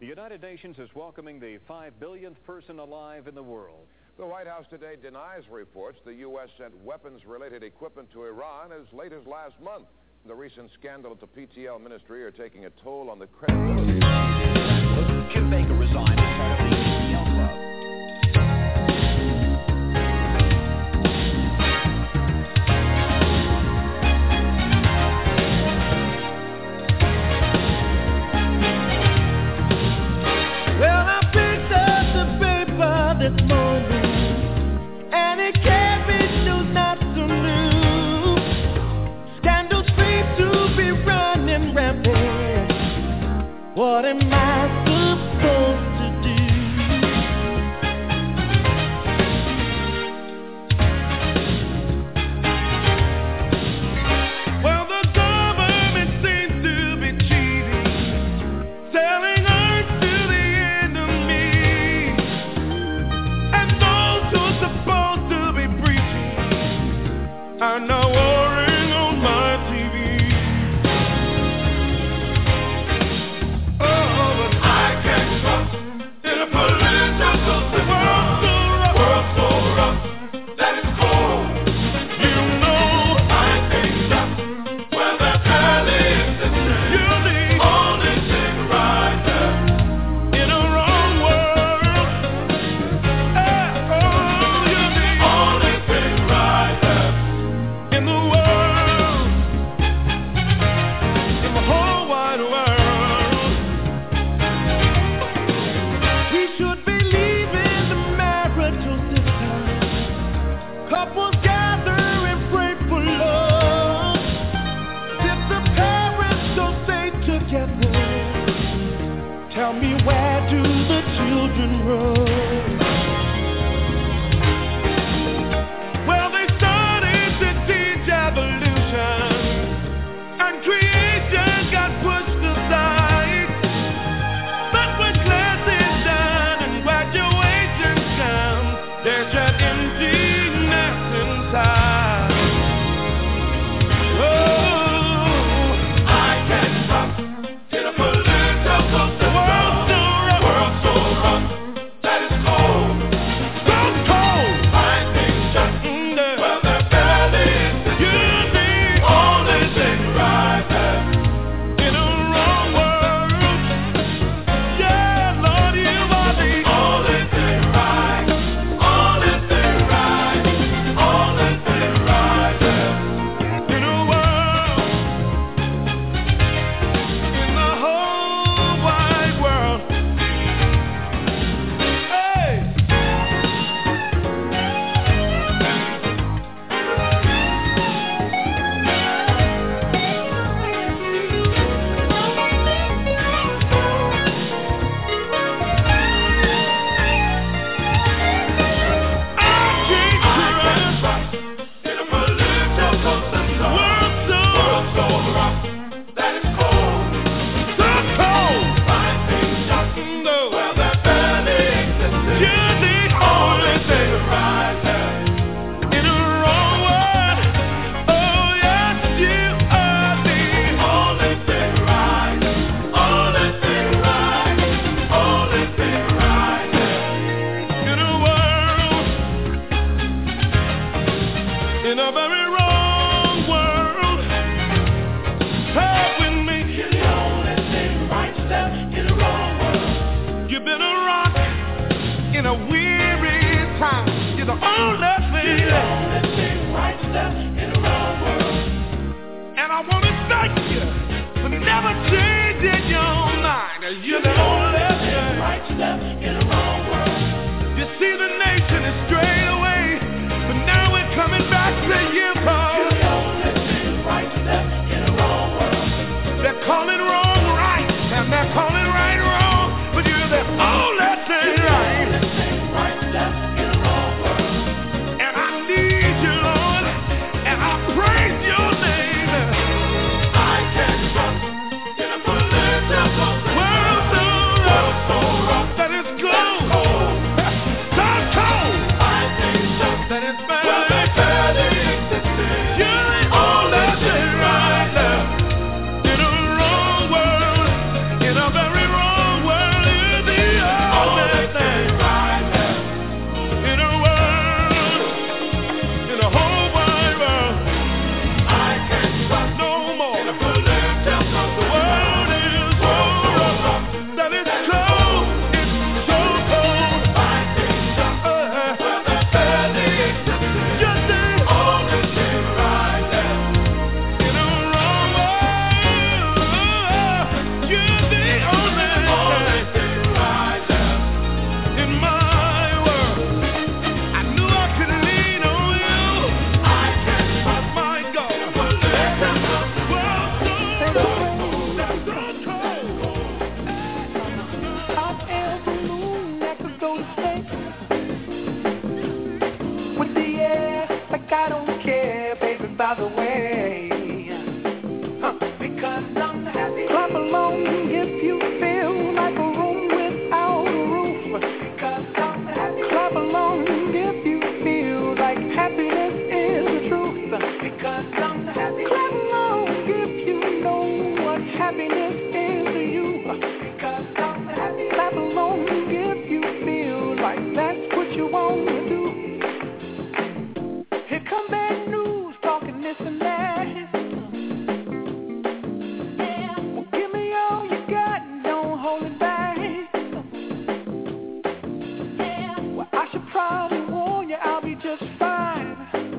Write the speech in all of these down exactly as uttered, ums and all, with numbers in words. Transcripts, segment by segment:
The United Nations is welcoming the five billionth person alive in the world. The White House today denies reports the U S sent weapons-related equipment to Iran as late as last month. The recent scandal at the P T L ministry are taking a toll on the credibility of Kim Baker resigned as head of the P T L club. Well, I picked up the paper this morning, and it carried news not so new. Scandals seem to be running rampant. What am I supposed to do? Well, the government seems to be cheating, selling earth to the enemy, and those who are supposed to be preaching are now warring on my T V. Oh, but I can't trust in a political system. World so rough that it's cold. You know I can't trust where the allies exist. You're the only thing right there in a wrong world. Eh, oh, you're the only thing right there in the world, in the whole wide world. We should be leaving the marital system. Couples gather and pray for love. If the parents don't stay together, tell me, where do the children run? Well, they started to teach evolution, and creation got pushed aside. But when class is done and graduation comes, there's just emptiness inside. Oh, I can't trust in a political system. World so rough, world so rough that it's cold. So cold. I think just mm, there. Well, there barely exists. You're the only thing right there in a wrong world. Yeah, Lord, you are the only thing right, only thing right, only thing right there in a world, in the whole wide world. Hey. In a very wrong world, help with me. You're the only thing right step in a wrong world. You've been a rock in a weary time. You're the only thing. You're the only thing right step in a wrong world. And I want to thank you for never changing your mind. You're the only thing right step in a wrong world. You see, the nation is strayed away, but now we're coming back to you, Paul. You're the only thing right step in a wrong world. They're calling wrong right, and they're calling right wrong, but you're the only thing right. You're the only thing right step in a wrong world. And I need you, Lord, and I praise your name. I can't trust in a by the way. Huh. Because I'm happy. Clap along if you feel like a room without a roof. Because I'm happy. Clap along if you feel like happiness is the truth. Because I'm happy. Clap along if you know what happiness is to you. Because I'm happy. Clap along if you feel like that's what you want to do. Here come bad news, talking this and that. Yeah. Well, give me all you got and don't hold it back. Yeah. Well, I should probably warn you, I'll be just fine.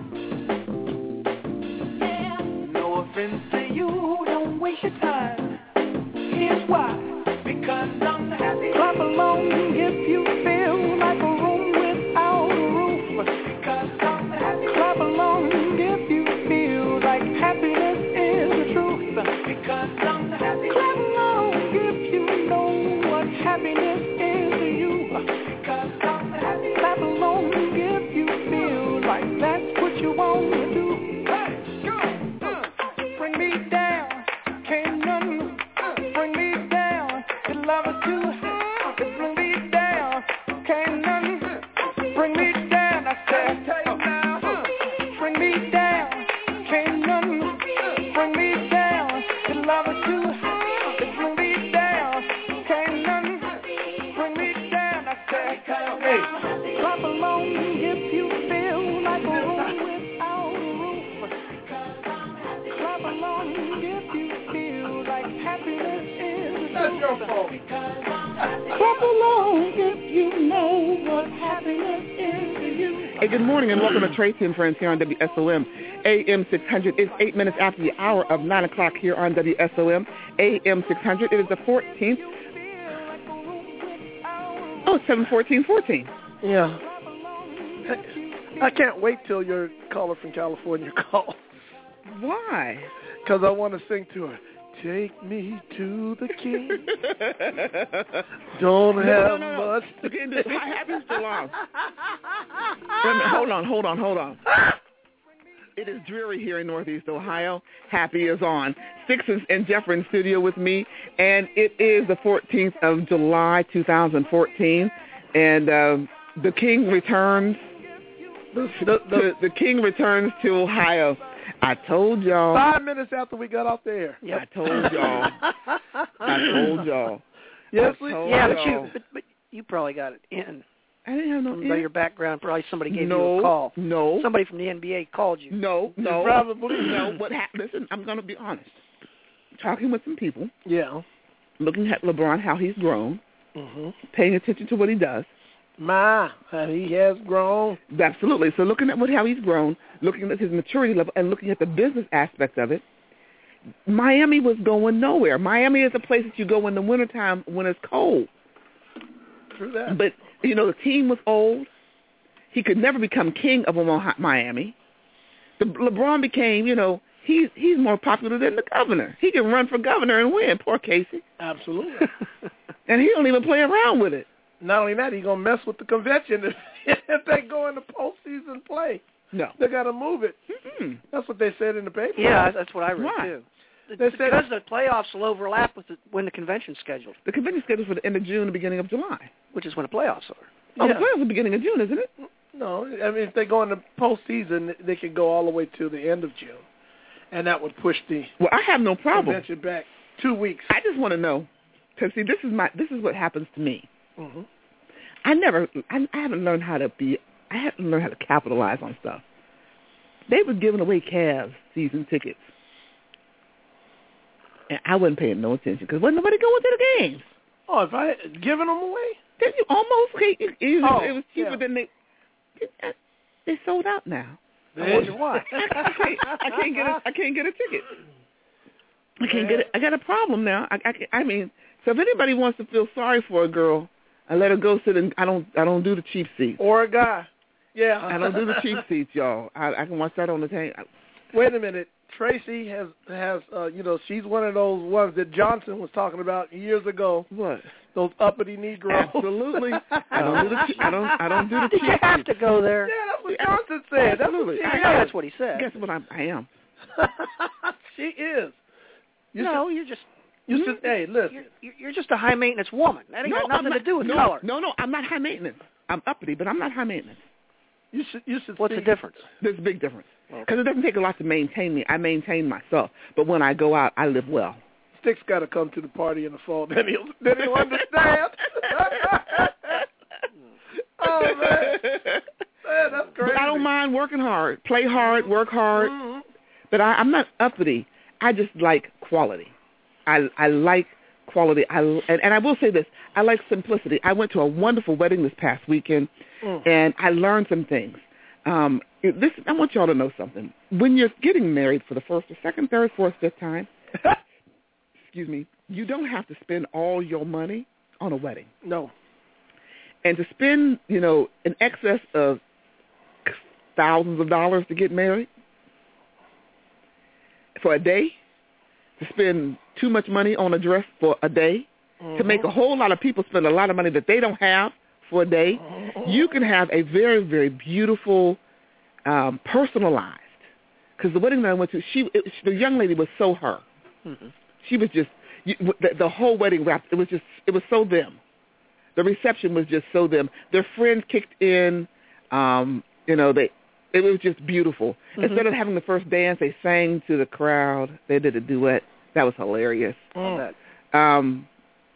Yeah. No offense to you, don't waste your time. Here's why. Because I'm happy. Clap along if you feel like a room without a roof. Because I'm happy. Clap along if you feel like happiness is the truth. Because I'm happy. Clap along if you know what happiness is to you. Because I'm happy. Clap along if you feel like that's what you want to do. Hey, go. Uh, bring me down. Can't none bring me down. The love is too high. Bring me down. Can't none bring me down. I said, bring me down. Can't none bring me down. The love is too high. Bring me down. Can't none bring me down. I said, hey, clap along if you feel like a room without a roof. Clap along if you feel like happiness is the truth. Your fault. Clap along if you know what happiness is to you. Hey, good morning and welcome to Tracy and Friends here on W S O M. A M six hundred is eight minutes after the hour of nine o'clock here on W S O M. A M six hundred, it is the fourteenth. Oh, seven fourteen fourteen. Yeah. I can't wait till your caller from California calls. Why? Because I want to sing to her. Take me to the king. Don't no, have no, no, no. much. You can't do it. How happy is still on? Wait a minute. Hold on, hold on, hold on. It is dreary here in Northeast Ohio. Happy is on. Six is in Jeffrey in studio with me, and it is the fourteenth of July, two thousand fourteen, and uh, the king returns. The, the, the, to, the king returns to Ohio. I told y'all. Five minutes after we got off the air. Yep. I told y'all. I told y'all. Yes, I told yeah, y'all. but you, but, but you probably got it in. I didn't have no. By your background, probably somebody gave no, you a call. No. Somebody from the N B A called you. No, no. Probably. No. What happened? Listen, I'm going to be honest. Talking with some people. Yeah. Looking at LeBron, how he's grown. Mm-hmm. Paying attention to what he does. My, he has grown. Absolutely. So looking at what how he's grown, looking at his maturity level, and looking at the business aspect of it, Miami was going nowhere. Miami is a place that you go in the wintertime when it's cold. True that. But, you know, the team was old. He could never become king of Miami. The, LeBron became, you know, he's he's more popular than the governor. He can run for governor and win. Poor Casey. Absolutely. And he don't even play around with it. Not only that, he's going to mess with the convention if, if they go into postseason play. No. They got to move it. Mm-hmm. That's what they said in the paper. Yeah, that's what I read, Why? too. They said because the playoffs will overlap with the, when the convention's scheduled. The convention scheduled for the end of June, the beginning of July. Which is when the playoffs are. Oh, Yeah. the playoffs are the beginning of June, isn't it? No, I mean, if they go into postseason, they could go all the way to the end of June. And that would push the Well, I have no problem. convention back two weeks. I just want to know, because, see, this is my this is what happens to me. Mm-hmm. I never, I, I haven't learned how to be, I haven't learned how to capitalize on stuff. They were giving away Cavs season tickets. And I wasn't paying no attention because wasn't nobody going to the games. Oh, if I had given them away? Then you almost, it, it, it, Oh, it was cheaper yeah. than they, it, they sold out now. I wonder why. I, can't, I can't get a, I can't get a ticket. I can't get it. I got a problem now. I, I, I mean, so if anybody wants to feel sorry for a girl, I let her go sit and I don't I don't do the cheap seats. Or a guy. Yeah. I don't do the cheap seats, y'all. I, I can watch that on the tank. Wait a minute. Tracy has, has uh, you know, she's one of those ones that Johnson was talking about years ago. What? Those uppity Negroes. Absolutely. I don't do the I don't I don't do the Did cheap you have seats. to go there? Yeah, that's what Johnson said. That's what Absolutely. she I- said. Yeah, that's what he said. Guess what I'm, I am? she is. You no, should, you're just. You should. Hey, listen. You're, you're just a high maintenance woman. That ain't no, got nothing not, to do with no, color. No, no, I'm not high maintenance. I'm uppity, but I'm not high maintenance. You should. You should. What's see, the difference? There's a big difference. Because Okay. it doesn't take a lot to maintain me. I maintain myself. But when I go out, I live well. Stick's got to come to the party in the fall. Then he'll, then he'll understand. Oh, man. Man, that's crazy. But I don't mind working hard. Play hard, work hard. Mm-hmm. But I, I'm not uppity. I just like quality. I I like quality. I and, and I will say this. I like simplicity. I went to a wonderful wedding this past weekend, Mm. and I learned some things. Um, it- this I want y'all to know something. When you're getting married for the first or second, third, fourth, fifth time, excuse me, you don't have to spend all your money on a wedding. No. And to spend, you know, in excess of thousands of dollars to get married for a day, to spend too much money on a dress for a day, Mm-hmm. to make a whole lot of people spend a lot of money that they don't have for a day, you can have a very, very beautiful, um, personalized. Because the wedding that I went to, she, it, the young lady was so her. Mm-hmm. She was just, you, the, the whole wedding wrapped, it was just, it was so them. The reception was just so them. Their friends kicked in, um, you know, they, it was just beautiful. Mm-hmm. Instead of having the first dance, they sang to the crowd. They did a duet. That was hilarious. Mm. Um,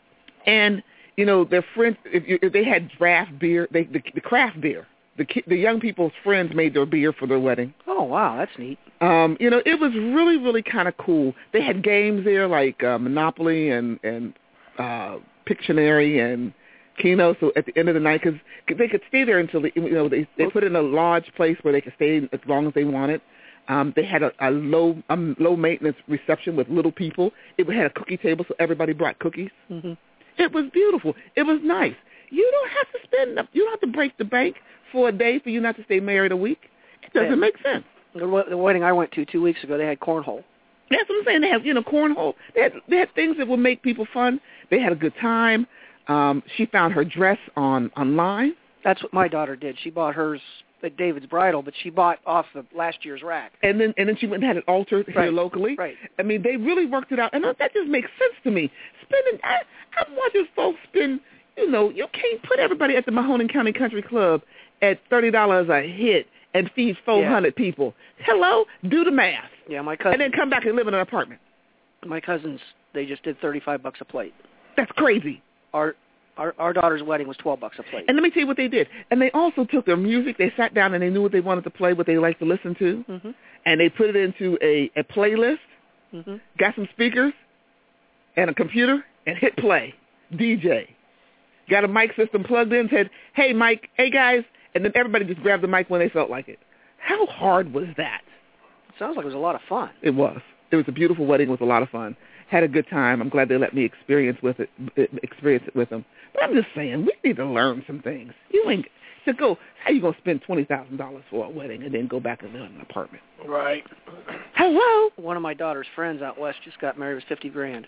and, you know, their friends, if, you, if they had draft beer, they, the, the craft beer, the, ki- the young people's friends made their beer for their wedding. Oh, wow, that's neat. Um, you know, it was really, really kind of cool. They had games there like uh, Monopoly and, and uh, Pictionary and Keno. So at the end of the night, because they could stay there until, the, you know, they, they put in a large place where they could stay as long as they wanted. Um, they had a, a low um, low maintenance reception with little people. It had a cookie table, so everybody brought cookies. Mm-hmm. It was beautiful. It was nice. You don't have to spend, you don't have to break the bank for a day for you not to stay married a week. It doesn't Yeah. make sense. The, the wedding I went to two weeks ago, they had cornhole. That's what I'm saying. They have, you know, cornhole. They had, they had things that would make people fun. They had a good time. Um, she found her dress on online. That's what my daughter did. She bought hers at David's Bridal, but she bought off the last year's rack. And then and then she went and had it altered here Right. locally. Right. I mean, they really worked it out. And that just makes sense to me. Spending, I, I'm watching folks spend, you know, you can't put everybody at the Mahoning County Country Club at thirty dollars a hit and feed four hundred Yeah. people. Hello? Do the math. Yeah, my cousin. And then come back and live in an apartment. My cousins, they just did thirty-five bucks a plate. That's crazy. Our our our daughter's wedding was twelve bucks a plate. And let me tell you what they did. And they also took their music. They sat down and they knew what they wanted to play, what they liked to listen to. Mm-hmm. And they put it into a, a playlist, Mm-hmm. got some speakers and a computer, and hit play. D J. Got a mic system plugged in, said, hey, Mike, hey, guys. And then everybody just grabbed the mic when they felt like it. How hard was that? Sounds like it was a lot of fun. It was. It was a beautiful wedding. It was a lot of fun. Had a good time. I'm glad they let me experience with it, experience it with them. But I'm just saying, we need to learn some things. You ain't to go. How you gonna spend twenty thousand dollars for a wedding and then go back and live in an apartment? Right. Hello. One of my daughter's friends out west just got married. It was fifty grand.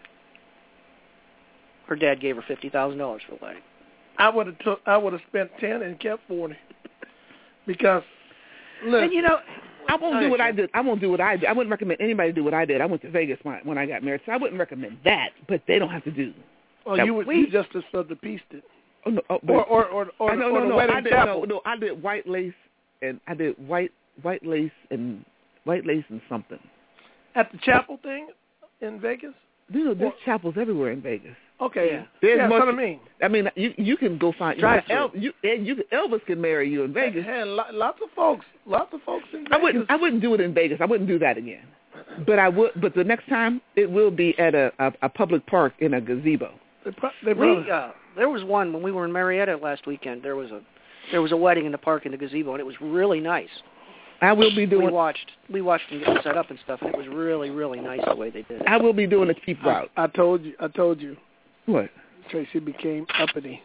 Her dad gave her fifty thousand dollars for the wedding. I would have took. I would have spent ten and kept forty. Because, look, And you know, I won't do what I did. I won't do what I did. I wouldn't recommend anybody do what I did. I went to Vegas when, when I got married, so I wouldn't recommend that. But they don't have to do. oh, that- you would we- you just as of the piece did. Oh, no, oh, but, Or or or, or, I, no, or no, the no. wedding I did chapel. no, no. I did white lace and I did white white lace and white lace and something. At the chapel thing in Vegas. You know, there's Well- chapels everywhere in Vegas. Okay. Yeah. There's yeah, much- that's what I mean. I mean, you you can go find Drive you, El, you, and you Elvis can marry you in Vegas. Hey, lo- lots of folks, lots of folks in Vegas. I wouldn't I wouldn't do it in Vegas. I wouldn't do that again. But I would. But the next time it will be at a a, a public park in a gazebo. They pro- they we probably- uh, there was one when we were in Marietta last weekend. There was a there was a wedding in the park in the gazebo, and it was really nice. I will be We doing. watched we watched them get set up and stuff, and it was really really nice the way they did it. I will be doing a cheap route. I told you. I told you. What? Tracy became uppity.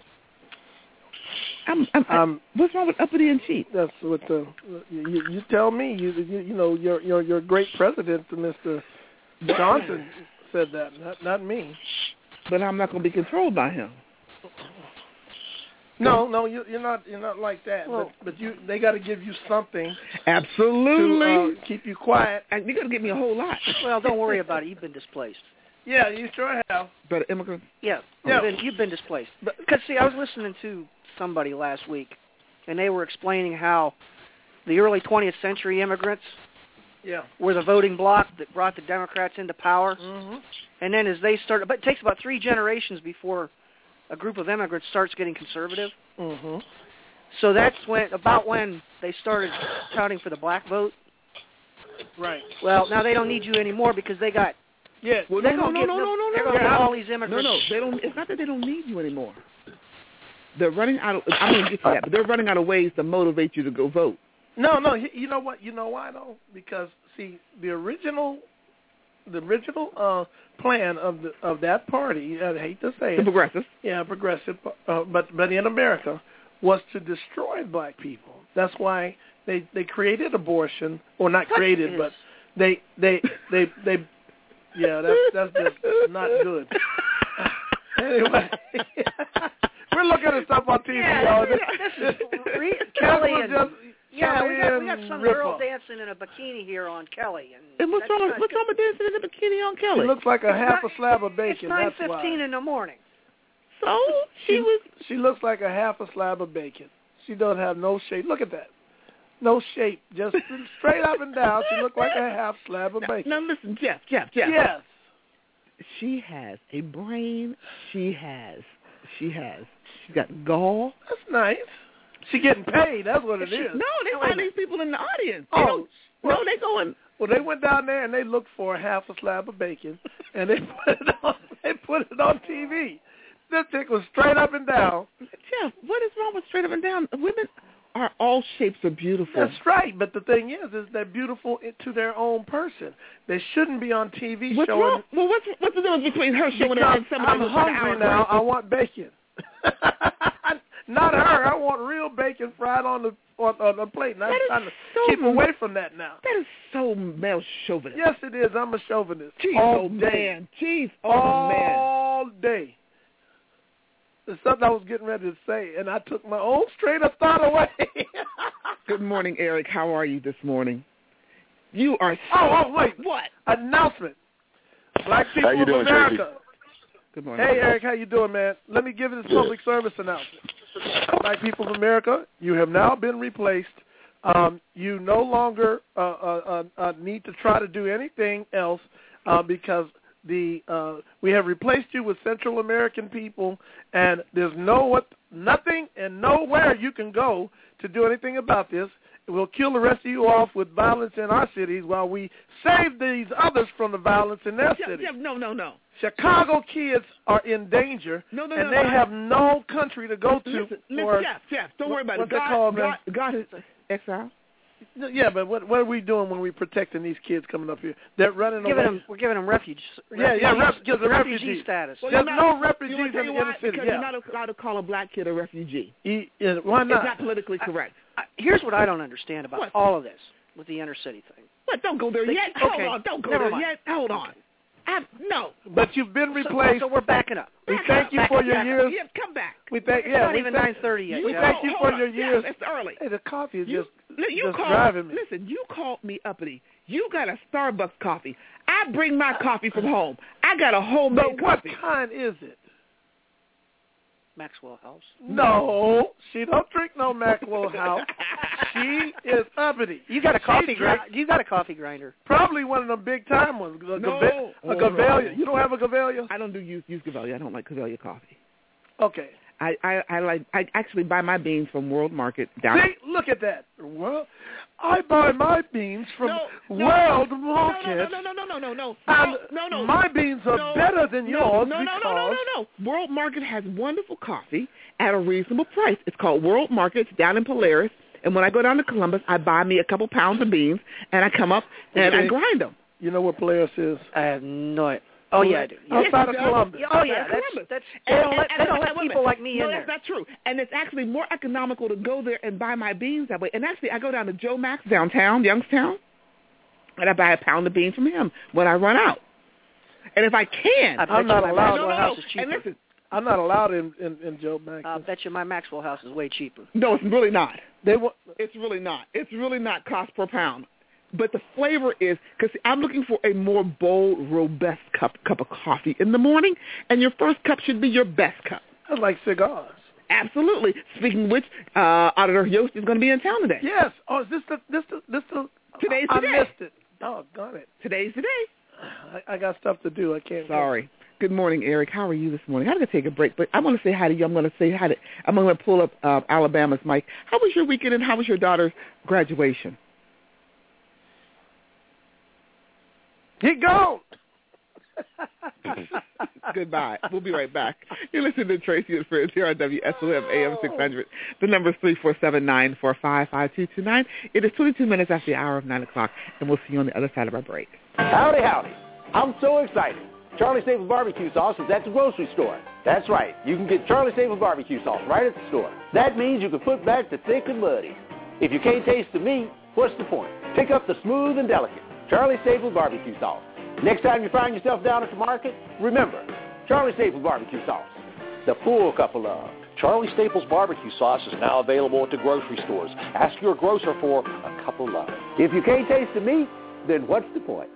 I'm, I'm, Um, what's wrong with uppity and cheap? That's what the you, you tell me. You, you you know your your your great president, Mister Johnson, said that. Not not me. But I'm not going to be controlled by him. No, no, you, you're not. You're not like that. Well, but but you, they got to give you something Absolutely. to uh, keep you quiet. And you got to give me a whole lot. Well, don't worry about it. You've been displaced. Yeah, you sure have. But immigrants. Yeah, Yeah. You've, been, you've been displaced. Because, see, I was listening to somebody last week, and they were explaining how the early twentieth century immigrants Yeah. were the voting bloc that brought the Democrats into power. Mm-hmm. And then as they started, but it takes about three generations before a group of immigrants starts getting conservative. Mm-hmm. So that's when, about when they started counting for the black vote. Right. Well, now they don't need you anymore because they got. Yeah. Well, they're no, gonna no, get no, the- no, no, They're no, going to no. get all these No, immigrants. no, they don't. It's not that they don't need you anymore. They're running out of. I'm going to get to that, but they're running out of ways to motivate you to go vote. No, no. You you know what? You know why though? Because see, the original, the original uh, plan of the of that party. I hate to say The it. progressives. Yeah, progressive. Uh, but but in America, was to destroy black people. That's why they they created abortion, or not created, is- but they they they they. Yeah, that's that's just not good. Anyway, we're looking at stuff on T V. Yeah, y'all. this is re- Kelly was and just yeah, Kelly we got we got and some Ripper. girl dancing in a bikini here on Kelly, and, And what's that's wrong? not What's good. wrong with dancing in the bikini on She Kelly? looks like a half a slab of It's bacon. nine That's fifteen why. in the morning. So she was. She looks like a half a slab of bacon. She don't have no shape. Look at that. No shape. Just straight up and down. She looked like a half slab of Now, bacon. now listen, Jeff, Jeff, Jeff. Yes. She has a brain. She has. She has. She's got gall. That's nice. She getting paid. That's what it She- is. No, they Wait a find minute. these people in the audience. They Oh, don't- well, no, they going. well, they went down there and they looked for a half a slab of bacon, and they put it on. They put it on T V. This chick was straight up and down. Jeff, what is wrong with straight up and down? Women are all shapes are beautiful. That's right. But the thing is, is they're beautiful to their own person. They shouldn't be on T V What's showing. wrong? Well, what's what's the difference between her showing it Because and somebody I'm who's an hungry hour now. I break? want bacon. Not her. I want real bacon fried on the on, on the plate. And I'm That is trying to so keep away from that now. That is so male chauvinist. Yes, it is. I'm a chauvinist. Jeez, all oh day. man. Jeez, oh man. All day. There's something I was getting ready to say, and I took my own straight up thought away. Good morning, Eric. How are you this morning? You are. So Oh, oh, wait. What? Announcement. Black people How you of doing, America. Tracy? Good morning. Hey, Eric, how you doing, man? Let me give you this public service announcement. Black people of America, you have now been replaced. Um, you no longer uh, uh, uh, uh, need to try to do anything else uh, because the uh, we have replaced you with Central American people, and there's no what, nothing and nowhere you can go to do anything about this. We'll kill the rest of you off with violence in our cities while we save these others from the violence in their Jeff, cities. Jeff, no, no, no. Chicago kids are in danger, No, no, and no, they no. have no country to go to. Listen, listen, for, Jeff, Jeff, don't what- worry about what's it. that God, called, man? God, God is exile. Yeah, but what what are we doing when we're protecting these kids coming up here? They're running Giving away. them, we're giving them refuge. Yeah, yeah, refugees- ref- gives a refugee refugee. status. Well, There's you're no not- refugees you wanna tell in you the inner why? city. Because Yeah. you're not allowed to call a black kid a refugee. He, yeah, why It's not? not politically correct. I, here's what I don't understand about What? all of this with the inner city thing. What? Don't go there They- yet. okay, Hold on. Don't go never there mind. yet. Hold on. I, no. But you've been So, replaced. so we're backing up. we Back thank up, you back for up, your back up. years. Yeah, come back. We thank. It's Yeah, not we even thank, nine thirty yet. We Jeff. thank you Hold for on. your Yeah, years. it's early. Hey, the coffee is You, just li- you just called, driving me. Listen, you called me uppity. You got a Starbucks coffee. I bring my coffee from home. I got a homemade But what coffee. kind is it? Maxwell House. No, she don't drink no Maxwell House. She is uppity. You got a She coffee drinks grinder. You got a coffee grinder. Probably one of them big time ones. A, No. Gave- Oh, a Gavelia. no. You don't have a Gavelia? I don't do use use Gavelia. I don't like Gavelia coffee. Okay. I, I, I like I actually buy my beans from World Market down. See, look at that. Well, I buy my beans from No, no, World no, Market. No, no, no, no, no, no, no, And no, no, no. my beans are no, better than no, yours no, no, because no, no, no, no. World Market has wonderful coffee at a reasonable price. It's called World Market. It's down in Polaris. And when I go down to Columbus, I buy me a couple pounds of beans, and I come up and I Okay. grind them. You know what Polaris is? I have no idea. Oh yeah, I do. Yeah. Outside of Yes, Columbus. Yeah, oh yeah, Outside of that's Columbus. that's. And- They don't and- let and- they don't and- let wait a people minute. like me no, in that's there. not true. And it's actually more economical to go there and buy my beans that way. And actually, I go down to Joe Max downtown, Youngstown, and I buy a pound of beans from him when I run out. And if I can, I bet I'm you not my allowed- Maxwell no, no, House no. is cheaper. And listen, I'm not allowed in, in, in Joe Max. I bet you my Maxwell house is way cheaper. No, it's really not. They want, It's really not. It's really not cost per pound. But the flavor is, because I'm looking for a more bold, robust cup cup of coffee in the morning, and your first cup should be your best cup. I like cigars. Absolutely. Speaking of which, uh, Auditor Yost is going to be in town today. Yes. Oh, is this the this the this the? Today's I today. missed it. Doggone it. Today's today. I, I got stuff to do. I can't. Sorry. Go. Good morning, Eric. How are you this morning? I'm going to take a break, but I want to say hi to you. I'm going to say hi to. I'm going to pull up uh, Alabama's mic. How was your weekend, and how was your daughter's graduation? He gone. Goodbye. We'll be right back. You're listening to Tracy and Friends here on W S O M A M six hundred. The number is three four seven, nine four five, five two two nine. It is twenty-two minutes after the hour of nine o'clock, and we'll see you on the other side of our break. Howdy, howdy. I'm so excited. Charlie Staples barbecue sauce is at the grocery store. That's right. You can get Charlie Staples barbecue sauce right at the store. That means you can put back the thick and muddy. If you can't taste the meat, what's the point? Pick up the smooth and delicate Charlie Staples barbecue sauce. Next time you find yourself down at the market, remember, Charlie Staples barbecue sauce, the full cup of love. Charlie Staples barbecue sauce is now available at the grocery stores. Ask your grocer for a cup of love. If you can't taste the meat, then what's the point?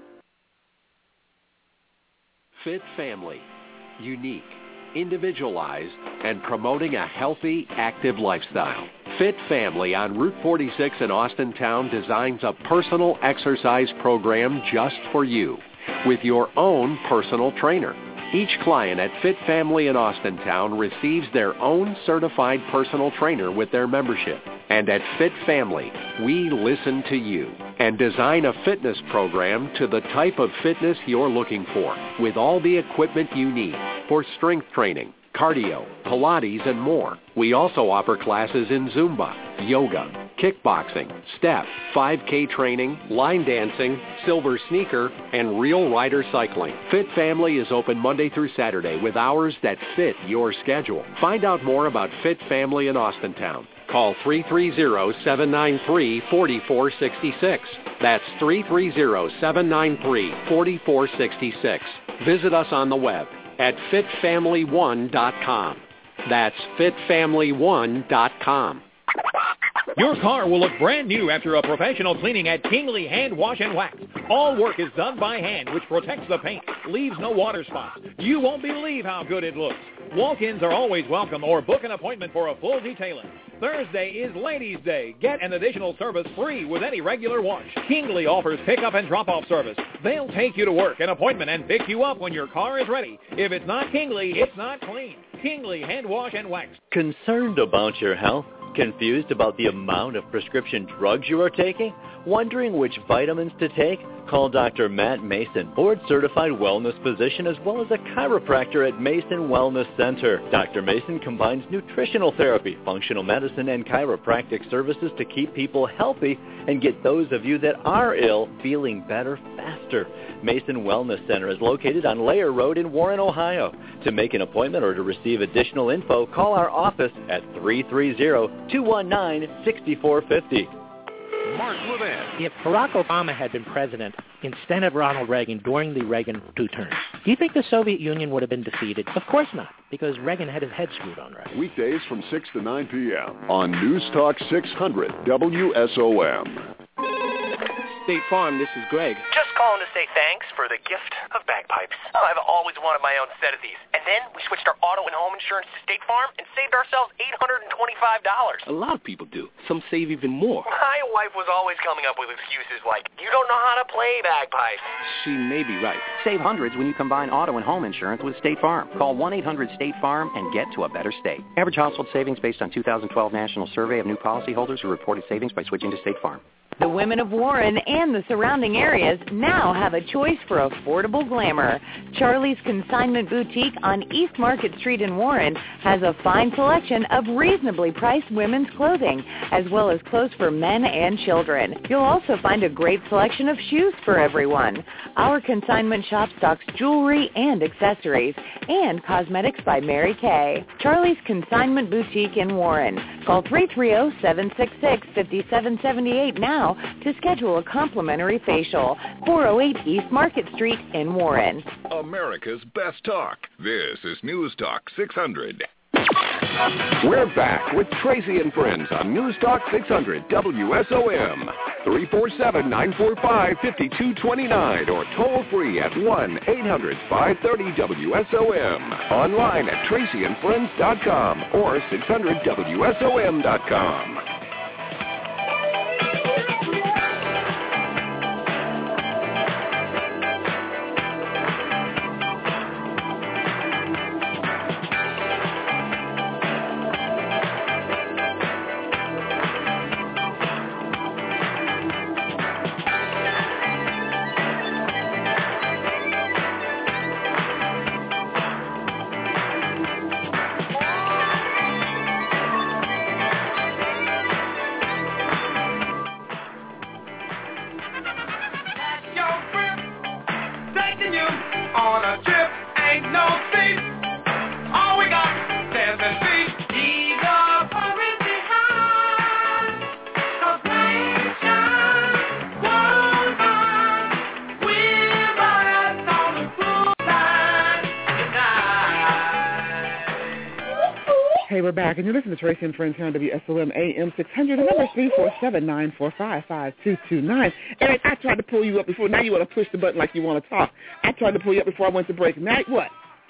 Fit Family. Unique, individualized, and promoting a healthy, active lifestyle. Fit Family on Route forty-six in Austintown designs a personal exercise program just for you with your own personal trainer. Each client at Fit Family in Austintown receives their own certified personal trainer with their membership. And at Fit Family, we listen to you and design a fitness program to the type of fitness you're looking for with all the equipment you need for strength training, cardio, Pilates, and more. We also offer classes in Zumba, yoga, kickboxing, step, five K training, line dancing, silver sneaker, and real rider cycling. Fit Family is open Monday through Saturday with hours that fit your schedule. Find out more about Fit Family in Austintown. Call three three zero, seven nine three, four four six six. That's three three zero, seven nine three, four four six six. Visit us on the web at fit family one dot com. That's fit family one dot com. Your car will look brand new after a professional cleaning at Kingley Hand Wash and Wax. All work is done by hand, which protects the paint, leaves no water spots. You won't believe how good it looks. Walk-ins are always welcome, or book an appointment for a full detailing. Thursday is Ladies' Day. Get an additional service free with any regular wash. Kingley offers pickup and drop-off service. They'll take you to work, an appointment, and pick you up when your car is ready. If it's not Kingley, it's not clean. Kingley Hand Wash and Wax. Concerned about your health? Confused about the amount of prescription drugs you are taking? Wondering which vitamins to take? Call Doctor Matt Mason, board-certified wellness physician as well as a chiropractor at Mason Wellness Center. Doctor Mason combines nutritional therapy, functional medicine, and chiropractic services to keep people healthy and get those of you that are ill feeling better faster. Mason Wellness Center is located on Layer Road in Warren, Ohio. To make an appointment or to receive additional info, call our office at three three zero, two one nine, six four five zero. Mark Levin. If Barack Obama had been president instead of Ronald Reagan during the Reagan two terms, do you think the Soviet Union would have been defeated? Of course not, because Reagan had his head screwed on right. Weekdays from six to nine p.m. on News Talk six hundred W S O M. State Farm, this is Greg. Just calling to say thanks for the gift of bagpipes. Oh, I've always wanted my own set of these. And then we switched our auto and home insurance to State Farm and saved ourselves eight hundred twenty-five dollars. A lot of people do. Some save even more. My wife was always coming up with excuses like, you don't know how to play bagpipes. She may be right. Save hundreds when you combine auto and home insurance with State Farm. Call one eight hundred state farm and get to a better state. Average household savings based on two thousand twelve National Survey of New Policyholders who reported savings by switching to State Farm. The women of Warren and the surrounding areas now have a choice for affordable glamour. Charlie's Consignment Boutique on East Market Street in Warren has a fine selection of reasonably priced women's clothing, as well as clothes for men and children. You'll also find a great selection of shoes for everyone. Our consignment shop stocks jewelry and accessories, and Cosmetics by Mary Kay. Charlie's Consignment Boutique in Warren. Call three three zero, seven six six, five seven seven eight now to schedule a complimentary facial. four oh eight East Market Street in Warren. America's Best Talk. This is News Talk six hundred. We're back with Tracy and Friends on News Talk six hundred W S O M. three four seven, nine four five, five two two nine or toll free at one eight hundred, five thirty, W S O M. Online at tracy and friends dot com or six hundred W S O M dot com. We're back, and you're listening to Tracy and Friends here on W S O M A M six hundred. The number is three four seven, nine four five, five two two nine. Eric, I tried to pull you up before. Now you want to push the button like you want to talk. I tried to pull you up before I went to break. Now what?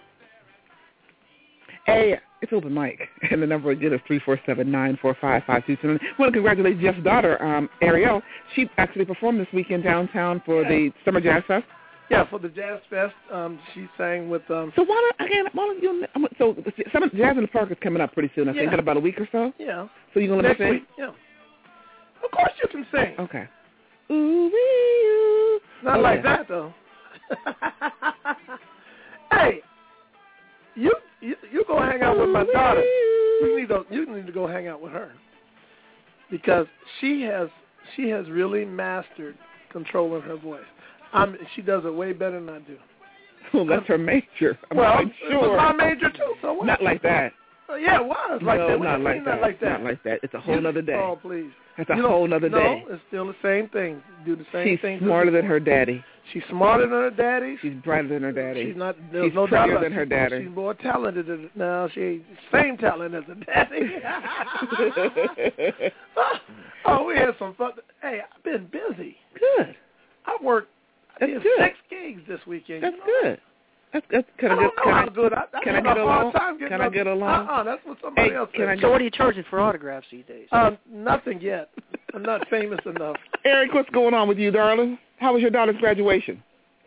Hey, it's open mic, and the number again is three four seven, nine four five, five two two nine. I want to congratulate Jeff's daughter, um, Ariel. She actually performed this weekend downtown for the Summer Jazz Fest. Yeah, for the Jazz Fest, um, she sang with. Um, so why don't again? Why don't you? So some Jazz in the Park is coming up pretty soon. I yeah. think in about a week or so. Yeah. So you gonna let Next me sing? Week, yeah. Of course you can sing. Okay. Ooh, ooh. Not oh, like yeah. that though. Hey, you you you go hang out with my daughter. You need to you need to go hang out with her because she has she has really mastered controlling her voice. I'm, she does it way better than I do. Well, that's her major. I'm well, not sure. It was my major too. So what? Not like that. Uh, yeah, it was like no, that. Not like that. Not like that. Not like that. It's a whole other day. Oh, please. It's a you whole other no, day. No, it's still the same thing. Do the same She's thing. She's smarter than her daddy. She's smarter than her daddy. She's brighter than her daddy. She's not. There's She's no doubt prettier about than her daddy. She's more talented than no. She same talent as her daddy. Oh, we had some fun. Hey, I've been busy. Good. I worked. I That's did good. six gigs this weekend. That's you know? good. That's, that's, can I I don't get, know can how I, good. I, I can I have get a along? hard time getting Can I up- get along? Uh-uh, that's what somebody hey, else can I said. So what are you charging for autographs these days? Um, nothing yet. I'm not famous enough. Eric, what's going on with you, darling? How was your daughter's graduation?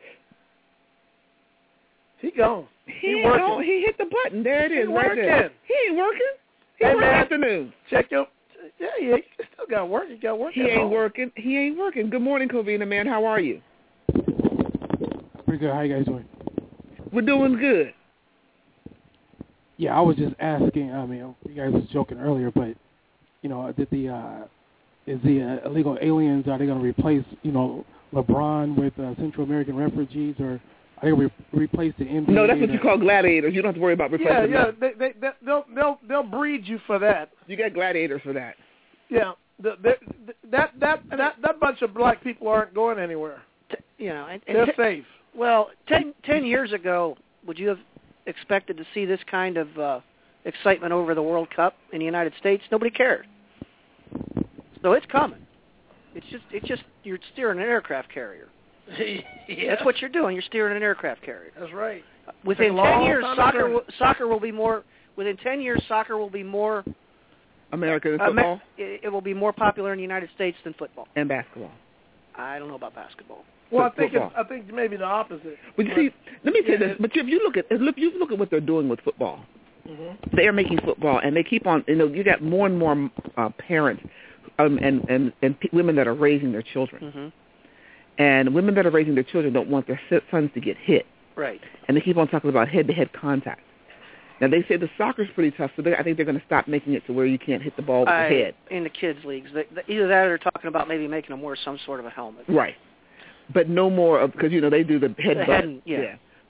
He gone. He, He ain't working. gone. He hit the button. There it is, He right working. there. He ain't working. He Hey, working man. afternoon. Check your. Yeah, yeah. You still got work. You got work. He at ain't home. working. He ain't working. Good morning, Covina, man. How are you? Pretty good. How you guys doing? We're doing good. Yeah, I was just asking. I mean, you guys was joking earlier, but you know, did the uh, is the uh, illegal aliens, are they going to replace you know LeBron with uh, Central American refugees, or are they going to re- replace the N B A? No, that's what the, you call gladiators. You don't have to worry about replacing Yeah, yeah. them. They, they, they, they'll, they'll, they'll breed you for that. You got gladiators for that. Yeah. The, the, the, that, that, that, that bunch of black people aren't going anywhere. You know, and, and They're t- safe. Well, ten, ten years ago, would you have expected to see this kind of uh, excitement over the World Cup in the United States? Nobody cared. So it's coming. It's just, it's just you're steering an aircraft carrier. Yeah. That's what you're doing. You're steering an aircraft carrier. That's right. Within It's a ten long years, time soccer journey. will, soccer will be more. Within ten years, soccer will be more. American Uh, football it, it will be more popular in the United States than football. and basketball. I don't know about basketball. Well, I think Football. it's, I think maybe the opposite. But you see, let me tell you Yeah, this. But if you look at if you look at what they're doing with football, Mm-hmm. they are making football, and they keep on. You know, you got more and more uh, parents um, and and and p- women that are raising their children, Mm-hmm. and women that are raising their children don't want their si- sons to get hit, Right. and they keep on talking about head-to-head contact. Now they say the soccer's pretty tough, so they, I think they're going to stop making it to where you can't hit the ball with I, the head. In the kids' leagues, they, they, either that or they're talking about maybe making them wear some sort of a helmet. Right. But no more of, because, you know, they do the head The butt. head, yeah.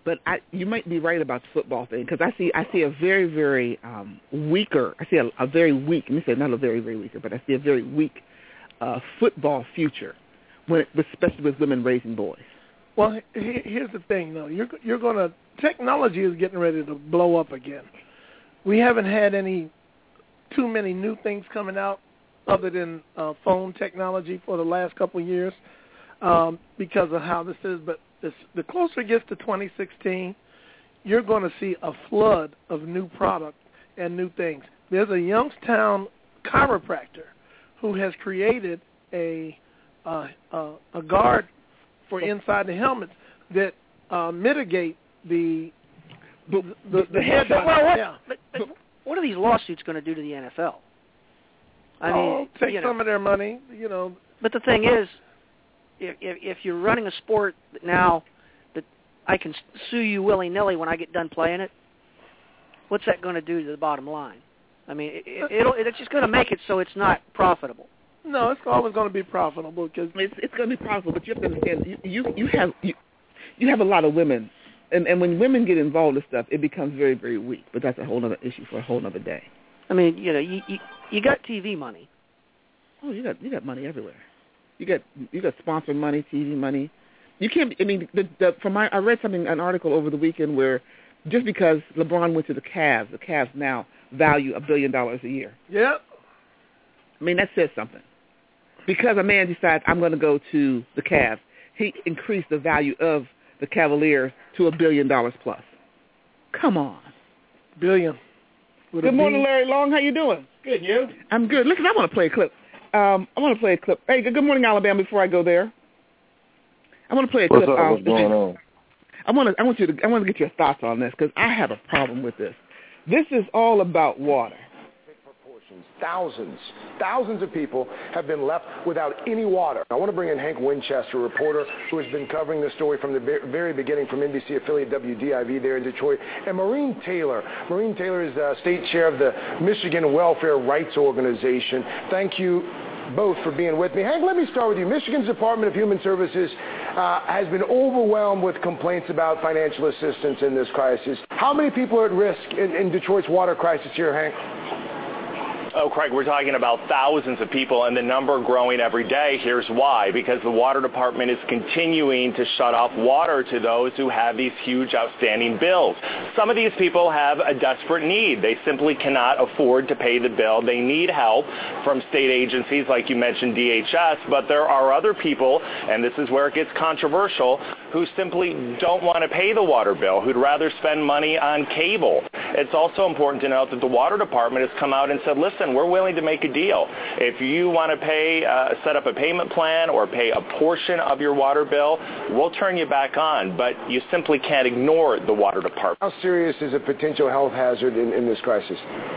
But I, you might be right about the football thing because I see I see a very, very um, weaker, I see a, a very weak, let me say not a very, very weaker, but I see a very weak uh, football future, when it, especially with women raising boys. Well, he, here's the thing, though. You're, you're going to, technology is getting ready to blow up again. We haven't had any, too many new things coming out other than uh, phone technology for the last couple of years um, because of how this is, but This, the closer it gets to twenty sixteen, you're going to see a flood of new product and new things. There's a Youngstown chiropractor who has created a uh, uh, a guard for inside the helmets that uh, mitigate the the, the, the head. Well, what, yeah. but, but what are these lawsuits going to do to the N F L? I oh, mean, take you know, some of their money, you know. But the thing is, If, if you're running a sport that now that I can sue you willy-nilly when I get done playing it, what's that going to do to the bottom line? I mean, it, it'll, it's just going to make it so it's not profitable. No, it's always going to be profitable because it's it's going to be profitable. But you have to understand, you you, you have you, you have a lot of women, and and when women get involved in stuff, it becomes very, very weak. But that's a whole other issue for a whole other day. I mean, you know, you you, you got T V money. Oh, you got you got money everywhere. You got you got sponsored money, T V money. You can't. I mean, the, the, from my I read something an article over the weekend where just because LeBron went to the Cavs, the Cavs now value a billion dollars a year. Yeah. I mean, that says something. Because a man decides I'm going to go to the Cavs, he increased the value of the Cavaliers to a billion dollars plus. Come on. Billion. Would Good morning, Larry Long. How you doing? Good, you? I'm good. Listen, I want to play a clip. Um, I want to play a clip. Hey, good morning, Alabama. Before I go there, I want to play a What's clip. Up? Um, What's going on? I want to. I want you to. I want to get your thoughts on this because I have a problem with this. This is all about water. Thousands, thousands of people have been left without any water. I want to bring in Hank Winchester, a reporter who has been covering this story from the very beginning from N B C affiliate W D I V there in Detroit, and Maureen Taylor. Maureen Taylor is uh, state chair of the Michigan Welfare Rights Organization. Thank you both for being with me. Hank, let me start with you. Michigan's Department of Human Services uh, has been overwhelmed with complaints about financial assistance in this crisis. How many people are at risk in, in Detroit's water crisis here, Hank? Oh, Craig, we're talking about thousands of people, and the number growing every day. Here's why. Because the water department is continuing to shut off water to those who have these huge outstanding bills. Some of these people have a desperate need. They simply cannot afford to pay the bill. They need help from state agencies like you mentioned, D H S, but there are other people, and this is where it gets controversial, who simply don't want to pay the water bill, who'd rather spend money on cable. It's also important to note that the water department has come out and said, listen, we're willing to make a deal. If you want to pay, uh, set up a payment plan or pay a portion of your water bill, we'll turn you back on, but you simply can't ignore the water department. How serious is a potential health hazard in, in this crisis?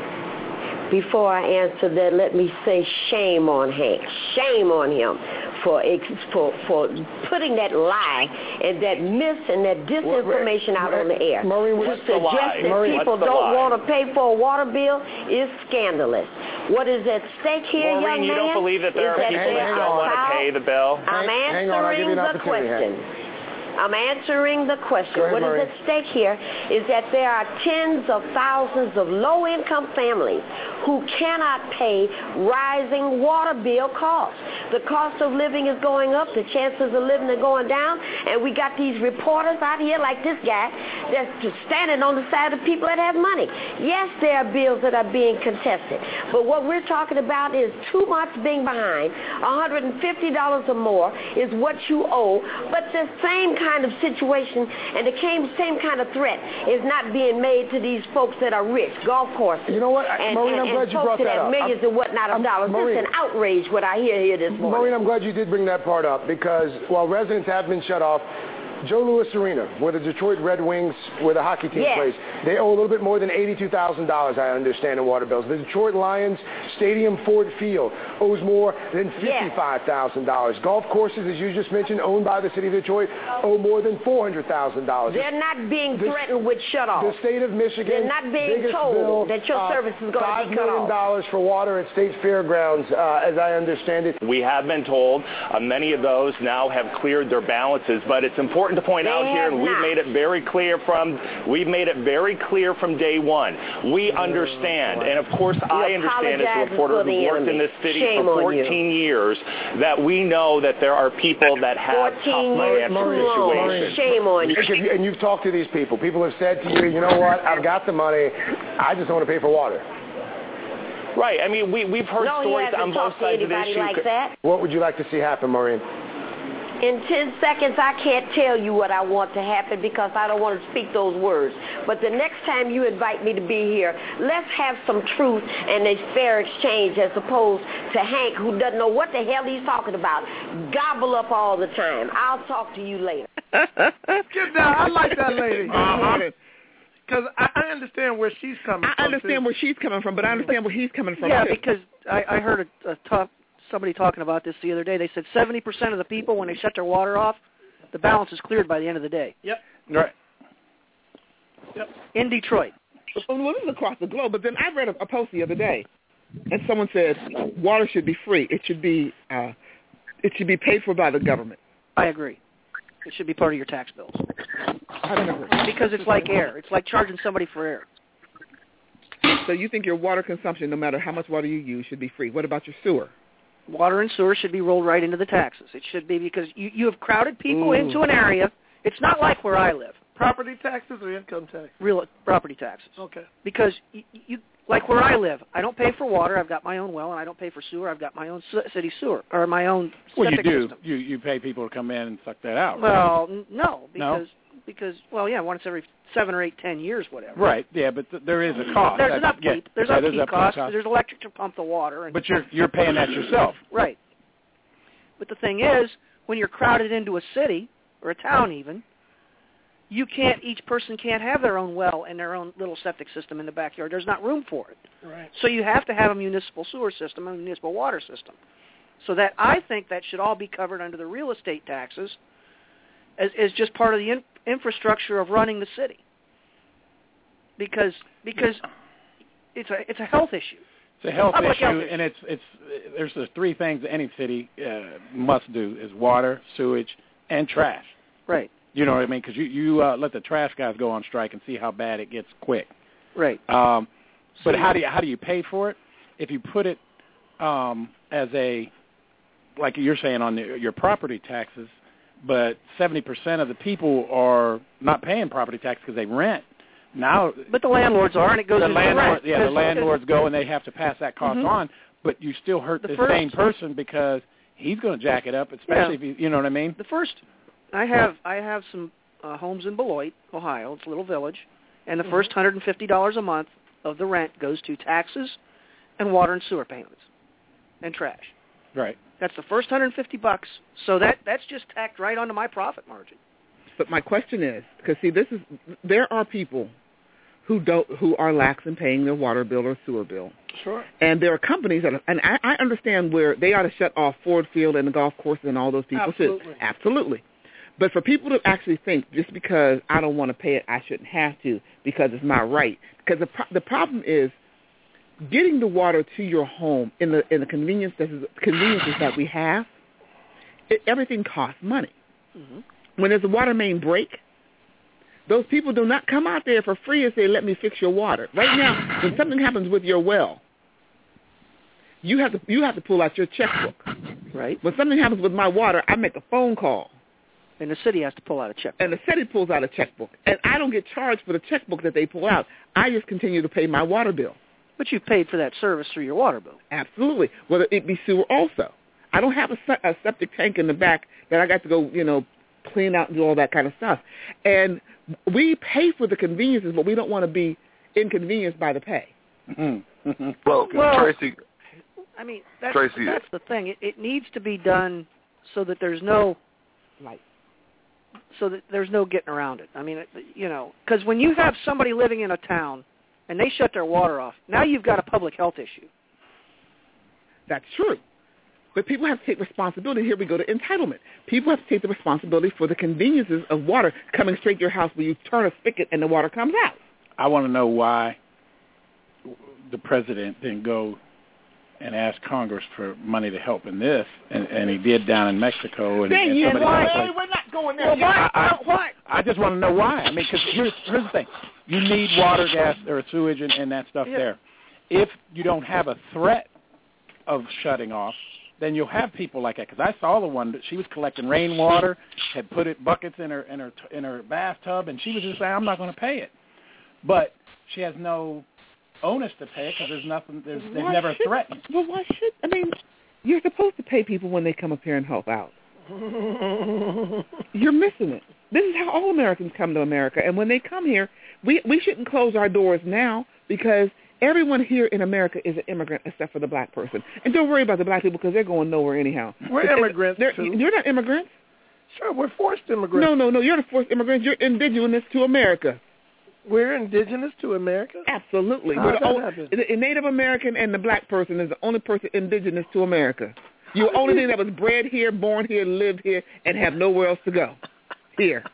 Before I answer that, let me say shame on Hank. Shame on him for for for putting that lie and that myth and that disinformation out on the air. Maureen, to what's suggest the lie? that Maureen, people what's the don't lie? want to pay for a water bill is scandalous. What is at stake here, Maureen, young you man? don't believe that there are is people that that don't want to pay the bill? I'm hang, hang on, I'll give you answering an the opportunity, question. Hank. I'm answering the question. Go ahead, what is Maureen. at stake here is that there are tens of thousands of low-income families who cannot pay rising water bill costs. The cost of living is going up. The chances of living are going down. And we got these reporters out here like this guy that's just standing on the side of people that have money. Yes, there are bills that are being contested. But what we're talking about is two months being behind. one hundred fifty dollars or more is what you owe. But the same kind of situation and the same, same kind of threat is not being made to these folks that are rich, golf courses. You know what, and, Maureen, and, I'm and glad you folks brought that that have up. millions I'm, and whatnot of I'm, dollars. Maureen, It's an outrage what I hear here this morning. Maureen, I'm glad you did bring that part up because while residents have been shut off, Joe Louis Arena, where the Detroit Red Wings, where the hockey team yes. plays, they owe a little bit more than eighty-two thousand dollars, I understand, in water bills. The Detroit Lions Stadium Ford Field owes more than fifty-five thousand dollars. Yes. Golf courses, as you just mentioned, owned by the city of Detroit, owe more than four hundred thousand dollars. They're not being the, threatened with shut-off. The state of Michigan, They're not being biggest told bill, that your uh, service is going to be cut off. five million dollars for water at State Fairgrounds, uh, as I understand it. We have been told uh, many of those now have cleared their balances, but it's important important to point They out here, have and we've not. made it very clear from we've made it very clear from day one. We understand, and of course I understand as a apologizing reporter for who the worked in enemy. this city Shame for on you. fourteen years, that we know that there are people that have tough fourteen years financial too long. situations. Shame on you. If you- And you've talked to these people. People have said to you, you know what, I've got the money. I just don't want to pay for water. Right. I mean, we, we've heard No, he stories hasn't on both talked to sides of the anybody issue. like that. What would you like to see happen, Maureen? In ten seconds, I can't tell you what I want to happen because I don't want to speak those words. But the next time you invite me to be here, let's have some truth and a fair exchange as opposed to Hank, who doesn't know what the hell he's talking about. Gobble up all the time. I'll talk to you later. Get down. I like that lady. Uh-huh. Because I, I understand where she's coming I from. understand too. where she's coming from, but I understand where he's coming from, Yeah, too. because I, I heard a, a talk, somebody talking about this the other day. They said seventy percent of the people, when they shut their water off, the balance is cleared by the end of the day. Yep. Right. Yep. In Detroit. Well, this is across the globe, but then I read a, a post the other day, and someone said water should be free. It should be uh, it should be paid for by the government. I agree. It should be part of your tax bills. I don't agree. Because it's like air. It's like charging somebody for air. So you think your water consumption, no matter how much water you use, should be free. What about your sewer? Water and sewer should be rolled right into the taxes. It should be because you, you have crowded people Ooh. into an area. It's not like where I live. Property taxes or income tax? Real property taxes. Okay. Because you, you like where I live, I don't pay for water. I've got my own well, and I don't pay for sewer. I've got my own c- city sewer or my own Well, you septic do. system. You you pay people to come in and suck that out. Well, right? n- no, No? because because well, yeah, once every seven or eight, ten years, whatever. Right. Yeah, but th- there is a cost. There's That- an upkeep. yeah, There's yeah, upkeep upkeep costs. cost. There's electric to pump the water. And But you're you're paying that yourself. Right. But the thing is, when you're crowded into a city or a town, even, you can't. Each person can't have their own well and their own little septic system in the backyard. There's not room for it. Right. So you have to have a municipal sewer system, a municipal water system. So that I think that should all be covered under the real estate taxes, as, as just part of the in, infrastructure of running the city. Because because it's a it's a health issue. It's a health Public issue, health issue. and it's it's there's the three things that any city uh, must do is water, sewage, and trash. Right. You know what I mean? Because you you uh, let the trash guys go on strike and see how bad it gets quick. Right. Um, but So- how do you how do you pay for it? If you put it um, as a like you're saying on the, your property taxes, but seventy percent of the people are not paying property tax because they rent. Now, But the landlords are, and it goes the into the landlord, rent. yeah, the Because- landlords go and they have to pass that cost Mhm. on. But you still hurt The the, first- same person because he's going to jack it up, especially Yeah. if you, you know what I mean. The first, I have I have some uh, homes in Beloit, Ohio. It's a little village, and the first one hundred fifty dollars a month of the rent goes to taxes and water and sewer payments and trash. Right. That's the first one hundred fifty bucks. So that that's just tacked right onto my profit margin. But my question is, because see, this is there are people who don't who are lax in paying their water bill or sewer bill. Sure. And there are companies that, are, and I, I understand where they ought to shut off Ford Field and the golf courses and all those people Absolutely. should. Absolutely. But for people to actually think just because I don't want to pay it, I shouldn't have to because it's my right. Because the pro- the problem is getting the water to your home in the in the convenience that is, conveniences that we have. It, everything costs money. Mm-hmm. When there's a water main break, those people do not come out there for free and say, let me fix your water. Right now, when something happens with your well, you have to you have to pull out your checkbook. Right. When something happens with my water, I make a phone call. And the city has to pull out a checkbook. And the city pulls out a checkbook. And I don't get charged for the checkbook that they pull out. I just continue to pay my water bill. But you paid for that service through your water bill. Absolutely. Whether it be sewer also. I don't have a, se- a septic tank in the back that I got to go, you know, clean out and do all that kind of stuff. And we pay for the conveniences, but we don't want to be inconvenienced by the pay. Mm-hmm. Well, Well, Tracy, I mean, that's, Tracy- that's the thing. It, it needs to be done so that there's no, like, so that there's no getting around it. I mean, it, you know, because when you have somebody living in a town and they shut their water off, now you've got a public health issue. That's true. But people have to take responsibility. Here we go to entitlement. People have to take the responsibility for the conveniences of water coming straight to your house where you turn a spigot and the water comes out. I want to know why the president didn't go and ask Congress for money to help in this, and, and he did down in Mexico. And, Then and you somebody why? else, Hey, like, we're not going there. Well, why? I, I, why? I just want to know why. I mean, because here's, here's the thing. You need water, gas, or sewage and, and that stuff Yeah. there. If you don't have a threat of shutting off, then you'll have people like that. Because I saw the one that she was collecting rainwater, had put it buckets in her in her in her bathtub, and she was just saying, "I'm not going to pay it." But she has no onus to pay it because there's nothing. There's, they've Why never should- threatened. Well, why should I mean? You're supposed to pay people when they come up here and help out. You're missing it. This is how all Americans come to America, and when they come here, we we shouldn't close our doors now because everyone here in America is an immigrant except for the black person. And don't worry about the black people because they're going nowhere anyhow. We're It's- immigrants, they're- too. You're not immigrants. Sure, we're forced immigrants. No, no, no. You're not forced immigrants. You're indigenous to America. We're indigenous to America? Absolutely. How We're does the that only, happen? the Native American and the black person is the only person indigenous to America. You're the only thing that was bred here, born here, lived here, and have nowhere else to go. Here.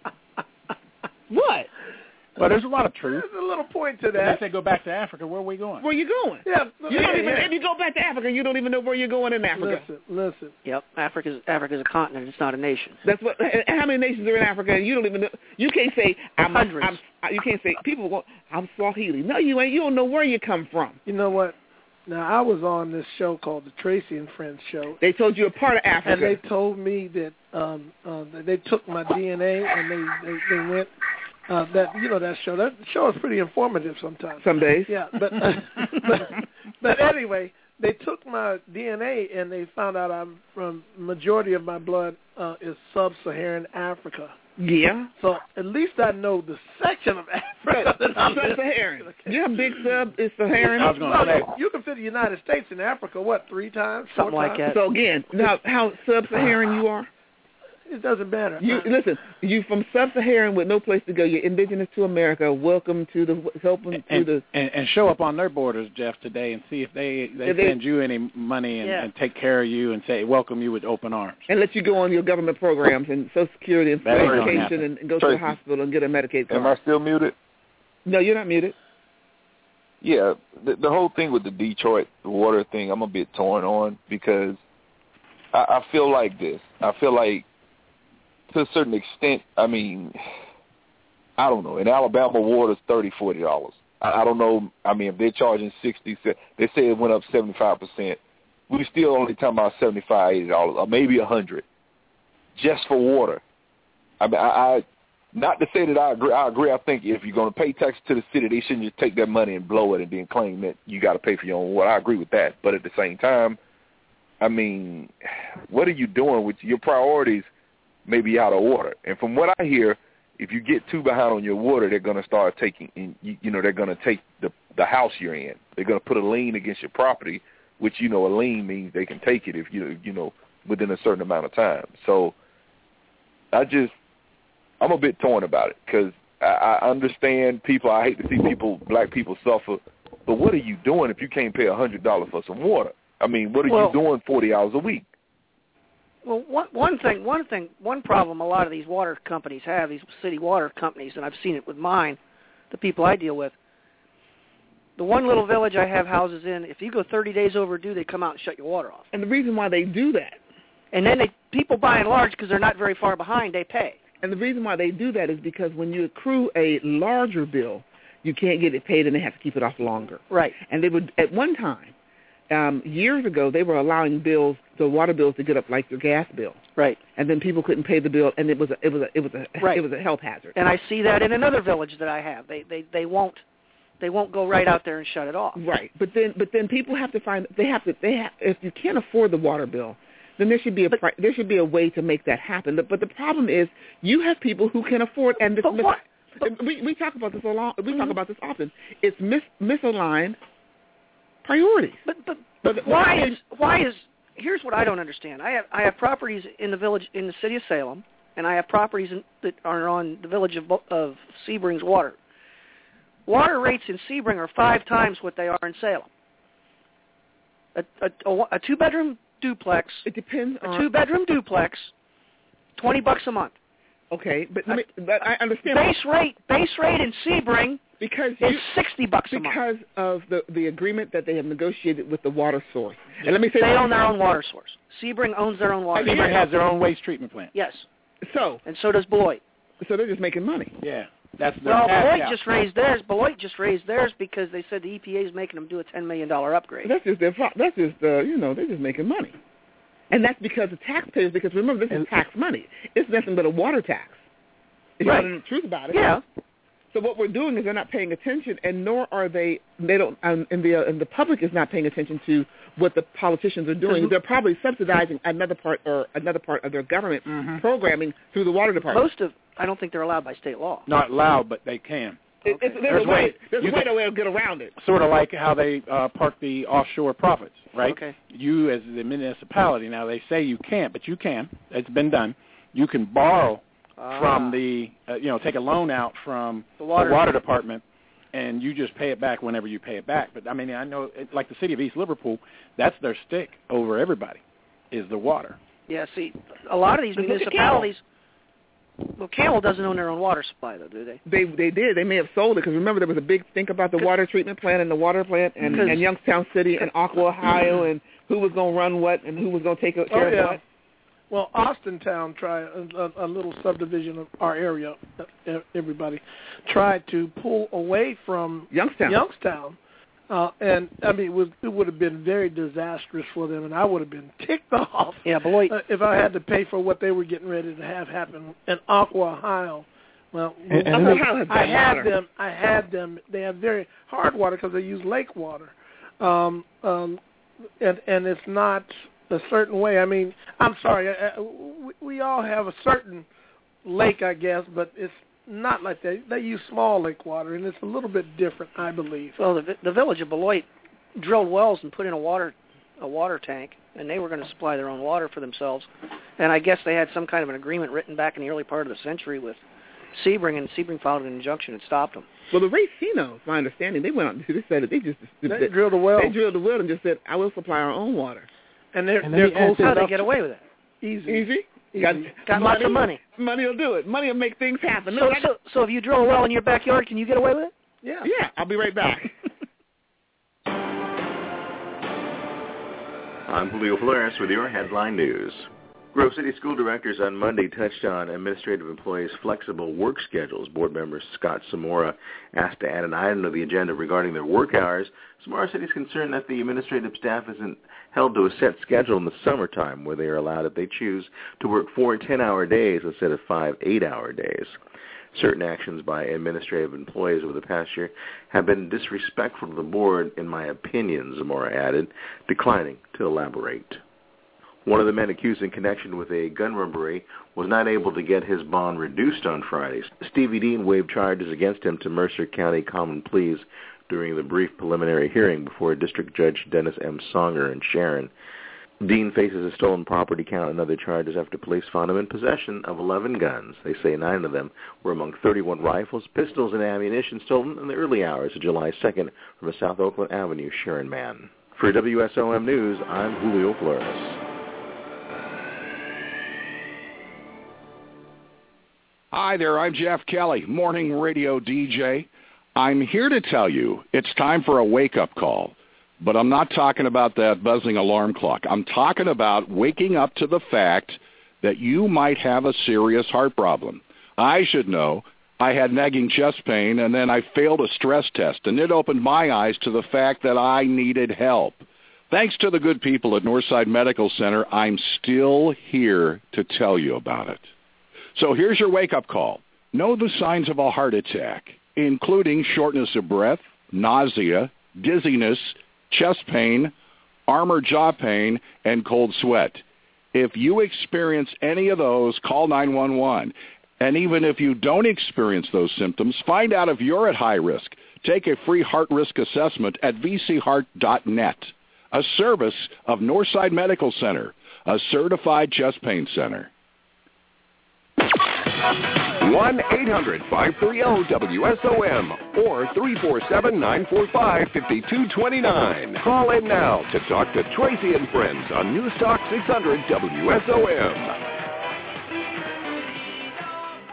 What? But there's a lot of truth. There's a little point to If they that. say go back to Africa, where are we going? Where you going? Yeah, You don't yeah, even, yeah. If you go back to Africa, you don't even know where you're going in Africa. Listen, listen. Yep, Africa's Africa's a continent. It's not a nation. That's what. And how many nations are in Africa? And you don't even know. You can't say I'm. Hundreds. I'm you can't say people. Go, I'm Swahili. No, you ain't. You don't know where you come from. You know what? Now, I was on this show called the Tracy and Friends Show. They told you a part of Africa. And they told me that um, uh, that they took my D N A and they, they, they went, uh, that, you know, that show. That show is pretty informative sometimes. Some days. Yeah, but, uh, but, but anyway, they took my D N A and they found out I'm from, majority of my blood uh, is sub-Saharan Africa. Yeah. So at least I know the section of Africa that I'm in. Sub-Saharan. Yeah, big sub is Saharan. I was going to Well, say. you can fit the United States in Africa, what, three times? Something four like times? that. So again, now how sub-Saharan you are? It doesn't matter. You listen. You from sub-Saharan with no place to go. You're indigenous to America. Welcome to the welcome to And, the. and, and show up on their borders, Jeff, today, and see if they they If they- send you any money and, Yeah. and take care of you and say welcome you with open arms. And let you go on your government programs and Social Security and That ain't gonna education happen. and, and go to the hospital and get a Medicaid card. Am I still muted? No, you're not muted. Yeah, the, the whole thing with the Detroit water thing, I'm a bit torn on because I, I feel like this. I feel like to a certain extent, I mean, I don't know. In Alabama, water's thirty, forty dollars. I, I don't know. I mean, if they're charging sixty, they say it went up seventy-five percent. We still only talking about seventy-five, eighty dollars, or maybe a hundred, just for water. I mean, I, I not to say that I agree. I agree. I think if you're going to pay taxes to the city, they shouldn't just take that money and blow it and then claim that you got to pay for your own water. I agree with that. But at the same time, I mean, what are you doing with your priorities? Maybe out of order. And from what I hear, if you get too behind on your water, they're going to start taking, you, you know, they're going to take the the house you're in. They're going to put a lien against your property, which, you know, a lien means they can take it if you, you know, within a certain amount of time. So I just, I'm a bit torn about it because I, I understand people. I hate to see people, black people, suffer. But what are you doing if you can't pay a hundred dollars for some water? I mean, what are Well, you doing forty hours a week? Well, one one thing, one thing, one problem a lot of these water companies have, these city water companies, and I've seen it with mine, the people I deal with. The one little village I have houses in, if you go thirty days overdue, they come out and shut your water off. And the reason why they do that, And then they people by and large, because they're not very far behind, they pay. and the reason why they do that is because when you accrue a larger bill, you can't get it paid, and they have to keep it off longer. Right. And they would at one time. Um, years ago, they were allowing bills, the water bills, to get up like your gas bill. Right. And then people couldn't pay the bill, and it was a, it was a, it was a, Right. it was a health hazard. And I see that in another village that I have. They they they won't they won't go right out there and shut it off. Right. But then but then people have to find they have to they have if you can't afford the water bill, then there should be a pri- there should be a way to make that happen. But the problem is you have people who can afford and this But mis- what? we we talk about this a lot. We Mm-hmm. talk about this often. It's mis- misaligned priorities. But but But why is why is here's what I don't understand. I have I have properties in the village in the city of Salem, and I have properties in, that are on the village of of Sebring's water. Water rates in Sebring are five times what they are in Salem. A a, a, a two bedroom duplex. It depends a on two bedroom duplex, twenty bucks a month. Okay, but, let me, but I understand. Base rate, base rate in Sebring because is you, sixty bucks a month. Because of the, the agreement that they have negotiated with the water source. And let me say They that own their own water source. Sebring owns their own water source. Sebring has their own waste treatment plant. Yes. So. And so does Beloit. So they're just making money. Yeah. That's their well, cash Beloit out. just raised theirs. Beloit just raised theirs because they said the E P A is making them do a ten million dollars upgrade. That's just their, that's just uh, you know, they're just making money. And that's because of taxpayers, because remember, this is tax money. It's nothing but a water tax. If right. you know the truth about it. Yeah. So what we're doing is they're not paying attention, and nor are they, they don't, um, and, the, uh, and the public is not paying attention to what the politicians are doing. Mm-hmm. They're probably subsidizing another part or another part of their government mm-hmm. programming through the water department. Most of, I don't think they're allowed by state law. Not allowed, but they can. It, okay. it's, there's, there's a way, there's a way to get around it. Sort of like how they uh, park the offshore profits, right? Okay. You as the municipality, now they say you can't, but you can. It's been done. You can borrow ah. from the, uh, you know, take a loan out from the water, the water department, and you just pay it back whenever you pay it back. But, I mean, I know, it, like the city of East Liverpool, that's their stick over everybody, is the water. Yeah, see, a lot of these municipalities... Well, Camel doesn't own their own water supply, though, do they? They they did. They may have sold it because remember there was a big think about the water treatment plant and the water plant and, and Youngstown City and Aqua, Ohio, and who was going to run what and who was going to take care oh, of yeah. what. Well, Austintown tried a, a, a little subdivision of our area. Everybody tried to pull away from Youngstown. Youngstown. Uh, and, I mean, it, was, it would have been very disastrous for them, and I would have been ticked off yeah, Beloit. Uh, if I had to pay for what they were getting ready to have happen in Aqua, Ohio. Well, and, and I, I had them. I had them. They have very hard water because they use lake water, um, um, and and it's not a certain way. I mean, I'm sorry. I, I, we, we all have a certain lake, I guess, but it's not like that. They use small lake water, and it's a little bit different, I believe. Well, the, the village of Beloit drilled wells and put in a water a water tank, and they were going to supply their own water for themselves. And I guess they had some kind of an agreement written back in the early part of the century with Sebring, and Sebring filed an injunction and stopped them. Well, the Racinos, my understanding, they went out and they said that they just they, they drilled a well. They drilled a well and just said, "I will supply our own water." And they're and they're close. How they get away with it? Easy, easy. Easy. Got, got money, lots of money. Money will do it. Money will make things happen. So, so, so if you drill a well in your backyard, can you get away with it? Yeah. Yeah, I'll be right back. I'm Julio Flores with your headline news. Grove City school directors on Monday touched on administrative employees' flexible work schedules. Board member Scott Samora asked to add an item to the agenda regarding their work hours. Samora said he's concerned that the administrative staff isn't held to a set schedule in the summertime where they are allowed, if they choose, to work four ten-hour days instead of five eight-hour days. Certain actions by administrative employees over the past year have been disrespectful to the board, in my opinion, Zamora added, declining to elaborate. One of the men accused in connection with a gun robbery was not able to get his bond reduced on Friday. Stevie Dean waived charges against him to Mercer County Common Pleas during the brief preliminary hearing before District Judge Dennis M. Songer in Sharon. Dean faces a stolen property count and other charges after police found him in possession of eleven guns. They say nine of them were among thirty-one rifles, pistols, and ammunition stolen in the early hours of July second from a South Oakland Avenue Sharon man. For W S O M News, I'm Julio Flores. Hi there, I'm Jeff Kelly, morning radio D J. I'm here to tell you it's time for a wake-up call. But I'm not talking about that buzzing alarm clock. I'm talking about waking up to the fact that you might have a serious heart problem. I should know. I had nagging chest pain, and then I failed a stress test, and it opened my eyes to the fact that I needed help. Thanks to the good people at Northside Medical Center, I'm still here to tell you about it. So here's your wake-up call. Know the signs of a heart attack, including shortness of breath, nausea, dizziness, chest pain, arm or jaw pain, and cold sweat. If you experience any of those, call nine one one. And even if you don't experience those symptoms, find out if you're at high risk. Take a free heart risk assessment at v c heart dot net, a service of Northside Medical Center, a certified chest pain center. one eight hundred five three zero W S O M or three four seven, nine four five, five two two nine. Call in now to talk to Tracy and Friends on News Talk six hundred W S O M.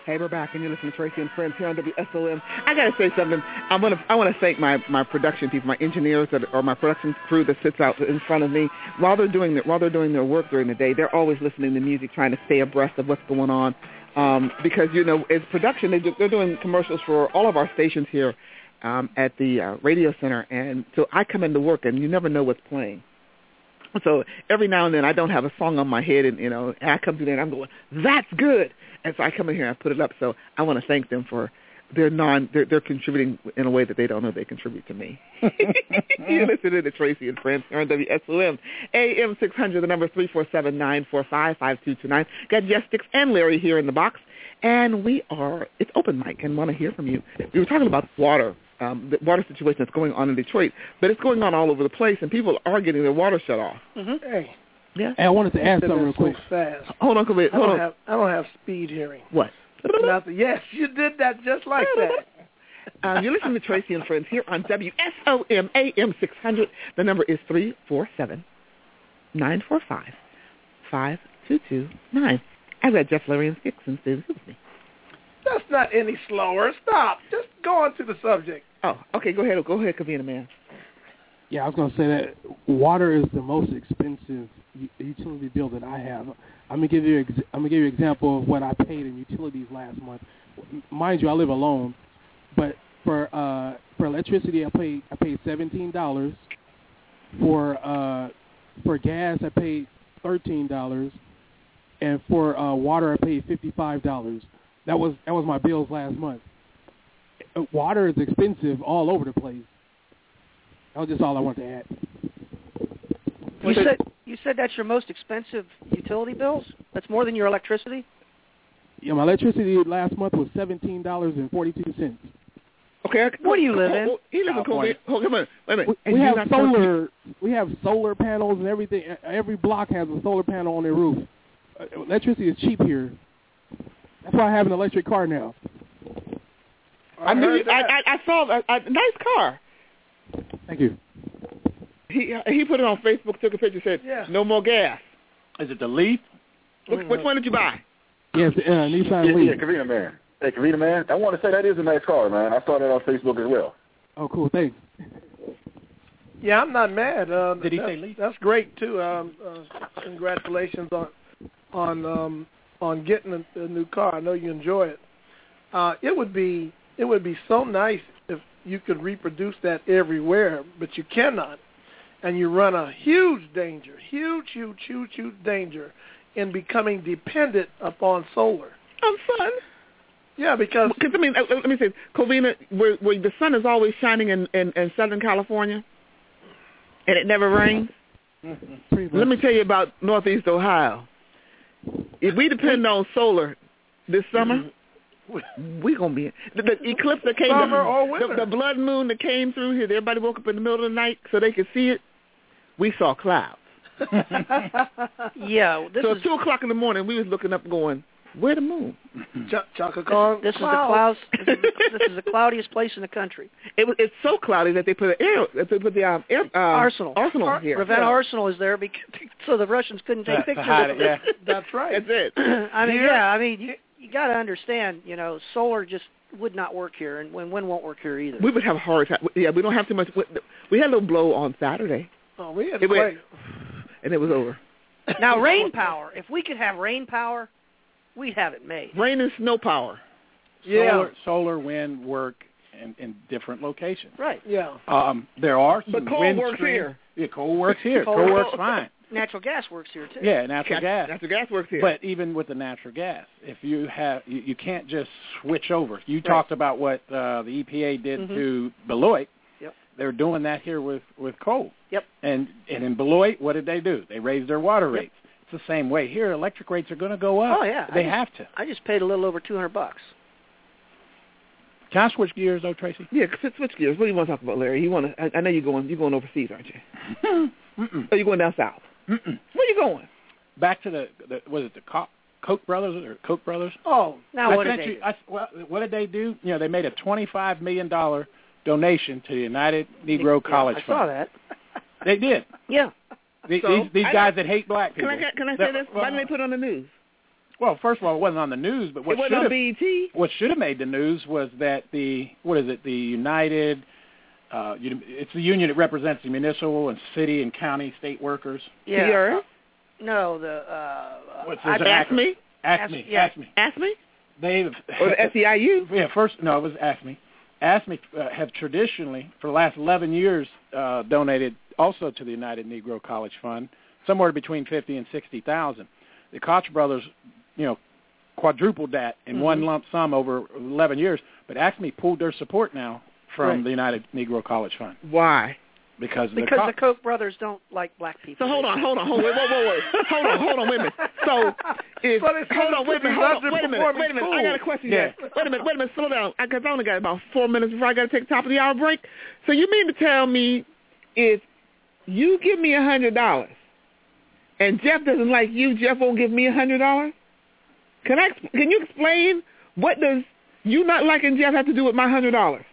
Hey, we're back, and you're listening to Tracy and Friends here on W S O M. I gotta say something. I want to I want to thank my, my production people, my engineers, that, or my production crew that sits out in front of me while they're doing their, while they're doing their work during the day. They're always listening to music, trying to stay abreast of what's going on. Um, because you know, as production, they do, they're doing commercials for all of our stations here um, at the uh, radio center, and so I come into work, and you never know what's playing. So every now and then I don't have a song on my head, and you know, and I come through there and I'm going, that's good. And so I come in here and I put it up. So I want to thank them for their non, they're, they're contributing in a way that they don't know they contribute to me. You're listening to Tracy and Friends here on W S O M. A M six hundred, the number three four seven, nine four five, five two two nine. Got Jeff Sticks and Larry here in the box. And we are, it's open mic and want to hear from you. We were talking about water. Um, the water situation that's going on in Detroit, but it's going on all over the place, and people are getting their water shut off. Mm-hmm. Hey, yeah. Hey, I wanted to ask something real so quick. Fast. Hold on, come here. I Hold don't on. have I don't have speed hearing. What? Nothing. Yes, you did that just like that. um, you're listening to Tracy and Friends here on W S O M A M six hundred. The number is three four seven, nine four five, five two two nine. I've got Jeff, Larry, and Sticks and Steve with me. That's not any slower. Stop. Just go on to the subject. Oh, okay. Go ahead. Go ahead, Kavina, man. Yeah, I was going to say that water is the most expensive u- utility bill that I have. I'm gonna give you ex- I'm gonna give you an example of what I paid in utilities last month. Mind you, I live alone, but for uh, for electricity, I paid I paid seventeen dollars. For uh, for gas, I paid thirteen dollars, and for uh, water, I paid fifty-five dollars. That was that was my bills last month. Water is expensive all over the place. That was just all I wanted to add. You said you said that's your most expensive utility bills? That's more than your electricity? Yeah, my electricity last month was seventeen dollars and forty-two cents. Okay, where do you live in? He lives in California. Hold on, wait a minute. We, we have solar. We have solar panels and everything. Every block has a solar panel on their roof. Uh, electricity is cheap here. That's why I have an electric car now. I, I knew. You, I, I, I saw a, a nice car. Thank you. He he put it on Facebook, took a picture, said, yeah. "No more gas." Is it the Leaf? Which, mm-hmm. which one did you buy? Yes, uh, Nissan yeah, Leaf. Yeah, Kavina, man. Hey, Kavina, man. I want to say that is a nice car, man. I saw that on Facebook as well. Oh, cool. Thanks. Yeah, I'm not mad. Uh, did he that's, say Leaf? That's great too. Um, uh, congratulations on on um, on getting a, a new car. I know you enjoy it. Uh, it would be it would be so nice if you could reproduce that everywhere, but you cannot. And you run a huge danger, huge, huge, huge, huge danger in becoming dependent upon solar. On sun? Yeah, because... Cause, I mean, let me say, Covina, where, where the sun is always shining in, in, in Southern California, and it never rains. Mm-hmm. Let me tell you about Northeast Ohio. If we depend on solar this summer... Mm-hmm. We're going to be in. The, the eclipse that came Summer the, or winter. The, the blood moon that came through here, everybody woke up in the middle of the night so they could see it. We saw clouds. yeah. This so is, at two o'clock in the morning, we was looking up going, where the moon? Ch- Chaka Khan. This, this is the clouds. This is, this is the cloudiest place in the country. It was. It's so cloudy that they put an air. That they put the um, air, um, arsenal. Arsenal Ar- here. Ravenna yeah. Arsenal is there because, so the Russians couldn't take pictures hide of it. Yeah. That's right. That's it. I mean, here, yeah. I mean, you, you got to understand. You know, solar just would not work here, and wind won't work here either. We would have a hard time. Yeah, we don't have too much. We had a little blow on Saturday. Oh, we had it quite... went, and it was over. Now, rain power. If we could have rain power, we'd have it made. Rain and snow power. Yeah. Solar, solar wind work in, in different locations. Right. Yeah. Um, there are some But coal wind works stream. here. Yeah, coal works here. Coal, coal works fine. Natural gas works here too. Yeah, natural gas. Natural gas works here. But even with the natural gas, if you have, you, you can't just switch over. You right. talked about what uh, the E P A did mm-hmm. to Beloit. Yep. They're doing that here with, with coal. Yep. And and in Beloit, what did they do? They raised their water yep. rates. It's the same way here. Electric rates are going to go up. Oh yeah, they I just, have to. I just paid a little over two hundred bucks. Can I switch gears though, Tracy? Yeah, switch gears. What do you want to talk about, Larry? You want to? I, I know you're going. You're going overseas, aren't you? Mm-mm. Or you going down south? Mm-mm. Where you going? Back to the, the was it the Co- Koch brothers or Koch brothers? Oh, now I what did you, they do? I, well, what did they do? You know, they made a twenty-five million dollar donation to the United Negro yeah, College I Fund. saw that. They did. Yeah. The, So, these these I guys know. that hate black people. Can I can I say that, this? well, Why didn't they put it on the news? Well, first of all, it wasn't on the news, but what it wasn't should on have B E T? what should have made the news was that the what is it? The United, uh, it's the union that represents the municipal and city and county state workers. Yeah. T R F? No, the uh, What's I, this? AFSCME? AFSCME. Yeah. AFSCME. AFSCME? They've Or the S E I U? Yeah, first no, it was AFSCME. AFSCME uh, have traditionally, for the last eleven years, uh, donated also to the United Negro College Fund, somewhere between fifty and sixty thousand. The Koch brothers, you know, quadrupled that in mm-hmm. one lump sum over eleven years. But AFSCME pulled their support now from right. the United Negro College Fund. Why? Because because the, Co- the Koch brothers don't like black people. So hold on, hold on, hold on, wait, wait, wait, wait. hold on, hold on, wait a minute. So, if, But it's hold on, wait a minute, hold on, wait a minute, performing wait a minute. I got a question Yeah. here. Wait a minute, wait a minute, slow down, because I only got about four minutes before I got to take the top of the hour break. So you mean to tell me if you give me a hundred dollars and Jeff doesn't like you, Jeff won't give me a hundred dollars? Can I? Can you explain what does you not liking Jeff have to do with my hundred dollars?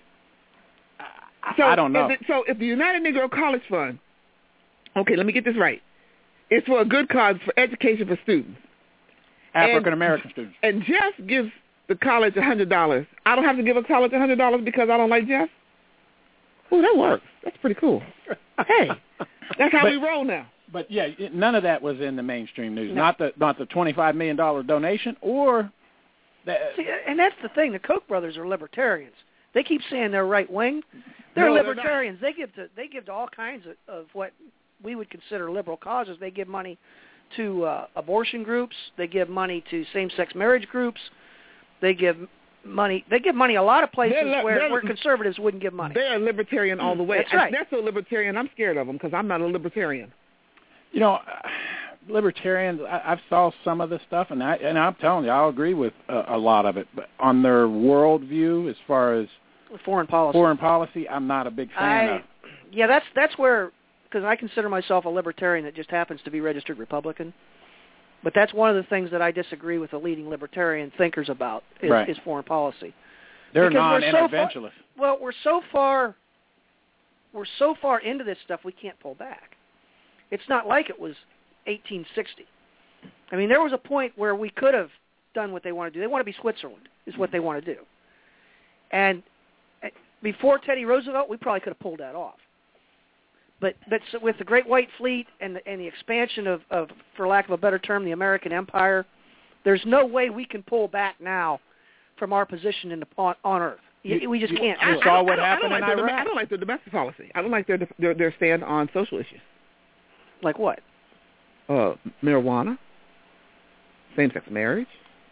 So I don't know. If it, so if the United Negro College Fund, okay, let me get this right. It's for a good cause, for education for students. African American students. And Jeff gives the college a hundred dollars. I don't have to give a college a hundred dollars because I don't like Jeff. Oh, that works. That's pretty cool. Hey, that's how but, we roll now. But yeah, it, none of that was in the mainstream news. No. Not the not the twenty-five million dollar donation or. The, See, and that's the thing. The Koch brothers are libertarians. They keep saying they're right wing. They're No, they're libertarians. They give to they give to all kinds of, of what we would consider liberal causes. They give money to uh, abortion groups. They give money to same-sex marriage groups. They give money. They give money a lot of places They're, where, they're, where conservatives wouldn't give money. They're a libertarian all the way. That's right. They're so libertarian, I'm scared of them because I'm not a libertarian. You know, libertarians. I, I've saw some of this stuff, and I and I'm telling you, I'll agree with a, a lot of it. But on their worldview, as far as foreign policy, foreign policy, I'm not a big fan I, of. Yeah, that's that's where, because I consider myself a libertarian that just happens to be registered Republican. But that's one of the things that I disagree with the leading libertarian thinkers about is, right. is foreign policy. They're Because non-interventionists. So well, we're so far, we're so far into this stuff we can't pull back. It's not like it was eighteen sixty. I mean, there was a point where we could have done what they want to do. They want to be Switzerland, is what they want to do. And before Teddy Roosevelt, we probably could have pulled that off. But but so with the Great White Fleet and the, and the expansion of, of, for lack of a better term, the American Empire, there's no way we can pull back now from our position in the, on, on Earth. You, we just can't. You do saw it. what I happened don't, I don't in like Iraq. their, I don't like their domestic policy. I don't like their their, their stand on social issues. Like what? Uh, marijuana, same-sex marriage.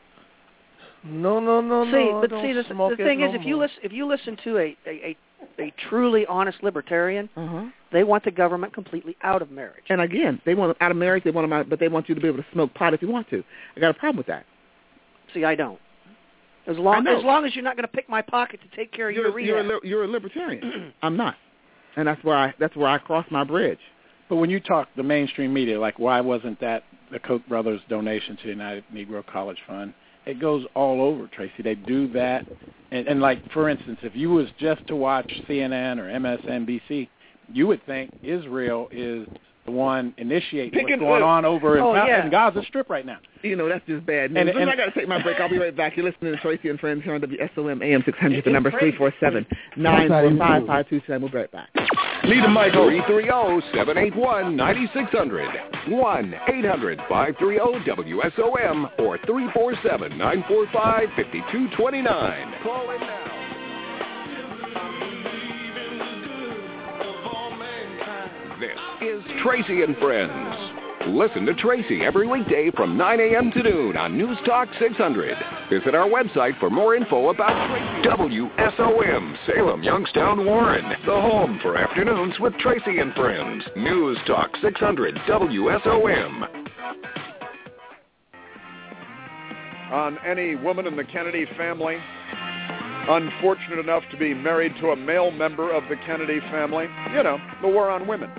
No, no, no, see, no. but don't see, the, smoke the it thing no is, if you more. listen, if you listen to a a, a, a truly honest libertarian, Uh-huh. they want the government completely out of marriage. And again, they want them out of marriage. They want them out, but they want you to be able to smoke pot if you want to. I got a problem with that. See, I don't. As I long know. as long as you're not going to pick my pocket to take care of You're, your you're, a, rehab. li- you're a libertarian. I'm not, and that's where I that's where I cross my bridge. But when you talk the mainstream media, like why wasn't that the Koch brothers' donation to the United Negro College Fund? It goes all over, Tracy. They do that, and, and like for instance, if you was just to watch C N N or M S N B C, you would think Israel is the one initiating Picking what's going up. on over in, Oh, Pa- yeah. in Gaza Strip right now. You know, that's just bad news. And- Listen, and- I got to take my break. I'll be right back. You're listening to Tracy and Friends here on W S O M A M six hundred. The number three four seven, nine four five, five two seven. We'll be right back. Need a mic three three zero, seven eight one, nine six zero zero, one eight hundred, five three zero, W S O M, or three four seven, nine four five, five two two nine. Call in now. This is Tracy and Friends. Listen to Tracy every weekday from nine a.m. to noon on News Talk six hundred. Visit our website for more info about Tracy. W S O M, Salem, Youngstown, Warren. The home for afternoons with Tracy and Friends. News Talk six hundred, W S O M. On any woman in the Kennedy family unfortunate enough to be married to a male member of the Kennedy family, you know, the war on women.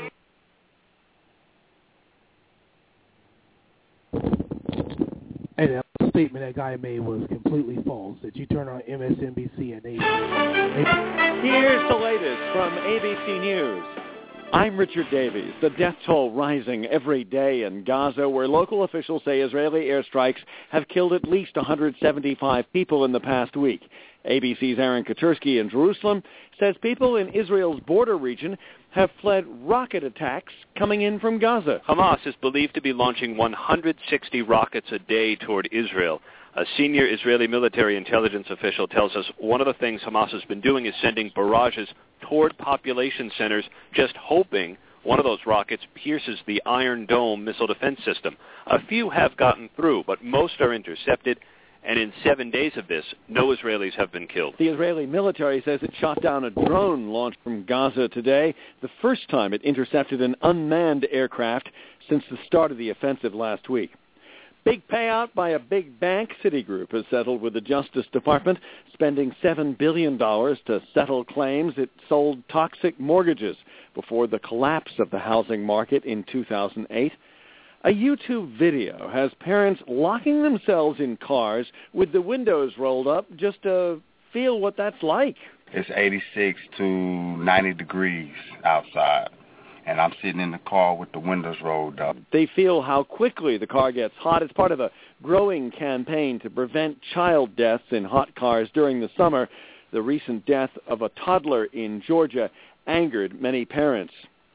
And that statement that guy made was completely false, that you turn on M S N B C and they... they Here's the latest from A B C News. I'm Richard Davies. The death toll rising every day in Gaza, where local officials say Israeli airstrikes have killed at least one hundred seventy-five people in the past week. A B C's Aaron Katursky in Jerusalem says people in Israel's border region have fled rocket attacks coming in from Gaza. Hamas is believed to be launching one hundred sixty rockets a day toward Israel. A senior Israeli military intelligence official tells us one of the things Hamas has been doing is sending barrages toward population centers, just hoping one of those rockets pierces the Iron Dome missile defense system. A few have gotten through, but most are intercepted, and in seven days of this, no Israelis have been killed. The Israeli military says it shot down a drone launched from Gaza today, the first time it intercepted an unmanned aircraft since the start of the offensive last week. Big payout by a big bank. Citigroup has settled with the Justice Department, spending seven billion dollars to settle claims it sold toxic mortgages before the collapse of the housing market in two thousand eight. A YouTube video has parents locking themselves in cars with the windows rolled up just to feel what that's like. It's eighty-six to ninety degrees outside, and I'm sitting in the car with the windows rolled up. They feel how quickly the car gets hot. It's part of a growing campaign to prevent child deaths in hot cars during the summer. The recent death of a toddler in Georgia angered many parents.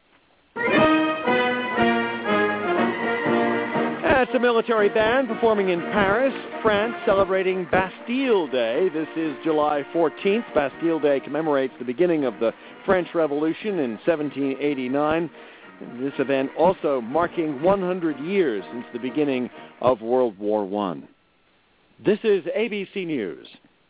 That's a military band performing in Paris, France, celebrating Bastille Day. This is July fourteenth. Bastille Day commemorates the beginning of the French Revolution in seventeen eighty-nine. This event also marking one hundred years since the beginning of World War One. This is A B C News.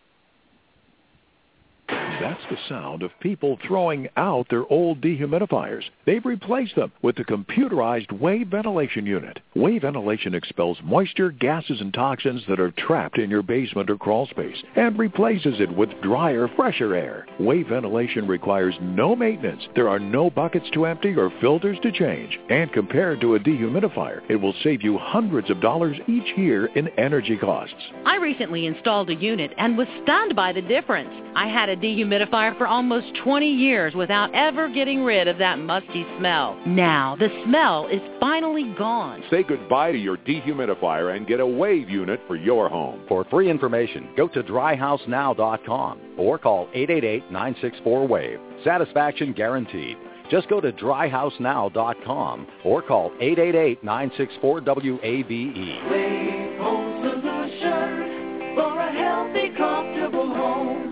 That's the sound of people throwing out their old dehumidifiers. They've replaced them with the computerized Wave Ventilation Unit. Wave Ventilation expels moisture, gases, and toxins that are trapped in your basement or crawl space and replaces it with drier, fresher air. Wave Ventilation requires no maintenance. There are no buckets to empty or filters to change. And compared to a dehumidifier, it will save you hundreds of dollars each year in energy costs. I recently installed a unit and was stunned by the difference. I had a dehumidifier for almost twenty years without ever getting rid of that musty smell. Now, the smell is finally gone. Say goodbye to your dehumidifier and get a Wave unit for your home. For free information, go to dry house now dot com or call eight eight eight, nine six four, WAVE. Satisfaction guaranteed. Just go to dry house now dot com or call eight eight eight, nine six four, W A V E. Wave Home Solutions for a healthy, comfortable home.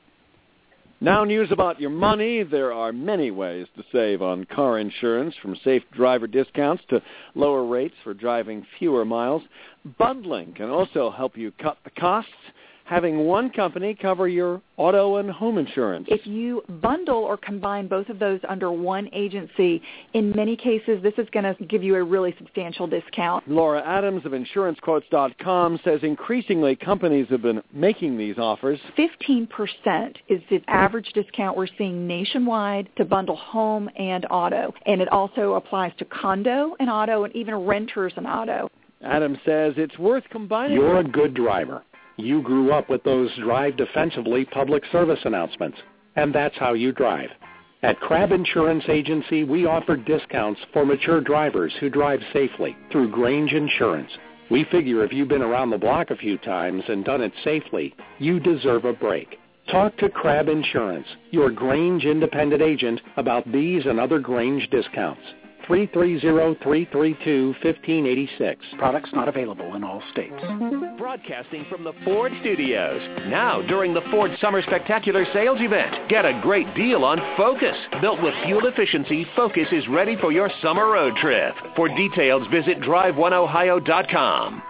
Now news about your money. There are many ways to save on car insurance, from safe driver discounts to lower rates for driving fewer miles. Bundling can also help you cut the costs. Having one company cover your auto and home insurance. If you bundle or combine both of those under one agency, in many cases this is going to give you a really substantial discount. Laura Adams of insurance quotes dot com says increasingly companies have been making these offers. fifteen percent is the average discount we're seeing nationwide to bundle home and auto. And it also applies to condo and auto and even renters and auto. Adams says it's worth combining. You're a good driver. You grew up with those Drive Defensively public service announcements, and that's how you drive. At Crabb Insurance Agency, we offer discounts for mature drivers who drive safely through Grange Insurance. We figure if you've been around the block a few times and done it safely, you deserve a break. Talk to Crabb Insurance, your Grange independent agent, about these and other Grange discounts. three three zero, three three two, one five eight six. Products not available in all states. Broadcasting from the Ford Studios. Now, during the Ford Summer Spectacular Sales Event, get a great deal on Focus. Built with fuel efficiency, Focus is ready for your summer road trip. For details, visit drive one ohio dot com.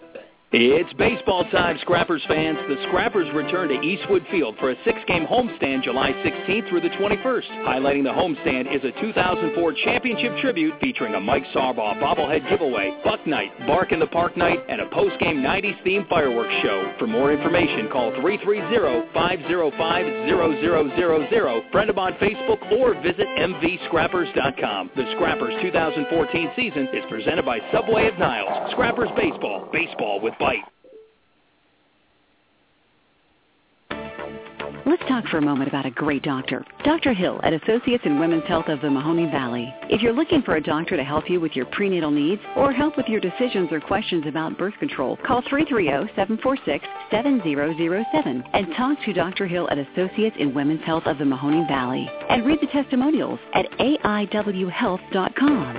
It's baseball time, Scrappers fans. The Scrappers return to Eastwood Field for a six-game homestand July sixteenth through the twenty-first. Highlighting the homestand is a two thousand four championship tribute featuring a Mike Sarbaugh bobblehead giveaway, Buck Night, Bark in the Park Night, and a post-game nineties themed fireworks show. For more information, call three three zero, five zero five, zero zero zero zero, friend them on Facebook, or visit m v scrappers dot com. The Scrappers two thousand fourteen season is presented by Subway of Niles. Scrappers Baseball. Baseball with bite. Let's talk for a moment about a great doctor. Doctor Hill at Associates in Women's Health of the Mahoning Valley. If you're looking for a doctor to help you with your prenatal needs or help with your decisions or questions about birth control, call three three zero, seven four six, seven zero zero seven and talk to Doctor Hill at Associates in Women's Health of the Mahoning Valley. And read the testimonials at A I W health dot com.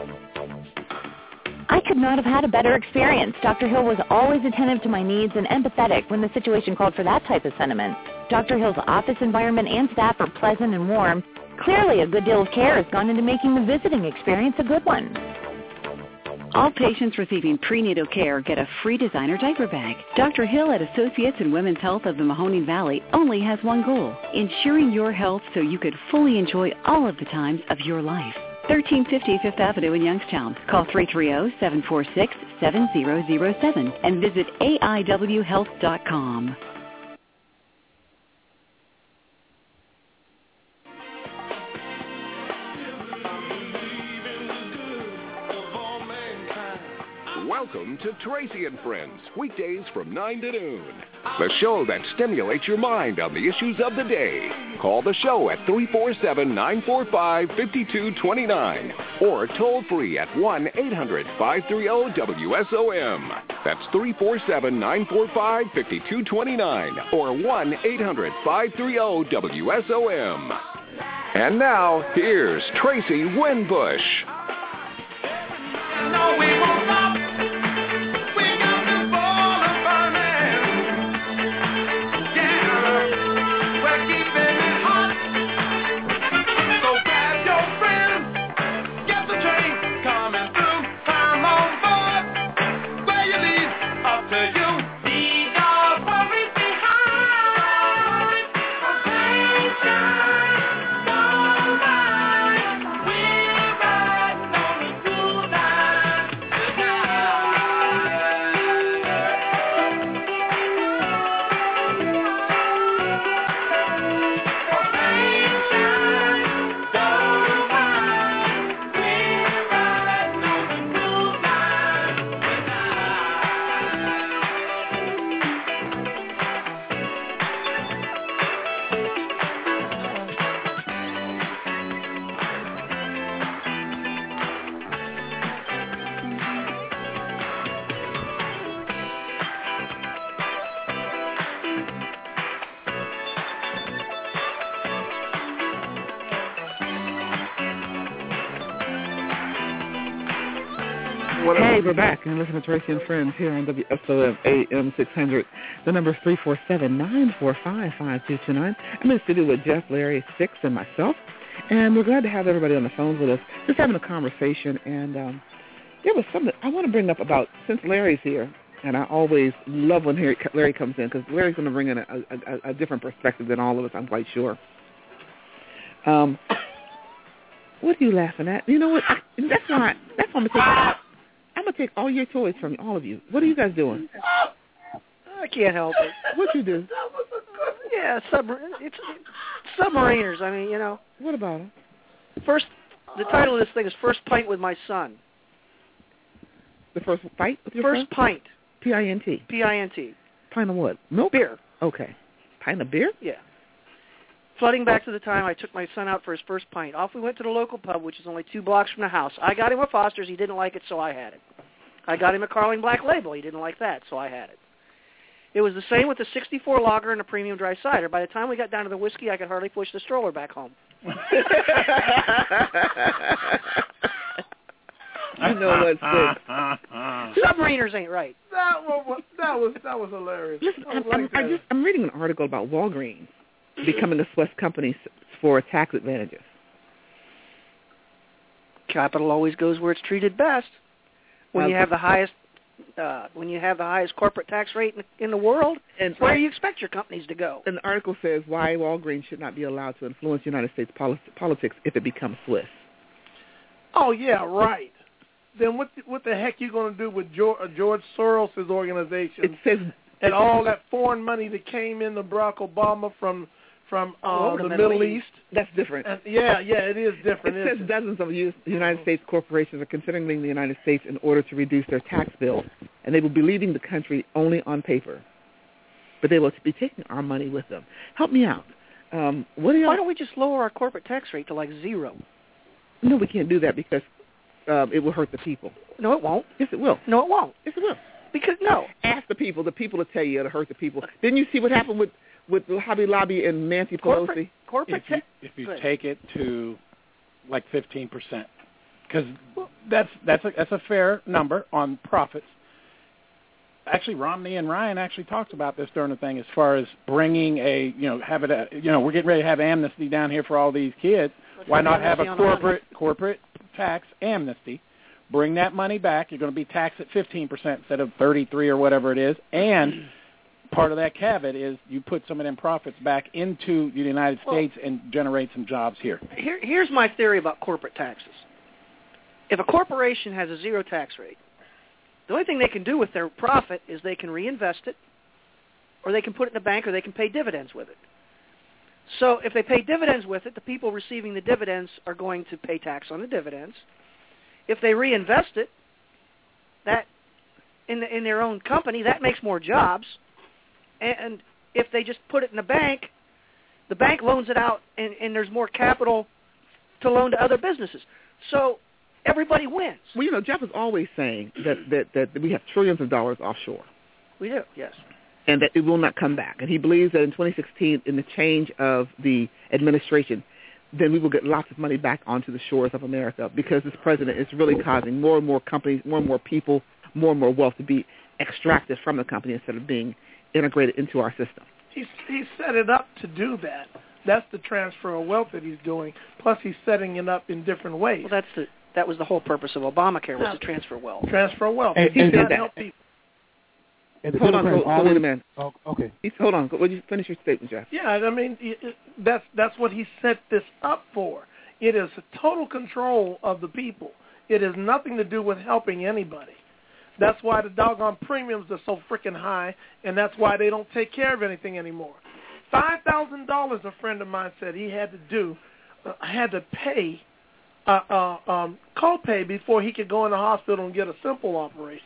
I could not have had a better experience. Doctor Hill was always attentive to my needs and empathetic when the situation called for that type of sentiment. Doctor Hill's office environment and staff are pleasant and warm. Clearly, a good deal of care has gone into making the visiting experience a good one. All patients receiving prenatal care get a free designer diaper bag. Doctor Hill at Associates in Women's Health of the Mahoning Valley only has one goal, ensuring your health so you could fully enjoy all of the times of your life. thirteen fifty Fifth Avenue in Youngstown. Call three three zero, seven four six, seven zero zero seven and visit A I W health dot com. Welcome to Tracy and Friends, weekdays from nine to noon. The show that stimulates your mind on the issues of the day. Call the show at three four seven, nine four five, five two two nine or toll free at one eight hundred, five three zero, W S O M. That's three four seven, nine four five, five two two nine or one eight hundred, five three zero, W S O M. And now, here's Tracy Winbush. No, we won't stop. Hey, we're back and listen to Tracy and Friends here on W S O M A M six hundred. The number is three four seven, nine four five, five two two nine. I'm in the studio with Jeff, Larry, Six, and myself, and we're glad to have everybody on the phone with us, just having a conversation. And um, there was something I want to bring up about, since Larry's here, and I always love when Larry comes in, because Larry's going to bring in a, a, a different perspective than all of us, I'm quite sure. Um, what are you laughing at? You know what? That's why. That's why I'm going to take. I'm going to take all your toys from all of you. What are you guys doing? I can't help it. What you do? Yeah, submar- it's, it's submariners. I mean, you know. What about them? First, the title of this thing is First Pint with My Son. The first fight with your First son? pint. P I N T. P I N T. Pint of what? Milk? Beer. Okay. Pint of beer? Yeah. Flooding back to the time I took my son out for his first pint. Off we went to the local pub, which is only two blocks from the house. I got him a Foster's. He didn't like it, so I had it. I got him a Carling Black Label. He didn't like that, so I had it. It was the same with the sixty-four lager and the premium dry cider. By the time we got down to the whiskey, I could hardly push the stroller back home. You know what's good. Submariners ain't right. That was that was that was hilarious. Listen, I I'm, like I'm, I just, I'm reading an article about Walgreens becoming a Swiss company for tax advantages. Capital always goes where it's treated best. When Well, you have the highest, uh, when you have the highest corporate tax rate in, in the world, and where do you expect your companies to go? An article says why Walgreens should not be allowed to influence United States poli- politics if it becomes Swiss. Oh yeah, right. Then what the, what the heck you going to do with George, uh, George Soros' organization? It says and all that foreign money that came into Barack Obama from from uh, Oh, the, the Middle, Middle East. That's different. And yeah, yeah, it is different. It says isn't it? dozens of U- United States corporations are considering leaving the United States in order to reduce their tax bill, and they will be leaving the country only on paper. but they will be taking our money with them. Help me out. Um, what do y'all? Why don't we just lower our corporate tax rate to like zero? No, we can't do that because um, it will hurt the people. No, it won't. Yes, it will. No, it won't. Yes, it will. Because no. Ask the people. The people will tell you it'll hurt the people. Didn't you see what happened with with Hobby Lobby and Nancy Pelosi? Corporate, corporate if you, if you take it to like fifteen percent, because that's that's a, that's a fair number on profits. Actually, Romney and Ryan actually talked about this during the thing as far as bringing a, you know, have it, a, you know, we're getting ready to have amnesty down here for all these kids. Why not have a corporate corporate tax amnesty? Bring that money back. You're going to be taxed at fifteen percent instead of thirty-three or whatever it is. And part of that caveat is you put some of them profits back into the United States well, and generate some jobs here. here. Here's my theory about corporate taxes. If a corporation has a zero tax rate, the only thing they can do with their profit is they can reinvest it, or they can put it in the bank, or they can pay dividends with it. So if they pay dividends with it, the people receiving the dividends are going to pay tax on the dividends. If they reinvest it, that in the, in their own company, that makes more jobs. And if they just put it in the bank, the bank loans it out, and, and there's more capital to loan to other businesses. So everybody wins. Well, you know, Jeff is always saying that, that, that we have trillions of dollars offshore. We do, yes. And that it will not come back. And he believes that in twenty sixteen, in the change of the administration, then we will get lots of money back onto the shores of America because this president is really causing more and more companies, more and more people, more and more wealth to be extracted from the company instead of being integrated into our system. He's, he set it up to do that. That's the transfer of wealth that he's doing. Plus, he's setting it up in different ways. Well, that's the that was the whole purpose of Obamacare, was to transfer wealth. Transfer wealth. And, he's and, got and to help people. And the hold on, hold, hold on a minute. Oh, okay. He's, hold on. Would you finish your statement, Jeff? Yeah, I mean, it, that's that's what he set this up for. It is total control of the people. It has nothing to do with helping anybody. That's why the doggone premiums are so freaking high, and that's why they don't take care of anything anymore. Five thousand dollars, a friend of mine said he had to do, uh, had to pay, uh, uh, um, copay before he could go in the hospital and get a simple operation.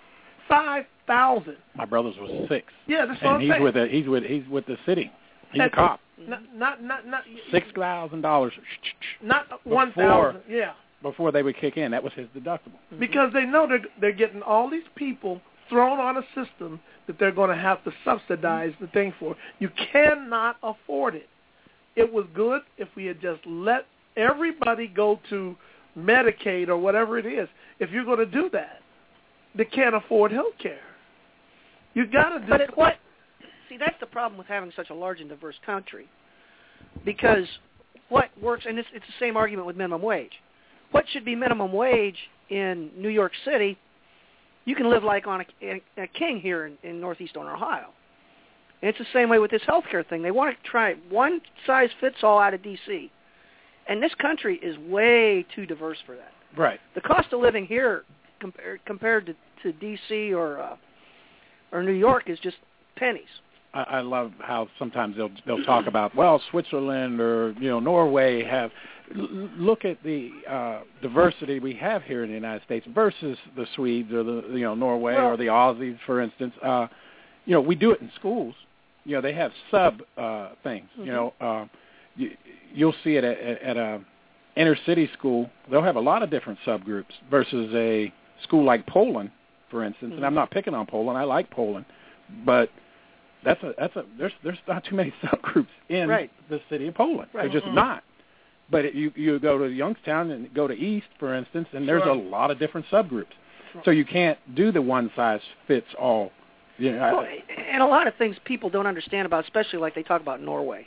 Five thousand. My brother's was six. Yeah, that's what and I'm he's saying. with a, he's with he's with the city. He's that's a cop. Not not not, not six thousand dollars. Not one thousand. Yeah. Before they would kick in, that was his deductible. Because they know they're they're getting all these people thrown on a system that they're going to have to subsidize the thing for. You cannot afford it. It was good if we had just let everybody go to Medicaid or whatever it is. If you're going to do that, they can't afford health care. You got to do But it, what? See, that's the problem with having such a large and diverse country. Because what works, and it's, it's the same argument with minimum wage. What should be minimum wage in New York City, you can live like on a, a king here in, in northeastern Ohio. And it's the same way with this healthcare thing. They want to try one size fits all out of D C And this country is way too diverse for that. Right. The cost of living here compared compared to, to D C or uh, or New York is just pennies. I, I love how sometimes they'll they'll talk about, well, Switzerland or you know Norway have. L- look at the uh, diversity we have here in the United States versus the Swedes or the you know Norway well, or the Aussies, for instance. Uh, you know, we do it in schools. You know, they have sub uh, things. Mm-hmm. You know, uh, you, you'll see it at, at, at a inner city school. They'll have a lot of different subgroups versus a school like Poland, for instance. Mm-hmm. And I'm not picking on Poland. I like Poland, but that's a that's a there's there's not too many subgroups in right. the city of Poland. Right. There's just mm-hmm. not. But it, you you go to Youngstown and go to East, for instance, and there's sure. a lot of different subgroups. So you can't do the one size fits all. You know, well, I, and a lot of things people don't understand about, especially like they talk about Norway.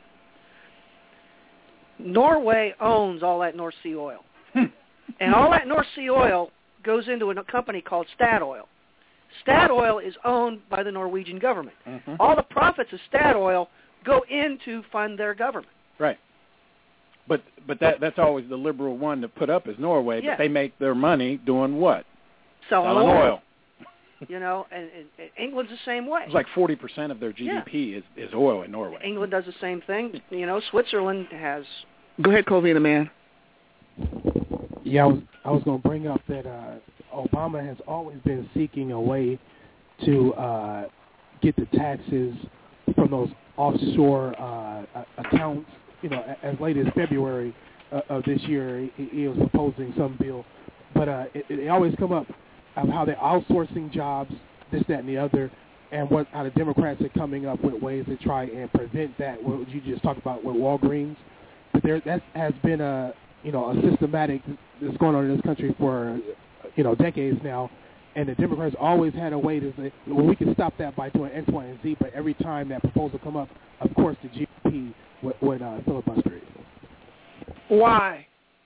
Norway owns all that North Sea oil, and all that North Sea oil goes into a company called Statoil. Statoil is owned by the Norwegian government. Mm-hmm. All the profits of Statoil go in to fund their government. Right. But but that that's always the liberal one to put up is Norway. Yeah. But they make their money doing what? Selling, Selling oil. oil. You know, and, and, and England's the same way. It's like forty percent of their G D P yeah. is, is oil in Norway. England does the same thing. You know, Switzerland has... Go ahead, Covina, man. Yeah, I was, I was going to bring up that uh, Obama has always been seeking a way to uh, get the taxes from those offshore uh, accounts. You know, as late as February uh, of this year, he, he was proposing some bill, but uh, it, it always come up of how they're outsourcing jobs, this, that, and the other, and what how the Democrats are coming up with ways to try and prevent that. What you just talked about with Walgreens, but there that has been a you know a systematic that's going on in this country for you know decades now, and the Democrats always had a way to say, well, we can stop that by doing X, Y, and Z. But every time that proposal come up, of course the G O P would, would uh, filibuster it. Why?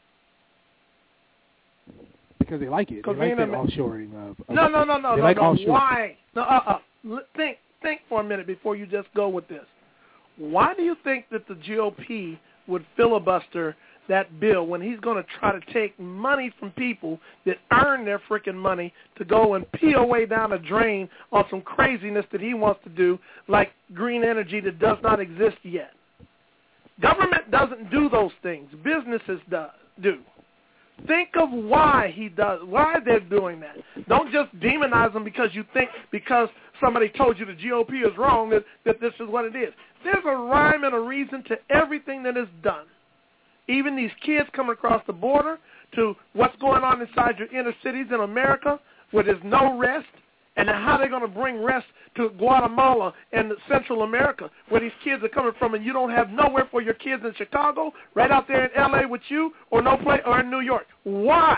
Because they like it. They like that offshoring. Of, of, no, no, no, no, they no, like no. offshoring. Why? No, uh, uh. Think, think for a minute before you just go with this. Why do you think that the G O P would filibuster that bill when he's going to try to take money from people that earn their freaking money to go and pee away down a drain on some craziness that he wants to do, like green energy that does not exist yet? Government doesn't do those things. Businesses do. do. Think of why he does, why they're doing that. Don't just demonize them because you think, because somebody told you the G O P is wrong, that, that this is what it is. There's a rhyme and a reason to everything that is done. Even these kids coming across the border to what's going on inside your inner cities in America where there's no rest, and how they're going to bring rest to Guatemala and Central America, where these kids are coming from, and you don't have nowhere for your kids in Chicago, right out there in L A with you, or no place, or in New York. Why?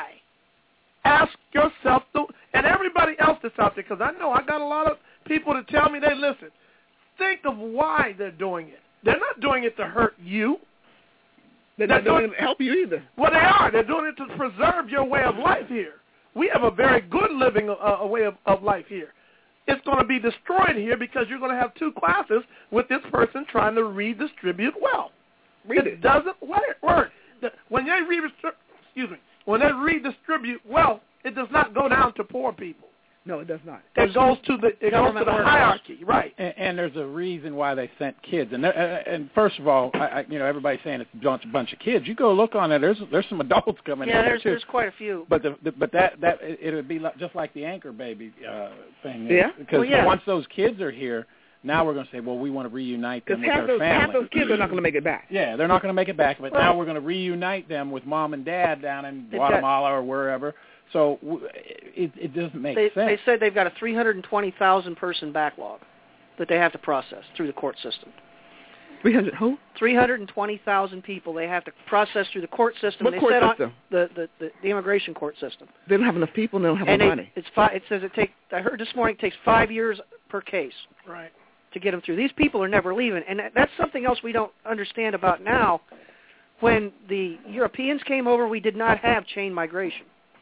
Ask yourself, the, and everybody else that's out there, because I know I got a lot of people to tell me they listen. Think of why they're doing it. They're not doing it to hurt you. They're not doing it to help you either. Well, they are. They're doing it to preserve your way of life here. We have a very good living uh, way of, of life here. It's going to be destroyed here because you're going to have two classes with this person trying to redistribute wealth. Read it, it doesn't work. When they redistribute, excuse me, when they redistribute wealth, it does not go down to poor people. No, it does not. It goes to the it goes to the hierarchy, right? And, and there's a reason why they sent kids. And and first of all, I, I, you know, everybody's saying it's a bunch, a bunch of kids. You go look on it. There's there's some adults coming yeah, in there there's, too. there's quite a few. But the, the but that that it, it would be like, just like the anchor baby uh, thing. Yeah. Because well, yeah. once those kids are here, now we're going to say, well, we want to reunite them with their those, family. half those kids are not going to make it back. Yeah, they're not going to make it back. But well, now we're going to reunite them with mom and dad down in got, Guatemala or wherever. So it, it doesn't make they, sense. They said they've got a three hundred twenty thousand person backlog that they have to process through the court system. three hundred who? three hundred twenty thousand people they have to process through the court system. What they court said system? On the, the, the, the immigration court system. They don't have enough people and they don't have and enough they, money. It's five, it says it take. I heard this morning it takes five years per case. Right. To get them through. These people are never leaving. And that, that's something else we don't understand about now. When the Europeans came over, we did not have chain migration.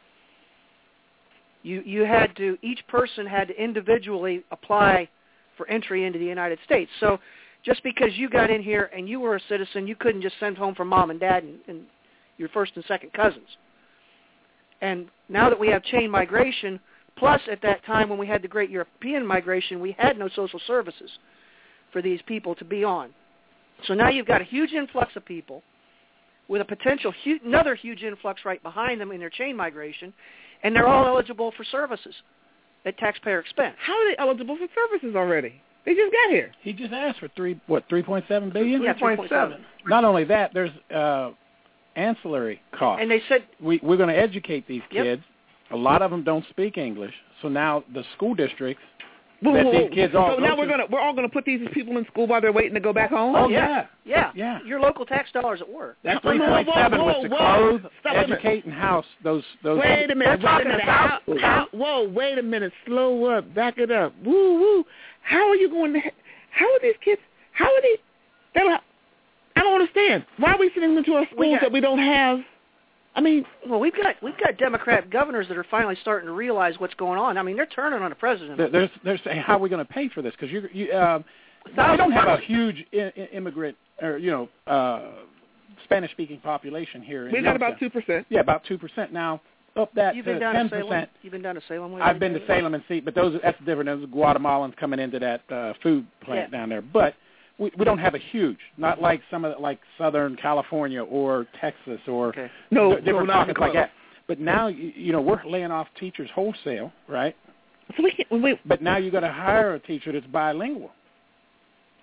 You you had to, each person had to individually apply for entry into the United States. So just because you got in here and you were a citizen, you couldn't just send home from mom and dad and, and your first and second cousins. And now that we have chain migration, plus at that time when we had the great European migration, we had no social services for these people to be on. So now you've got a huge influx of people with a potential hu- another huge influx right behind them in their chain migration, and they're all eligible for services at taxpayer expense. How are they eligible for services already? They just got here. He just asked for three, what, three point seven billion dollars? Yeah, three point seven. Not only that, there's uh, ancillary costs. And they said we, we're going to educate these yep. kids. A lot of them don't speak English, so now the school districts whoa, that whoa, these kids so all now go we're to, gonna we're all gonna put these people in school while they're waiting to go back home. Oh yeah, yeah, yeah. Your local tax dollars at work. That three point seven was to clothe, educate, and house those those. Wait a minute, wait a minute. How, how, whoa, wait a minute. Slow up. Back it up. Woo, woo. How are you going to? How are these kids? How are they? They don't. I don't understand. Why are we sending them to our schools got, that we don't have? I mean, well, we've got we've got Democrat governors that are finally starting to realize what's going on. I mean, they're turning on the president. They're they're, they're saying, how are we going to pay for this? Because you you um, we don't have a huge I- I- immigrant or you know uh, Spanish-speaking population here. We got about two percent. Yeah, about two percent now. Up that You've to been down ten to Salem. percent. You've been down to Salem. I've been to Salem and see, but those that's different. Those are Guatemalans coming into that uh, food plant yeah. down there, but. We, we don't have a huge, not like some of the, like Southern California or Texas or okay. no, d- different no, pockets like that. But now, you, you know, we're laying off teachers wholesale, right? So we can't, wait. But now you got to hire a teacher that's bilingual.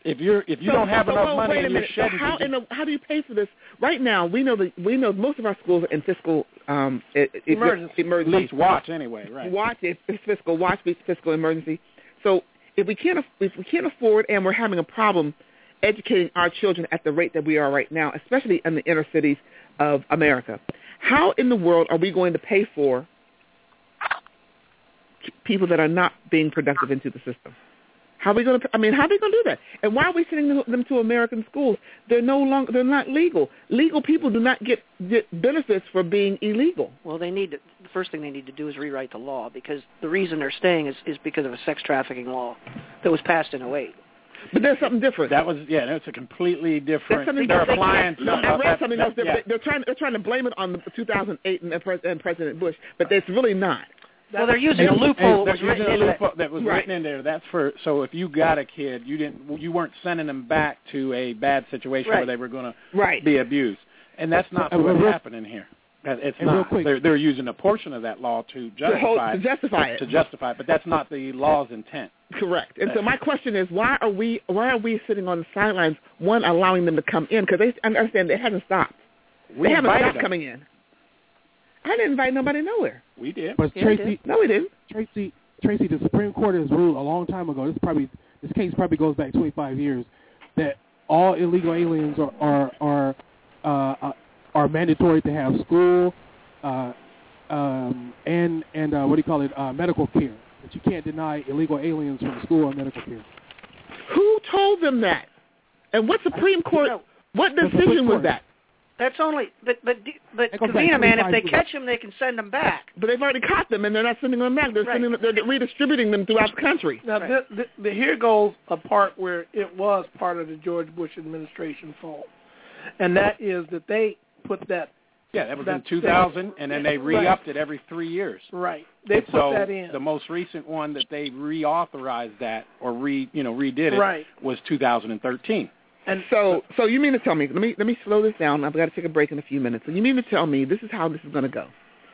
If you're if you so, don't have so, enough well, money wait a and you're minute. So shedding, how, in the, how do you pay for this? Right now, we know that we know most of our schools are in fiscal um, emergency. emergency. At least watch anyway, right? Watch it's fiscal. Watch fiscal emergency. So if we can't if we can't afford and we're having a problem educating our children at the rate that we are right now, especially in the inner cities of America, how in the world are we going to pay for people that are not being productive into the system? How are we going to? I mean, how are we going to do that? And why are we sending them to American schools? They're no longer. They're not legal. Legal people do not get, get benefits for being illegal. Well, they need to, the first thing they need to do is rewrite the law, because the reason they're staying is, is because of a sex trafficking law that was passed in oh eight. But there's something different. That was yeah. That's a completely different. Something they're different. applying. No, I read something else. They're, yeah. they're trying. They're trying to blame it on the two thousand eight and, and President Bush, but it's really not. Well, they're using a loophole. They're using a loophole that, that was right. written in there. That's for so if you got a kid, you didn't, you weren't sending them back to a bad situation right. where they were going to right. be abused, and that's not Uh, what's real, happening here. It's and not. Real They're, they're using a portion of that law to justify to, hold, to justify it. To justify it, but that's not the law's intent. Correct. And so my question is, why are we why are we sitting on the sidelines? One, allowing them to come in, because they understand it hasn't stopped. We they haven't stopped them. coming in. I didn't invite nobody nowhere. We did. But yeah, Tracy, did. no, we didn't. Tracy, Tracy, the Supreme Court has ruled a long time ago. This probably this case probably goes back twenty-five years. That all illegal aliens are are are uh, are mandatory to have school uh, um, and and uh, what do you call it uh, medical care. That you can't deny illegal aliens from school and medical care. Who told them that? And what Supreme Court? What decision was that? That's only, but but but That goes back Kavina, man, if they twenty-five catch them, they can send them back. But they've already caught them, and they're not sending them back. They're Right. sending them, they're redistributing them throughout the country. Now, Right. the, the, the, here goes a part where it was part of the George Bush administration fault, and that is that they put that. Yeah, that was that in two thousand, and then they re-upped it every three years. Right. They And put so that in. the most recent one that they reauthorized that or re you know redid it Right. was two thousand thirteen. And so, so you mean to tell me? Let me let me slow this down. I've got to take a break in a few minutes. So you mean to tell me this is how this is going to go?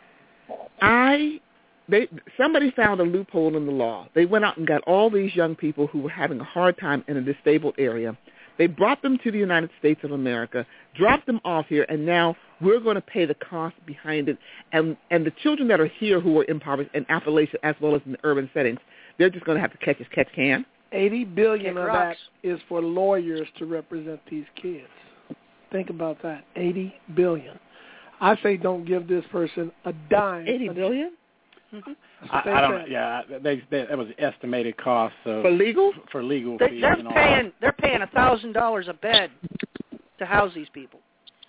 I, they, somebody found a loophole in the law. They went out and got all these young people who were having a hard time in a disabled area. They brought them to the United States of America, dropped them off here, and now we're going to pay the cost behind it. And and the children that are here who are impoverished in Appalachia as well as in the urban settings, they're just going to have to catch as catch can. Eighty billion Kick of rocks. that is for lawyers to represent these kids. Think about that. Eighty billion. I say don't give this person a dime. Eighty billion? Mm-hmm. I, I don't. Yeah, they, they, that was estimated cost so For legal? for legal They, fees they're and all paying they're paying a thousand dollars a bed to house these people.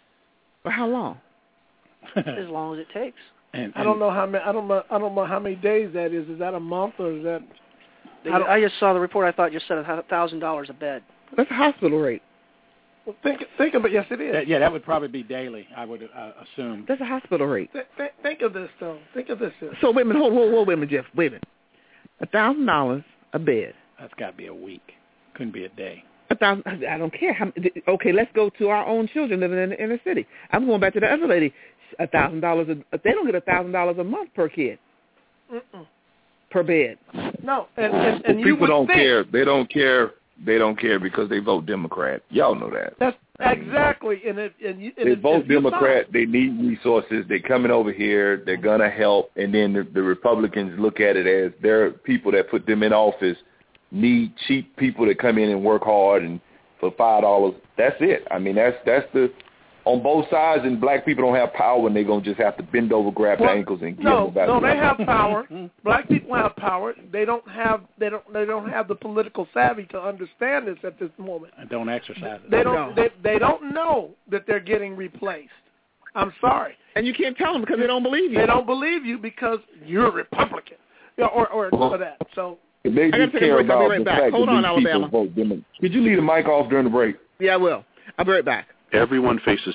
For how long? that. As long as it takes. and, I don't know how many. I don't know. I don't know how many days that is. Is that a month or is that? They, I don't- I just saw the report. I thought just said a thousand dollars a bed. That's a hospital rate. Well, think think of it. Yes, it is. That, yeah, that would probably be daily. I would uh, assume. That's a hospital rate. Th- th- think of this though. Think of this. Here. So wait a minute, hold, hold, hold, wait a minute, Jeff. Wait a minute. A thousand dollars a bed. That's got to be a week. Couldn't be a day. A thousand. I don't care. How, okay, let's go to our own children living in the inner city. I'm going back to the other lady. A thousand dollars. They don't get a thousand dollars a month per kid. Mm-mm. Per bed. No, and and, and Well, you people would don't think, care. They don't care. They don't care because they vote Democrat. Y'all know that. That's exactly, and it and, you, and They it, vote if you Democrat. They need resources. They're coming over here. They're gonna help, and then the, the Republicans look at it as their people that put them in office need cheap people that come in and work hard and for five dollars. That's it. I mean, that's that's the on both sides. And black people don't have power, and they're gonna just have to bend over, grab Well, their ankles, and give no, them about no, it. they have power. Black people have power. They don't have they don't they don't have the political savvy to understand this at this moment. And don't exercise it. They don't they, they don't know that they're getting replaced. I'm sorry. And you can't tell them because they don't believe you. They don't believe you because you're a Republican, yeah, or or, or that. So If they I gotta just take a care break. I'll be about right the back. fact Hold that on, these Alabama. people vote Democrat. Could you leave the mic off during the break? Yeah, I will. I'll be right back. Everyone faces.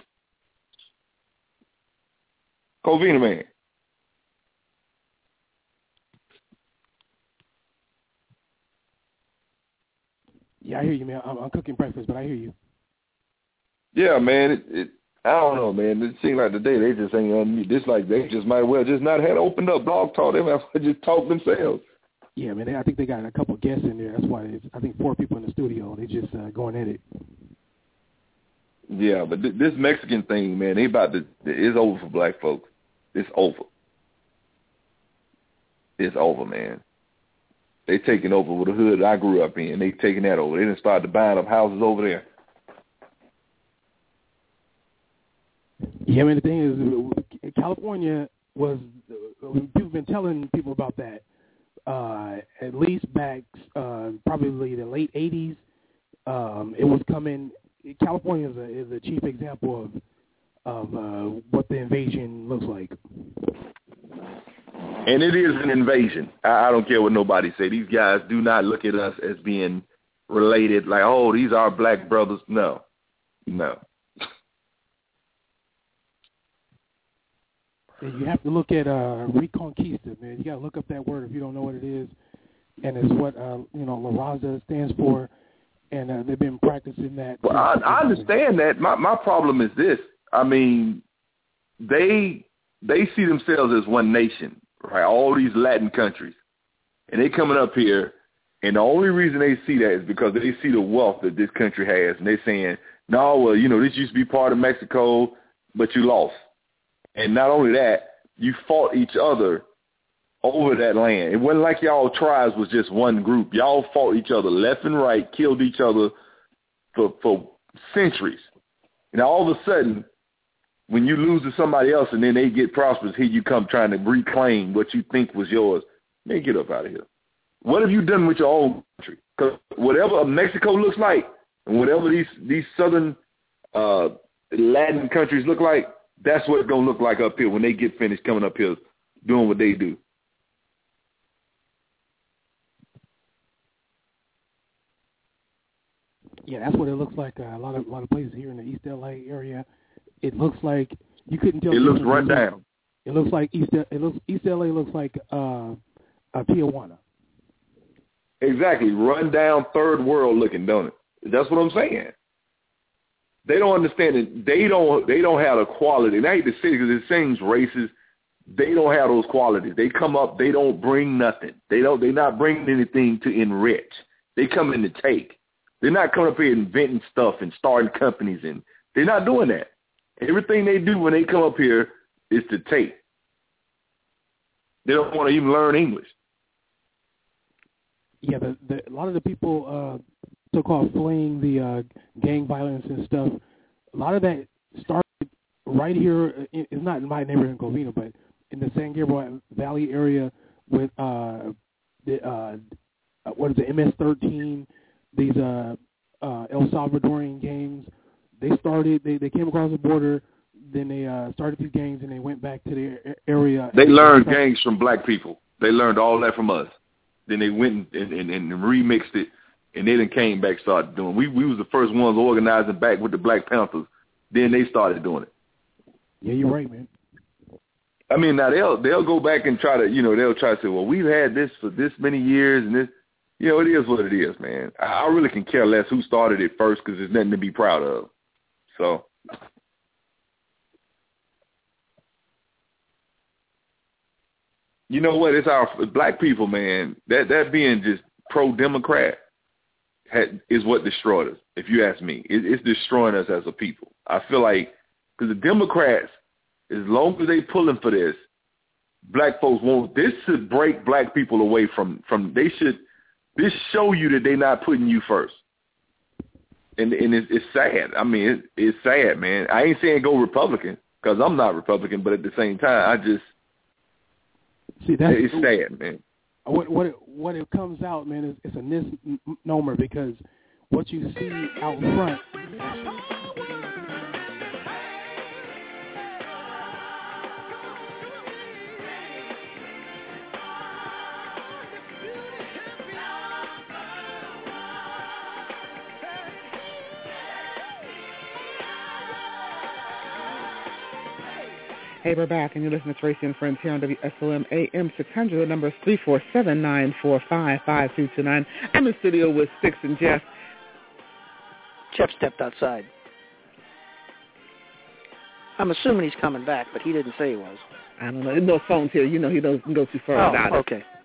Covina man. Yeah, I hear you, man. I'm, I'm cooking breakfast, but I hear you. Yeah, man. It, it I don't know, man. It seems like today they just ain't unmute. This like they just might well just not had opened up Blog Talk. They might as well just talk themselves. Yeah, man. They, I think they got a couple guests in there. That's why it's, I think four people in the studio. They just uh, going at it. Yeah, but th- this Mexican thing, man, they about to. It's over for black folks. It's over. It's over, man. They taking over with the hood I grew up in. They taking that over. They done started buying up houses over there. Yeah, I mean, the thing is, California was, people have been telling people about that uh, at least back uh, probably the late eighties. Um, it was coming, California is a, is a cheap example of, of uh, what the invasion looks like. And it is an invasion. I, I don't care what nobody say. These guys do not look at us as being related, like, oh, these are our black brothers. No, no. You have to look at uh, Reconquista, man. You got to look up that word if you don't know what it is. And it's what, uh, you know, La Raza stands for. And uh, they've been practicing that. Well, I, I understand that. My my problem is this. I mean, they they see themselves as one nation, right? All these Latin countries. And they coming up here, and the only reason they see that is because they see the wealth that this country has. And they're saying, no, well, you know, this used to be part of Mexico, but you lost. And not only that, you fought each other over that land. It wasn't like y'all tribes was just one group. Y'all fought each other left and right, killed each other for for centuries. And all of a sudden, when you lose to somebody else and then they get prosperous, here you come trying to reclaim what you think was yours. Man, get up out of here. What have you done with your own country? Because whatever Mexico looks like and whatever these, these southern uh, Latin countries look like, that's what it's going to look like up here when they get finished coming up here doing what they do. Yeah, that's what it looks like. Uh, a lot of a lot of places here in the East L A area, it looks like you couldn't tell. It looks run down. It looks like East. It looks East L A looks like uh, uh, Tijuana. Exactly, run down, third world looking, don't it? That's what I'm saying. They don't understand it. They don't. They don't have the quality. And I hate to say it because it seems racist. They don't have those qualities. They come up. They don't bring nothing. They don't. They're not bringing anything to enrich. They come in to take. They're not coming up here inventing stuff and starting companies, and they're not doing that. Everything they do when they come up here is to take. They don't want to even learn English. Yeah, the, the, a lot of the people uh, so-called fleeing the uh, gang violence and stuff, a lot of that started right here. It's not in my neighborhood in Covina, but in the San Gabriel Valley area with uh, the uh, what is it, M S thirteen, these uh, uh, El Salvadorian gangs. They started, they, they came across the border, then they uh, started these gangs, and they went back to their area. They learned gangs from black people. They learned all that from us. Then they went and, and, and remixed it, and they then came back, started doing. We we was the first ones organizing back with the Black Panthers. Then they started doing it. Yeah, you're right, man. I mean, now they'll they'll go back and try to, you know, they'll try to say, well, we've had this for this many years, and this, you know, it is what it is, man. I, I really can care less who started it first because there's nothing to be proud of. So. You know what? It's our black people, man. That that being just pro-Democrat had, is what destroyed us. If you ask me, it, it's destroying us as a people. I feel like because the Democrats, as long as they pulling for this, black folks won't. This should break black people away from from. They should. This show you that they're not putting you first. And and it's, it's sad. I mean, it, it's sad, man. I ain't saying go Republican because I'm not Republican, but at the same time, I just. See, that's it's sad, man. What what it, what it comes out, man, is it's a misnomer because what you see out front. Hey, we're back, and you're listening to Tracy and Friends here on W S O M A M six hundred. The number is three four seven, nine four five, five two two nine. I'm in the studio with Six and Jeff. Jeff stepped outside. I'm assuming he's coming back, but he didn't say he was. I don't know. There's no phones here. You know he doesn't go too far oh, without okay. it.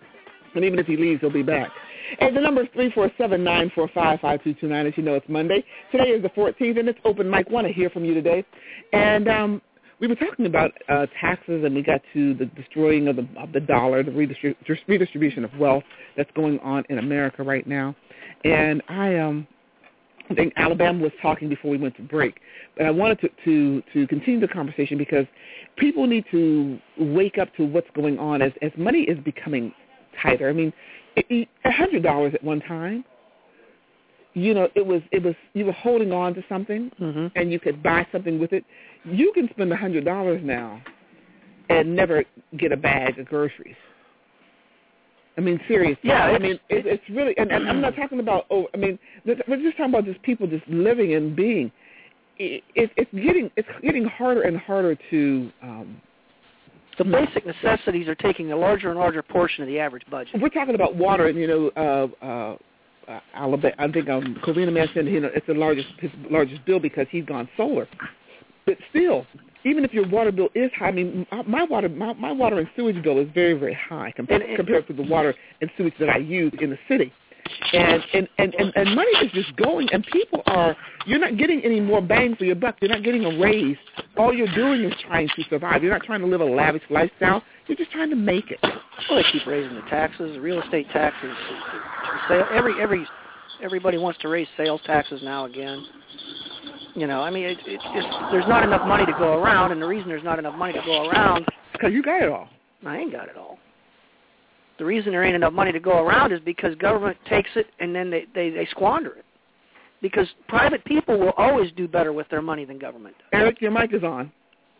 And even if he leaves, he'll be back. And the number is three four seven, nine four five, five two two nine. As you know, it's Monday. Today is the fourteenth, and it's open mic. Want to hear from you today. And um, we were talking about uh, taxes, and we got to the destroying of the, of the dollar, the redistrib- redistribution of wealth that's going on in America right now. And I um, I think Alabama was talking before we went to break. But I wanted to, to, to continue the conversation because people need to wake up to what's going on as, as money is becoming tighter. I mean, a hundred dollars at one time, you know, it was it was you were holding on to something, mm-hmm. and you could buy something with it. You can spend a hundred dollars now and never get a bag of groceries. I mean, seriously. Yeah, I mean, it, it's really, and, and I'm not talking about. Oh, I mean, we're just talking about just people just living and being. It, it, it's getting it's getting harder and harder to. Um, The basic necessities are taking a larger and larger portion of the average budget. We're talking about water, and you know, uh, uh, uh, Alabama. I think um, Covina mentioned you know it's the largest his largest bill because he's gone solar. But still, even if your water bill is high, I mean, my water my, my water and sewage bill is very very high compared, and, and, compared to the water and sewage that I use in the city. And and, and, and and money is just going, and people are, you're not getting any more bang for your buck. You're not getting a raise. All you're doing is trying to survive. You're not trying to live a lavish lifestyle. You're just trying to make it. Well, they keep raising the taxes, the real estate taxes. Every every everybody wants to raise sales taxes now again. You know, I mean, it, it's just there's not enough money to go around, and the reason there's not enough money to go around because you got it all. I ain't got it all. The reason there ain't enough money to go around is because government takes it and then they, they, they squander it. Because private people will always do better with their money than government does. Eric, your mic is on.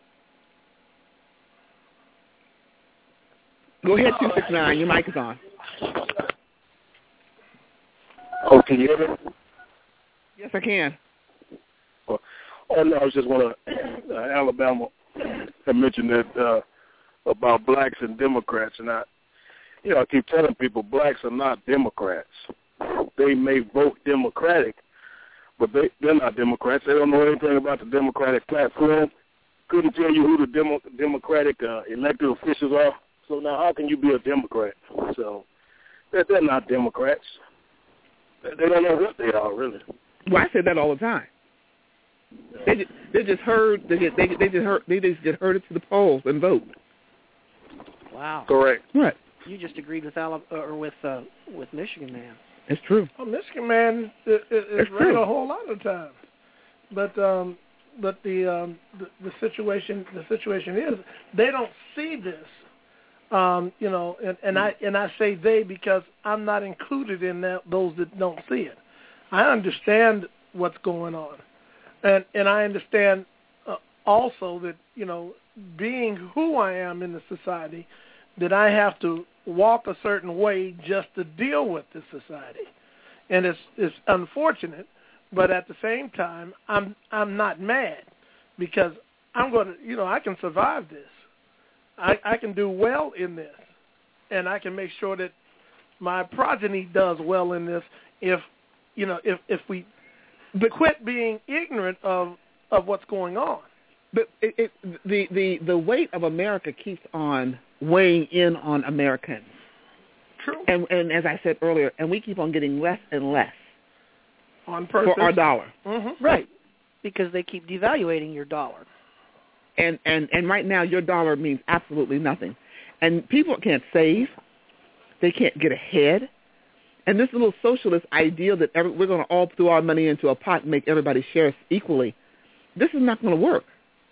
Go ahead, two six nine. Your mic is on. Oh, can you hear me? Yes, I can. Oh, oh no, I was just want to, uh, Alabama had mentioned that uh, about blacks and Democrats, and I, you know, I keep telling people blacks are not Democrats. They may vote Democratic, but they, they're not Democrats. They don't know anything about the Democratic platform. Couldn't tell you who the Demo, Democratic uh, elected officials are. So now how can you be a Democrat? So they're, they're not Democrats. They don't know what they are, really. Well, I say that all the time. They just, they just heard they just, they, they just heard they just get herded to the polls and vote. Wow. Correct. Right. You just agreed with Alabama, or with uh, with Michigan man. It's true. Well, Michigan man is, is right a whole lot of times, but um, but the, um, the the situation the situation is they don't see this, um, you know, and, and I and I say they because I'm not included in that those that don't see it. I understand what's going on, and and I understand uh, also that you know being who I am in the society, that I have to walk a certain way just to deal with the society. And it's it's unfortunate, but at the same time, I'm I'm not mad because I'm going to, you know, I can survive this. I, I can do well in this, and I can make sure that my progeny does well in this if, you know, if, if we but quit being ignorant of, of what's going on. But it, it, the, the, the weight of America keeps on weighing in on Americans. True. And, and as I said earlier, and we keep on getting less and less on purpose for our dollar. Mm-hmm. Right, because they keep devaluating your dollar. And, and, and right now your dollar means absolutely nothing. And people can't save. They can't get ahead. And this little socialist ideal that every, we're going to all throw our money into a pot and make everybody share equally, this is not going to work.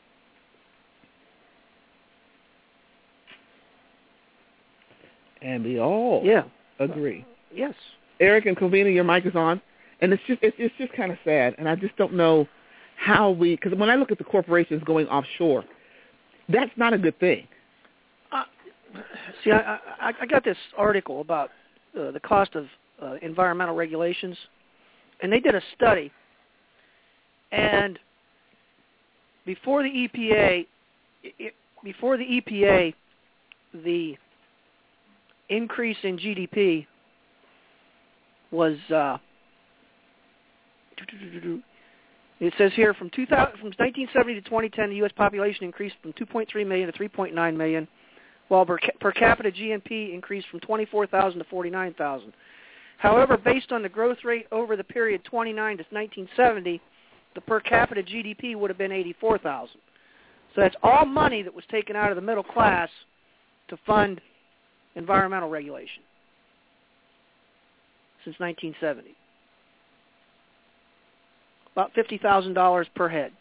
And we all yeah. agree. Yes. Eric and Covina, your mic is on, and it's just it's, it's just kind of sad, and I just don't know how we, because when I look at the corporations going offshore, that's not a good thing. Uh, see, I, I, I got this article about uh, the cost of uh, environmental regulations, and they did a study, and before the E P A, it, before the E P A, the increase in G D P was, uh, it says here, from two thousand, from nineteen seventy to twenty ten, the U S population increased from two point three million to three point nine million, while per, per capita G N P increased from twenty-four thousand to forty-nine thousand. However, based on the growth rate over the period twenty-nine to nineteen seventy, the per capita G D P would have been eighty-four thousand. So that's all money that was taken out of the middle class to fund environmental regulation since nineteen seventy. About fifty thousand dollars per head.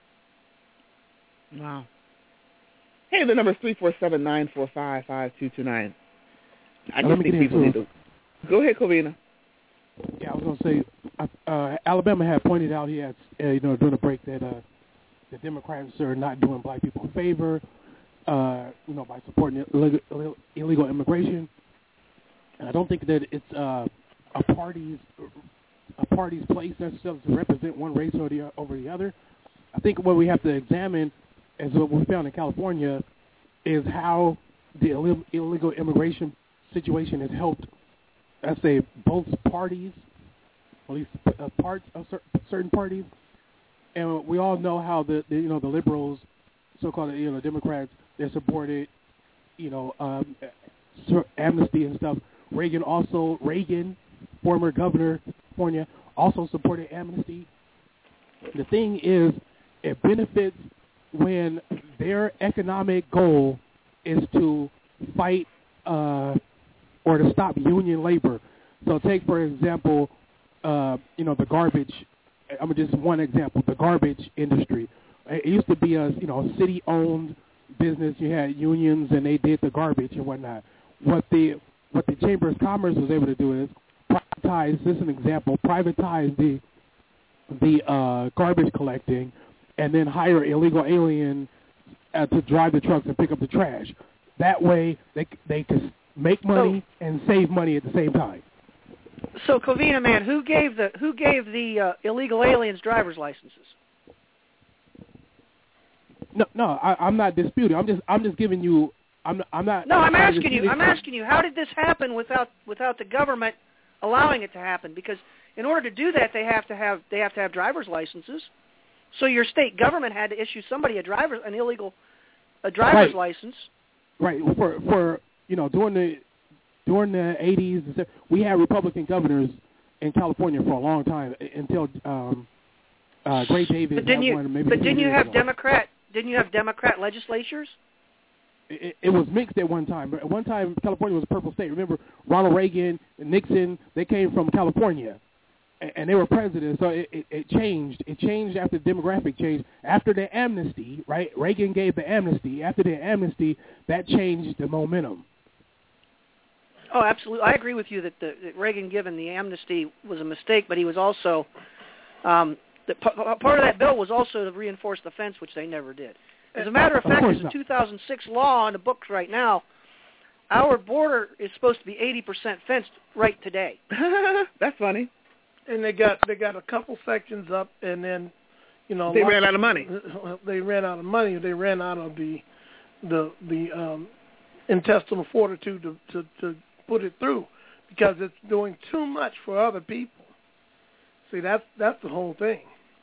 Wow. Hey, the number is three four seven, nine four five, five two two nine. I just think people need to... Go ahead, Covina. Yeah, I was going to say, uh, Alabama had pointed out, he had, uh, you know, during the break that uh, the Democrats are not doing black people a favor, uh, you know, by supporting illegal, illegal immigration. And I don't think that it's uh, a party's a party's place necessarily to represent one race or the, over the other. I think what we have to examine, as what we found in California, is how the Ill- illegal immigration situation has helped, I say, both parties, at least uh, parts of cer- certain parties. And we all know how the, the you know the liberals, so-called you know Democrats, they supported you know um, amnesty and stuff. Reagan also Reagan, former governor of California, also supported amnesty. The thing is, it benefits when their economic goal is to fight uh, or to stop union labor. So take, for example, uh, you know, the garbage. I'm just one example, the garbage industry. It used to be a, you know, city-owned business. You had unions, and they did the garbage and whatnot. What the what the Chamber of Commerce was able to do is privatize. This is an example. Privatize the the uh, garbage collecting, and then hire illegal aliens uh, to drive the trucks and pick up the trash. That way, they they can make money so, and save money at the same time. So, Covina, man, who gave the who gave the uh, illegal aliens driver's licenses? No, no, I, I'm not disputing. I'm just I'm just giving you. I'm I'm not. No, I'm asking you. I'm asking you. How did this happen without without the government allowing it to happen? Because in order to do that, they have to have they have to have driver's licenses. So your state government had to issue somebody a driver an illegal a driver's right. license. Right. For for you know during the during the eighties, we had Republican governors in California for a long time until um, uh, Gray Davis. But didn't you? One, maybe but didn't you have ago. Democrat? Didn't you have Democrat legislatures? It, it was mixed at one time. At one time, California was a purple state. Remember, Ronald Reagan and Nixon, they came from California, and, and they were presidents. So it, it, it changed. It changed after the demographic change. After the amnesty, right? Reagan gave the amnesty. After the amnesty, that changed the momentum. Oh, absolutely. I agree with you that, the, that Reagan giving the amnesty was a mistake, but he was also um, the, p- part of that bill was also to reinforce the fence, which they never did. As a matter of fact, there's a two thousand six law on the books right now. Our border is supposed to be eighty percent fenced right today. That's funny. And they got they got a couple sections up, and then, you know, they ran out of money. They ran out of money. They ran out of the the the um, intestinal fortitude to, to to put it through, because it's doing too much for other people. See, that's that's the whole thing.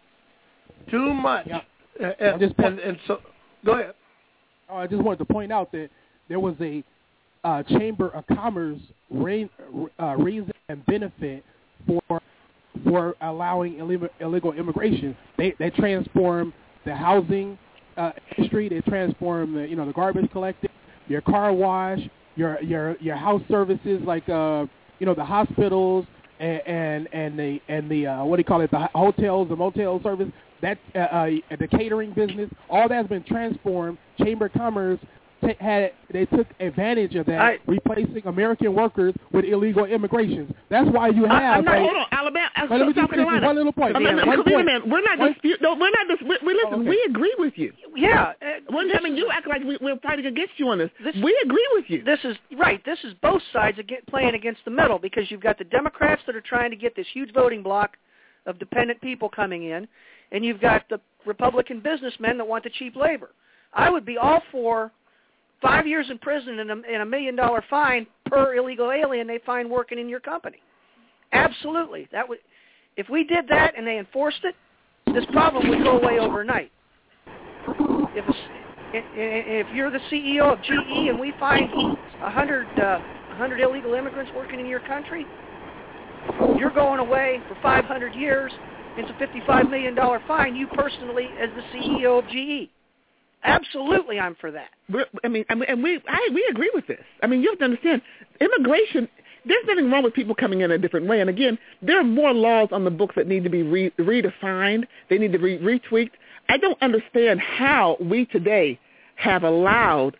Too much. Yeah. And, and, and, and so, go ahead. Oh, I just wanted to point out that there was a uh, Chamber of Commerce re- uh, reason and benefit for for allowing illegal, illegal immigration. They they transform the housing uh, industry. They transform the you know the garbage collecting, your car wash, your your your house services like uh, you know the hospitals and and, and the and the uh, what do you call it the hotels, the motel service. That uh, uh, the catering business, all that's been transformed. Chamber of Commerce t- had they took advantage of that, I, replacing American workers with illegal immigration. That's why you have. I, I'm not, like, hold on, Alabama, uh, let me just finish one little point. I mean, one wait point. a minute, we're not one, dispute. No, we're not. Dis- we, we listen. Oh, okay. We agree with you. Yeah. Uh, One time, I mean, you act like we, we're fighting against you on this. this. We agree with you. This is right. This is both sides get, playing against the middle, because you've got the Democrats that are trying to get this huge voting block of dependent people coming in, and you've got the Republican businessmen that want the cheap labor. I would be all for five years in prison and a, and a million dollar fine per illegal alien they find working in your company. Absolutely. That would, if we did that and they enforced it, this problem would go away overnight. If a, And, and if you're the C E O of G E and we find a hundred uh, hundred illegal immigrants working in your country, you're going away for five hundred years. It's a fifty-five million dollars fine. You personally, as the C E O of G E. Absolutely, I'm for that. We're, I mean, and we I, we agree with this. I mean, you have to understand, immigration. There's nothing wrong with people coming in a different way. And again, there are more laws on the books that need to be re- redefined. They need to be retweaked. I don't understand how we today have allowed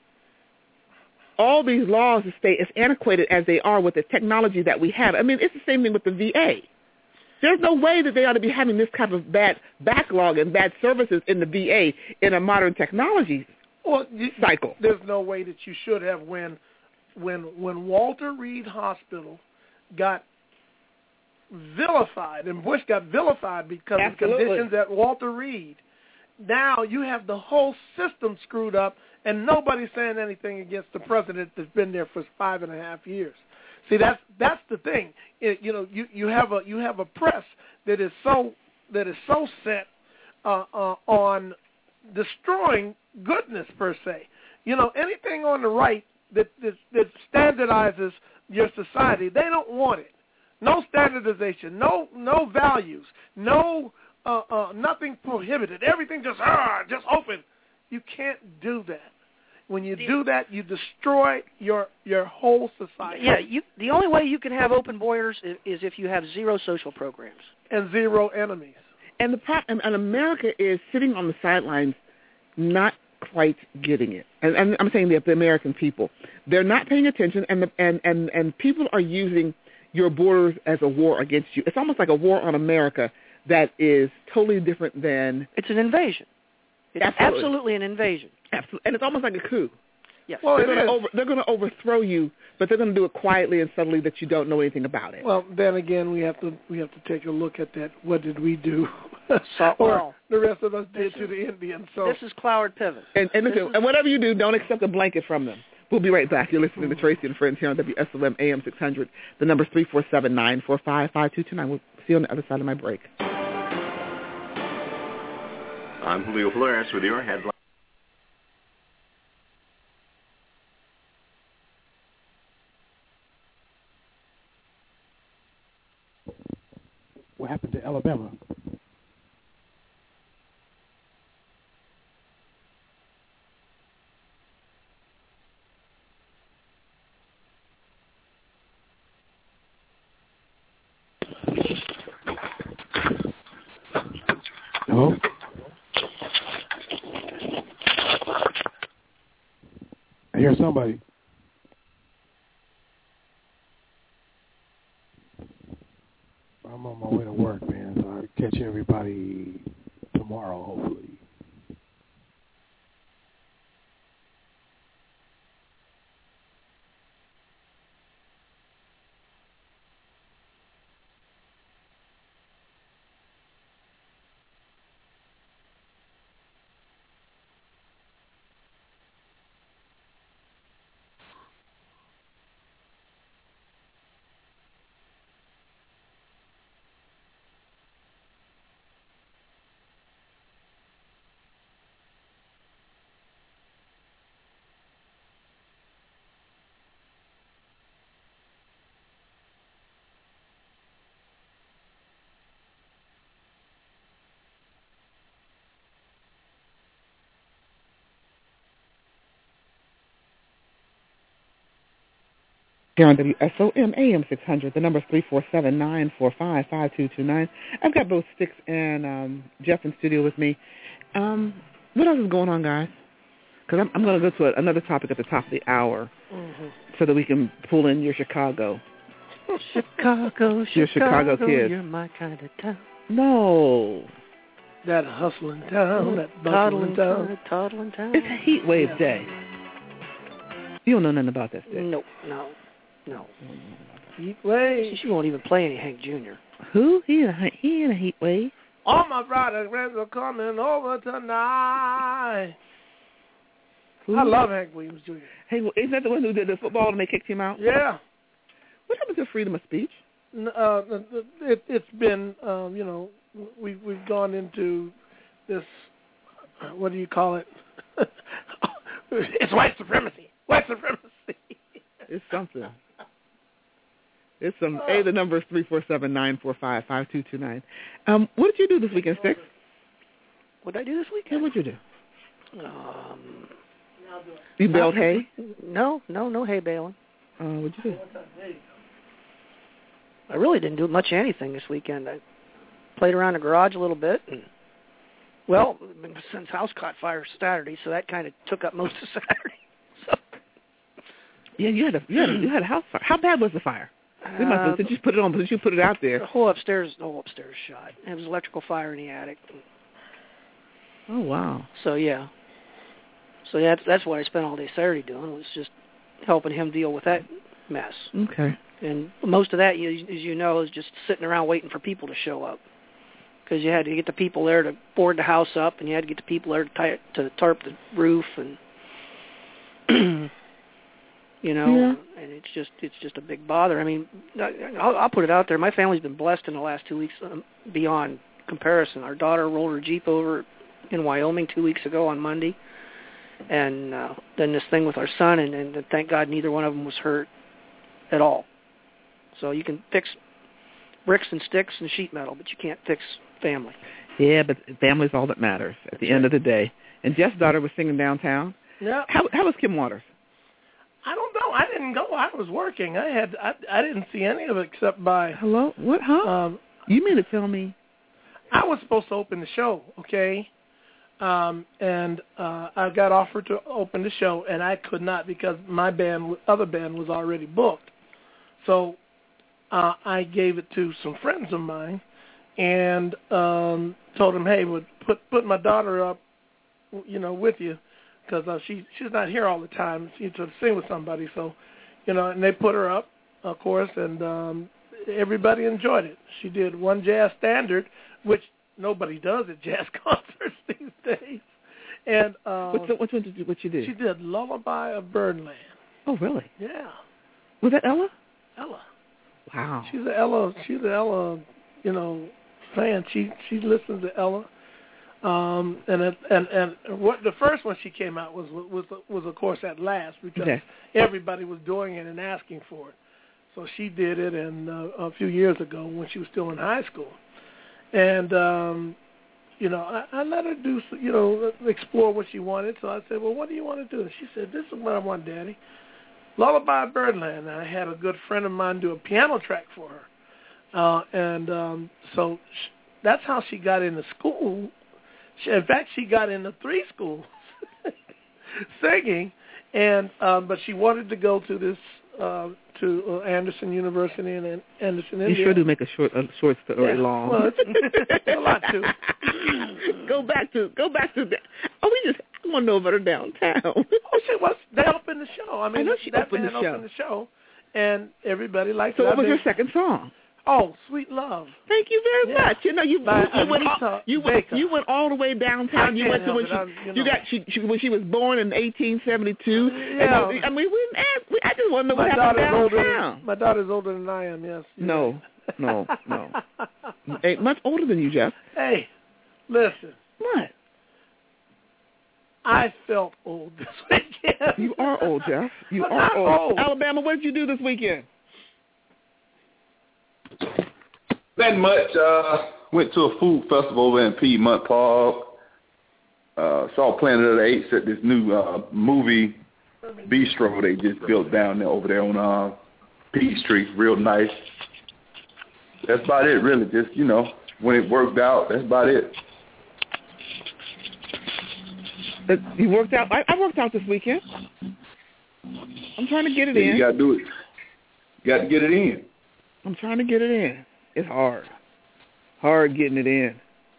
all these laws to stay as antiquated as they are with the technology that we have. I mean, it's the same thing with the V A. There's no way that they ought to be having this kind of bad backlog and bad services in the V A in a modern technology well, you, cycle. There's no way that you should have when when when Walter Reed Hospital got vilified and Bush got vilified because Absolutely. of conditions at Walter Reed. Now you have the whole system screwed up, and nobody's saying anything against the president that's been there for five and a half years. See, that's that's the thing. It, you know, you, you have a you have a press that is so that is so set uh, uh, on destroying goodness per se. You know, anything on the right that, that that standardizes your society, they don't want it. No standardization, no no values, no uh, uh, nothing prohibited. Everything just ah just open. You can't do that. When you do that, you destroy your your whole society. Yeah, you, the only way you can have open borders is, is if you have zero social programs and zero enemies. And the problem, and America is sitting on the sidelines, not quite getting it. And, and I'm saying the, the American people, they're not paying attention, and the, and and and people are using your borders as a war against you. It's almost like a war on America that is totally different than it's an invasion. It's absolutely, absolutely an invasion. Absolutely. And it's almost like a coup. Yes. Well, they're it going to is. over, they're going to overthrow you, but they're going to do it quietly and subtly that you don't know anything about it. Well, then again, we have to we have to take a look at that. What did we do? So, or well, the rest of us did to is, the Indians. So this is Cloward Pivot. And, and listen, is, and whatever you do, don't accept a blanket from them. We'll be right back. You're listening to Tracy and Friends here on W S O M A M six hundred. The number's three four seven, nine four five, five two two nine. We'll see you on the other side of my break. I'm Julio Flores with your headline. What happened to Alabama? Hello? I hear somebody. I'm on my way to work, man, so I'll catch everybody tomorrow, hopefully. Here on W S O M A M six hundred, the number is three four seven, nine four five, five two two nine. I've got both Sticks and um, Jeff in studio with me. Um, what else is going on, guys? Because I'm, I'm going to go to a, another topic at the top of the hour mm-hmm. so that we can pull in your Chicago. Chicago, your Chicago, Chicago kids. You're my kind of town. No. That hustling town, that bustling town. Toddling town. It's a heat wave day. You don't know nothing about that, Stick. No, no. No. Heat wave. She won't even play any Hank Junior Who? He in a, he in a heat wave. All my brothers friends are coming over tonight. Who? I love Hank Williams Junior Hey, well, isn't that the one who did the football and they kicked him out? Yeah. What happened to freedom of speech? Uh, it, it's been, um, you know, we, we've gone into this, what do you call it? It's white supremacy. White supremacy. It's something. It's some. A, the number is three four seven nine four five five two two nine. Um, what did you do this weekend, Sticks? What did I do this weekend? Yeah, what did you do? Um, you baled hay? No, no, no hay baling. Uh, what'd you do? I really didn't do much of anything this weekend. I played around the garage a little bit. And, well, since house caught fire Saturday, so that kind of took up most of Saturday. So. Yeah, you had a you had a, you had a house fire. How bad was the fire? We must have, Uh, since you put it on, since you put it out there. The whole upstairs, the whole upstairs shot. It was electrical fire in the attic. Oh wow! So yeah, so that's that's what I spent all day Saturday doing, was just helping him deal with that mess. Okay. And most of that, you, as you know, is just sitting around waiting for people to show up, because you had to get the people there to board the house up, and you had to get the people there to, tie, to tarp the roof, and you know, Yeah. and it's just it's just a big bother. I mean, I'll, I'll put it out there. My family's been blessed in the last two weeks um, beyond comparison. Our daughter rolled her Jeep over in Wyoming two weeks ago on Monday, and uh, then this thing with our son, and, and thank God neither one of them was hurt at all. So you can fix bricks and sticks and sheet metal, but you can't fix family. Yeah, but family's all that matters at the end of the day. And Jeff's daughter was singing downtown. Yeah. How how was Kim Waters? I don't know. I didn't go. I was working. I had. I, I didn't see any of it except by. Hello? What? Huh? Um, you mean to tell me? I was supposed to open the show, okay, um, and uh, I got offered to open the show, and I could not because my band, other band, was already booked. So uh, I gave it to some friends of mine, and um, told them, hey, would put put my daughter up, you know, with you. Because uh, she she's not here all the time. She to sing with somebody, so you know. And they put her up, of course, and um, everybody enjoyed it. She did one jazz standard, which nobody does at jazz concerts these days. And uh, What's the, which one did you, what you did? she did "Lullaby of Birdland." Oh, really? Yeah, Was that Ella? Ella. Wow. She's a Ella. She's a Ella. You know, fan. She she listens to Ella. Um, and it, and and what the first one she came out was was was of course At Last, because Okay. everybody was doing it and asking for it. So she did it and uh, a few years ago when she was still in high school, and um, you know I, I let her do you know explore what she wanted. So I said, well, what do you want to do? And she said, this is what I want, Daddy. Lullaby of Birdland. And I had a good friend of mine do a piano track for her, uh, and um, so sh- that's how she got into school. She, in fact, she got into three schools singing, and um, but she wanted to go to this uh, to uh, Anderson University in in Anderson, Indiana. You sure do make a short a short story Yeah, long. well, it's, it's a lot too. go back to go back to that. Oh, we just I want to know about her downtown. Oh, she was. They opened the show. I mean, I know she that opened the band show. opened the show, and everybody liked So it. what I've was been- your second song? Oh, Sweet Love. Thank you very Yeah. much. You know, you, By you went Anita all, you went Baker. you went all the way downtown. I You can't went to help when it. she I'm- you you know. got she, she when she was born in eighteen seventy-two. Yeah. And, I mean, we wouldn't ask. We, I just want to know My what happened daughter's older. downtown. Than, my daughter's older than I am. Yes. you're No, no, no. Eight much older than you, Jeff. Hey, listen. What? I felt old this weekend. You are old, Jeff. You I'm are not old. old. Alabama, what did you do this weekend? Nothing much. Uh, went to a food festival over in Piedmont Park. Uh, saw Planet of the Apes at this new uh, movie bistro they just built down there over there on uh, Peachtree. Real nice. That's about it, really. Just, you know, when it worked out, that's about it. Uh, You worked out. I, I worked out this weekend. I'm trying to get it Yeah, in. you got to do it. You got to get it in. I'm trying to get it in. It's hard. Hard getting it in.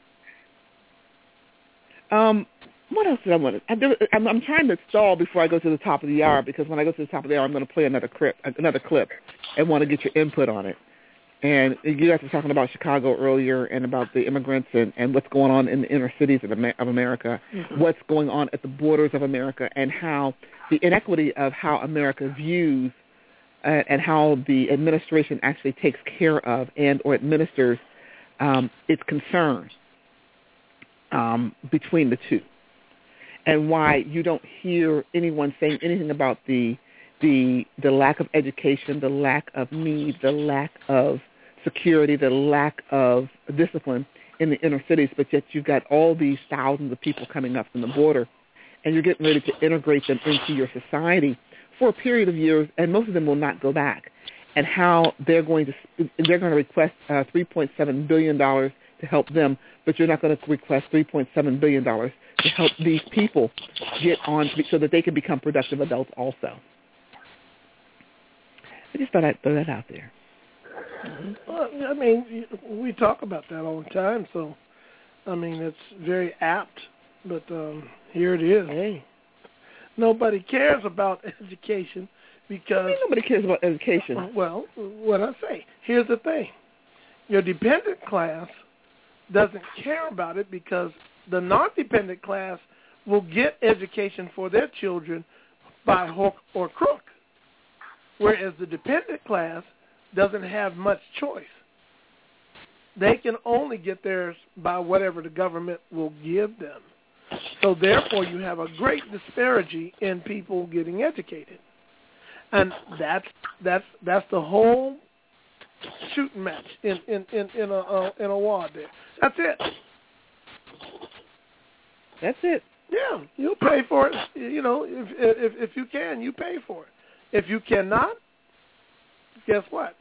Um, what else did I want to? I do, I'm, I'm trying to stall before I go to the top of the hour, because when I go to the top of the hour, I'm going to play another clip, another clip, and want to get your input on it. And you guys were talking about Chicago earlier and about the immigrants and, and what's going on in the inner cities of, Amer- of America, Mm-hmm. what's going on at the borders of America, and how the inequity of how America views uh, and how the administration actually takes care of and or administers um, its concerns um, between the two. and why you don't hear anyone saying anything about the the the lack of education, the lack of need, the lack of security, the lack of discipline in the inner cities, but yet you've got all these thousands of people coming up from the border, and you're getting ready to integrate them into your society for a period of years, and most of them will not go back. And how they're going to they're going to request uh, three point seven billion dollars to help them, but you're not going to request three point seven billion dollars to help these people get on so that they can become productive adults also. I just thought I'd throw that out there. Well, I mean, we talk about that all the time, so, I mean, it's very apt, but um, here it is. Hey. Nobody cares about education because... Nobody cares about education. Well, what I say, here's the thing. Your dependent class doesn't care about it because the non-dependent class will get education for their children by hook or crook, whereas the dependent class doesn't have much choice. They can only get theirs by whatever the government will give them. So therefore you have a great disparity in people getting educated. And that's that's that's the whole shooting match in in in, in a uh, in a wad there. That's it. That's it. Yeah, you'll pay for it. You know, if if if you can, you pay for it. If you cannot, guess what?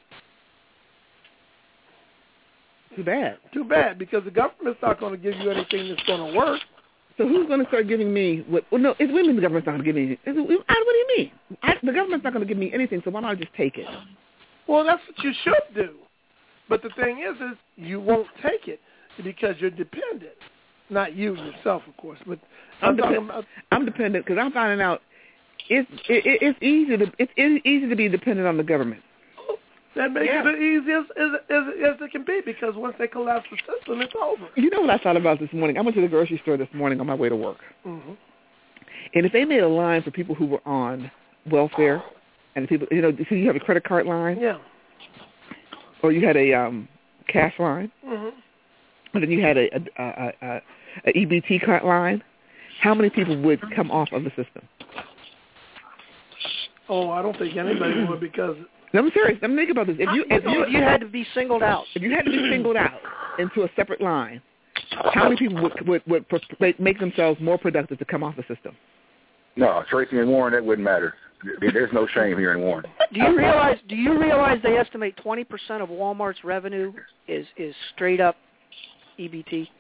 Too bad. Too bad, because the government's not going to give you anything that's going to work. So who's going to start giving me what? Well, no, it's women. The government's not going to give me. It's, what do you mean? I, the government's not going to give me anything. So why don't I just take it? Well, that's what you should do. But the thing is, is you won't take it because you're dependent. Not you yourself, of course, but I'm, I'm, talking depend- about. I'm dependent because I'm finding out it's it, it, it's easy to it's easy to be dependent on the government. That makes Yeah. it as easy as, as, as, as it can be, because once they collapse the system, it's over. You know what I thought about this morning? I went to the grocery store this morning on my way to work. Mm-hmm. And if they made a line for people who were on welfare, and the people, you know, so you have a credit card line, Yeah. or you had a um, cash line, Mm-hmm. and then you had a, a, a, a, a E B T card line, how many people would come off of the system? Oh, I don't think anybody would, because No, I'm serious. I'm thinking about this. If you if you, If you had to be singled out. if you had to be singled out into a separate line, how many people would would, would pr- make themselves more productive to come off the system? No, Tracy and Warren, that wouldn't matter. There- There's no shame here in Warren. Do you realize? Do you realize they estimate twenty percent of Walmart's revenue is is straight up E B T?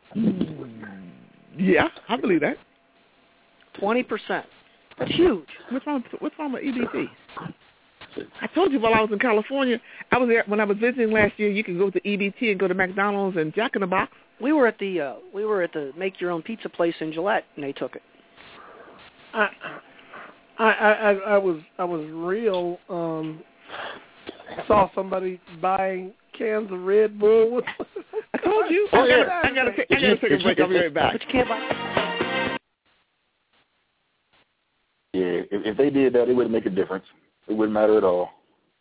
Yeah, I believe that. Twenty percent. That's huge. What's wrong? What's wrong with E B T? I told you while I was in California, I was there when I was visiting last year. You could go to E B T and go to McDonald's and Jack in the Box. We were at the uh, we were at the make your own pizza place in Gillette, and they took it. I, I, I, I was, I was real. Um, saw somebody buying cans of Red Bull. With I told you. I gotta, I gotta, take, I gotta take a break. I'll be right back. But you can't buy. Yeah, if, if they did that, it wouldn't make a difference. It wouldn't matter at all.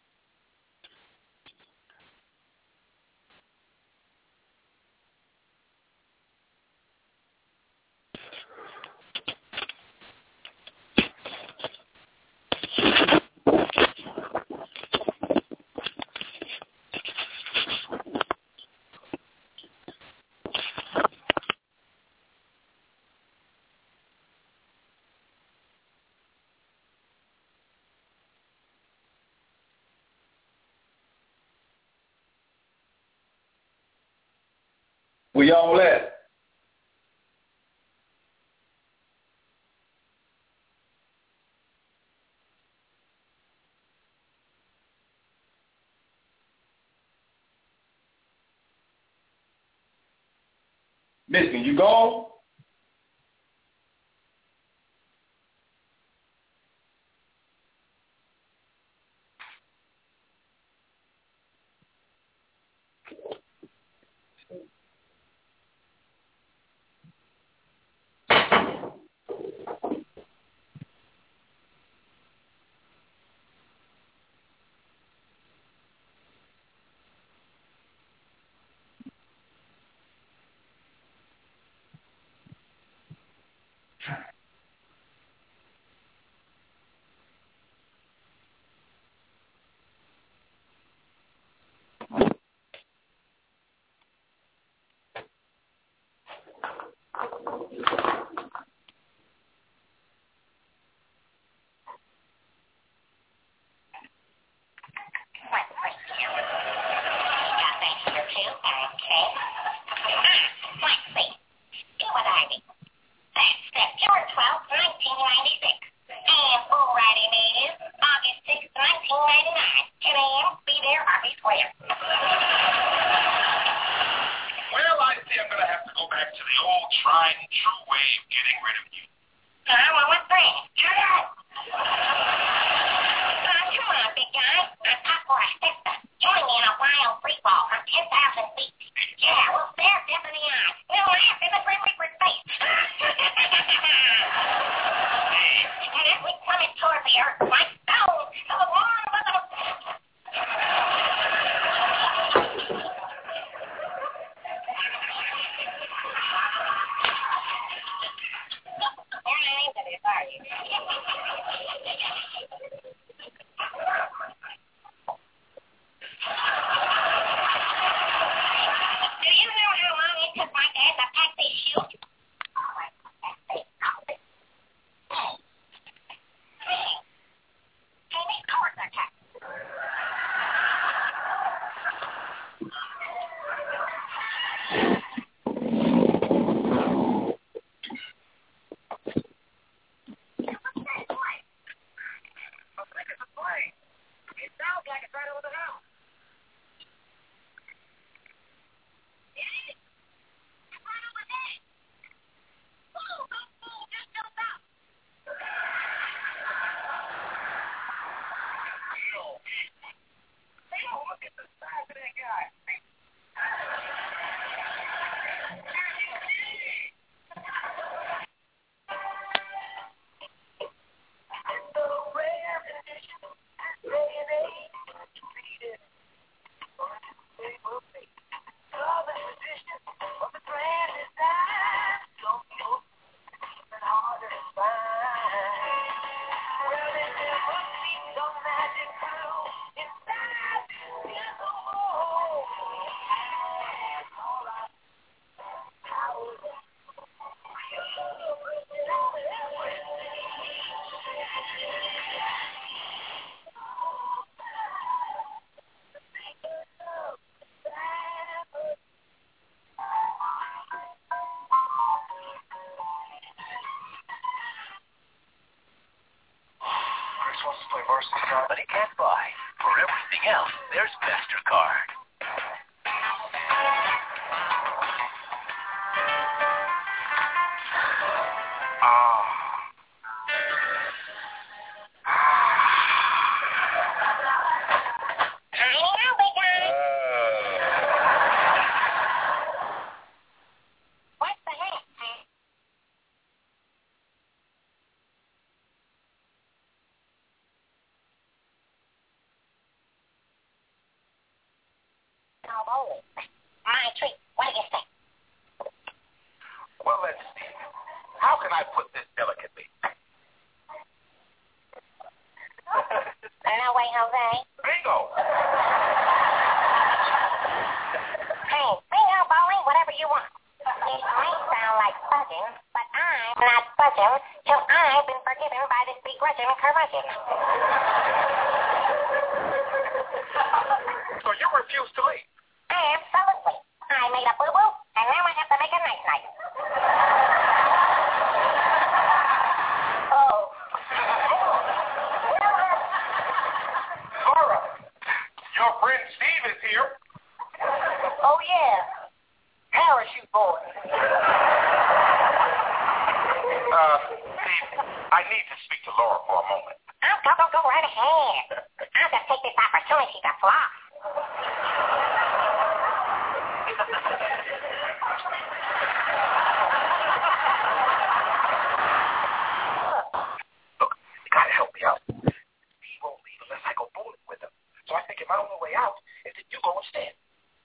Where y'all at? Michigan, you gone? twelfth, nineteen ninety-six. And bull riding is August sixth, nineteen ninety-nine. ten a.m. Be there, Harvey Square. Well, I see I'm going to have to go back to the old tried and true way of getting rid of you. Uh, well, what's that? Get out! Uh, come on, big guy. I'm up for a sister. Join me in a wild free fall from ten thousand feet. Yeah, we'll stare death in the eye. We'll laugh in the Grim Reaper's face. And as we plummet toward the earth, like stones to the warm bosom of... You're not into this, are you? Do you know how long it took my dad to pack these shoes? Hey, these cords are tight. It sounds like it's right over the house. It is. It's right over there. Ooh, go fool, just jump out. Hey, look at the size of that guy. Wants to play varsity soccer, but he can't buy. For everything else, there's MasterCard. Ah. What's the heck? Oh, my treat. What do you think? Well, then, Steve, how can I put this delicately? No way, Jose. Bingo! Hey, bingo, bowling, whatever you want. It may sound like fudging, but I'm not fudging till I've been forgiven by this begrudging curmudgeon. So you refuse to leave? Absolutely. I made a boo-boo, and now I have to make a night-night. Oh. Laura, your friend Steve is here. Oh, yeah. Parachute boy. Uh, Steve, I need to speak to Laura for a moment. Oh, go, go, go right ahead. I'll just take this opportunity to floss. Look, you gotta help me out. Steve won't leave unless I go bowling with him. So I think my only way out is that you go instead.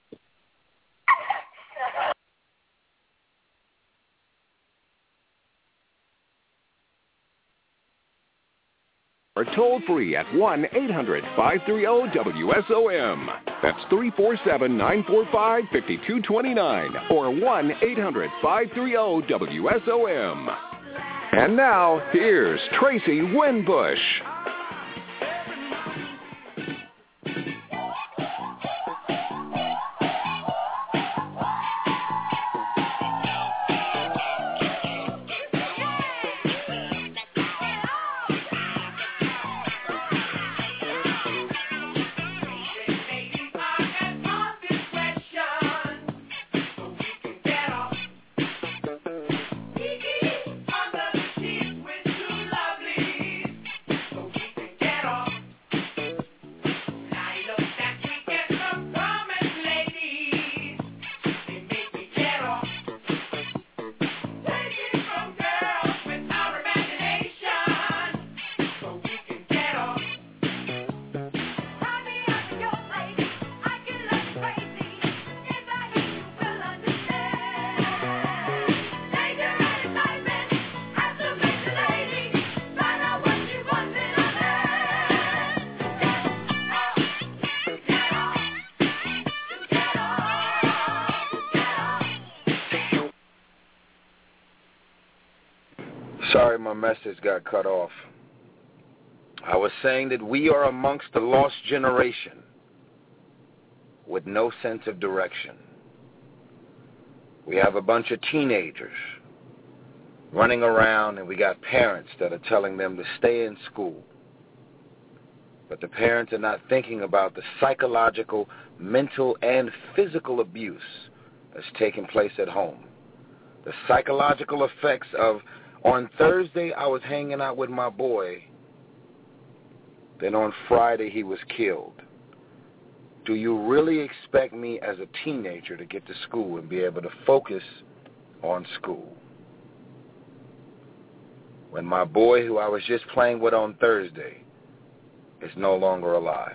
Or toll free at one eight hundred five three zero W S O M. That's three four seven, nine four five, five two two nine or one eight hundred five three zero W S O M. And now, here's Tracy Winbush. Sorry, my message got cut off. I was saying that we are amongst the lost generation with no sense of direction. We have a bunch of teenagers running around, and we got parents that are telling them to stay in school. But the parents are not thinking about the psychological, mental, and physical abuse that's taking place at home. The psychological effects of, on Thursday, I was hanging out with my boy. Then on Friday, he was killed. Do you really expect me as a teenager to get to school and be able to focus on school? When my boy, who I was just playing with on Thursday, is no longer alive.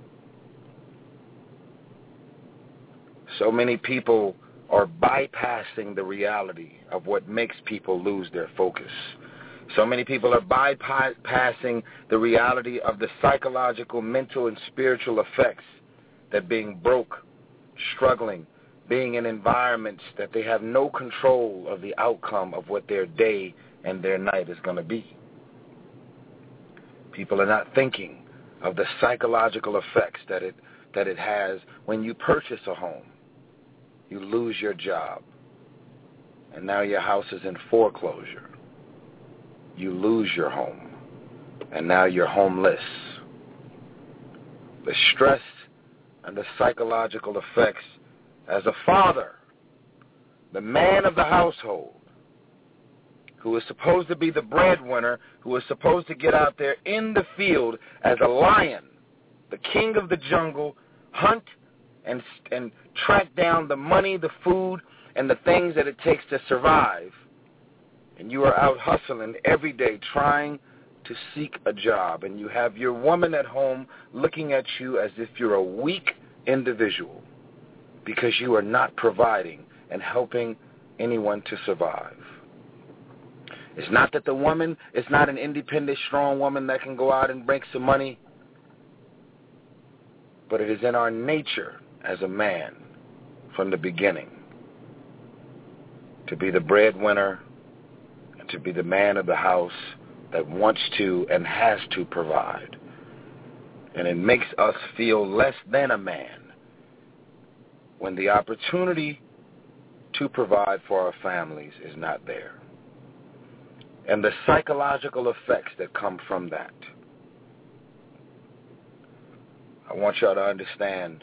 So many people are bypassing the reality of what makes people lose their focus. So many people are bypassing the reality of the psychological, mental, and spiritual effects that being broke, struggling, being in environments that they have no control of the outcome of what their day and their night is going to be. People are not thinking of the psychological effects that it that it has when you purchase a home. You lose your job, and now your house is in foreclosure. You lose your home, and now you're homeless. The stress and the psychological effects as a father, the man of the household, who is supposed to be the breadwinner, who is supposed to get out there in the field as a lion, the king of the jungle, hunt and and track down the money, the food, and the things that it takes to survive. And you are out hustling every day trying to seek a job, and you have your woman at home looking at you as if you're a weak individual because you are not providing and helping anyone to survive. It's not that the woman is not an independent, strong woman that can go out and make some money, but it is in our nature as a man from the beginning to be the breadwinner and to be the man of the house that wants to and has to provide. And it makes us feel less than a man when the opportunity to provide for our families is not there. And the psychological effects that come from that. I want y'all to understand,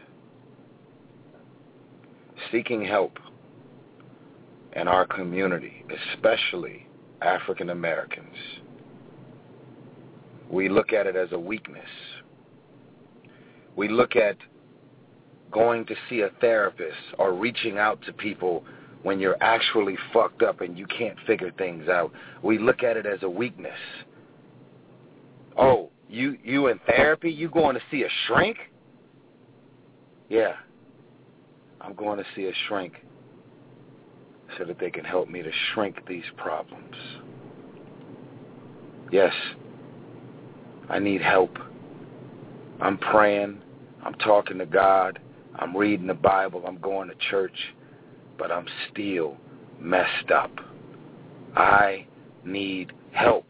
seeking help in our community, especially African Americans, we look at it as a weakness. We look at going to see a therapist or reaching out to people when you're actually fucked up and you can't figure things out. We look at it as a weakness. Oh, you you in therapy? You going to see a shrink? Yeah, I'm going to see a shrink so that they can help me to shrink these problems. Yes, I need help. I'm praying. I'm talking to God. I'm reading the Bible. I'm going to church. But I'm still messed up. I need help.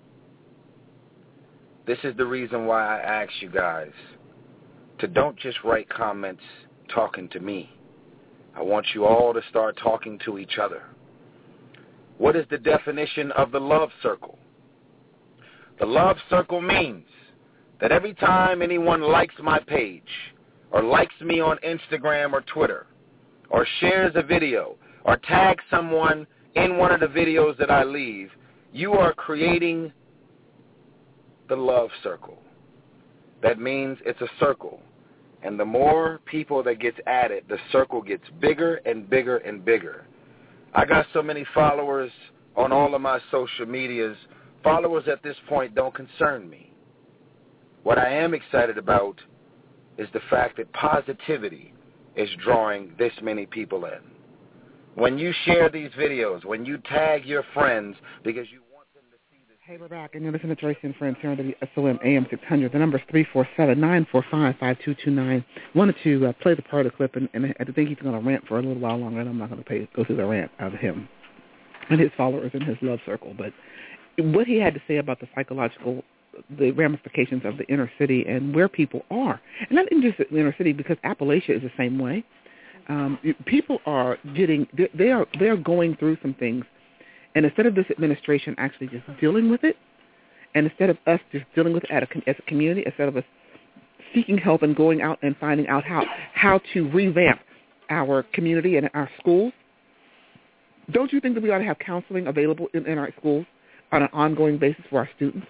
This is the reason why I ask you guys to don't just write comments talking to me. I want you all to start talking to each other. What is the definition of the love circle? The love circle means that every time anyone likes my page or likes me on Instagram or Twitter or shares a video or tags someone in one of the videos that I leave, you are creating the love circle. That means it's a circle. And the more people that gets added, the circle gets bigger and bigger and bigger. I got so many followers on all of my social medias. Followers at this point don't concern me. What I am excited about is the fact that positivity is drawing this many people in. When you share these videos, when you tag your friends because you want them to see this. Hey, we're back, and you're listening to Tracy and Friends here on W S O M A M six hundred. The number is three four seven, nine four five, five two two nine. Wanted to uh, play the part of the clip, and, and I think he's going to rant for a little while longer, and I'm not going to go through the rant of him and his followers in his love circle. But what he had to say about the psychological, the ramifications of the inner city and where people are. And not just the inner city, because Appalachia is the same way. Um, people are getting, they, they are they are going through some things. And instead of this administration actually just dealing with it, and instead of us just dealing with it at a, as a community, instead of us seeking help and going out and finding out how, how to revamp our community and our schools, don't you think that we ought to have counseling available in, in our schools on an ongoing basis for our students?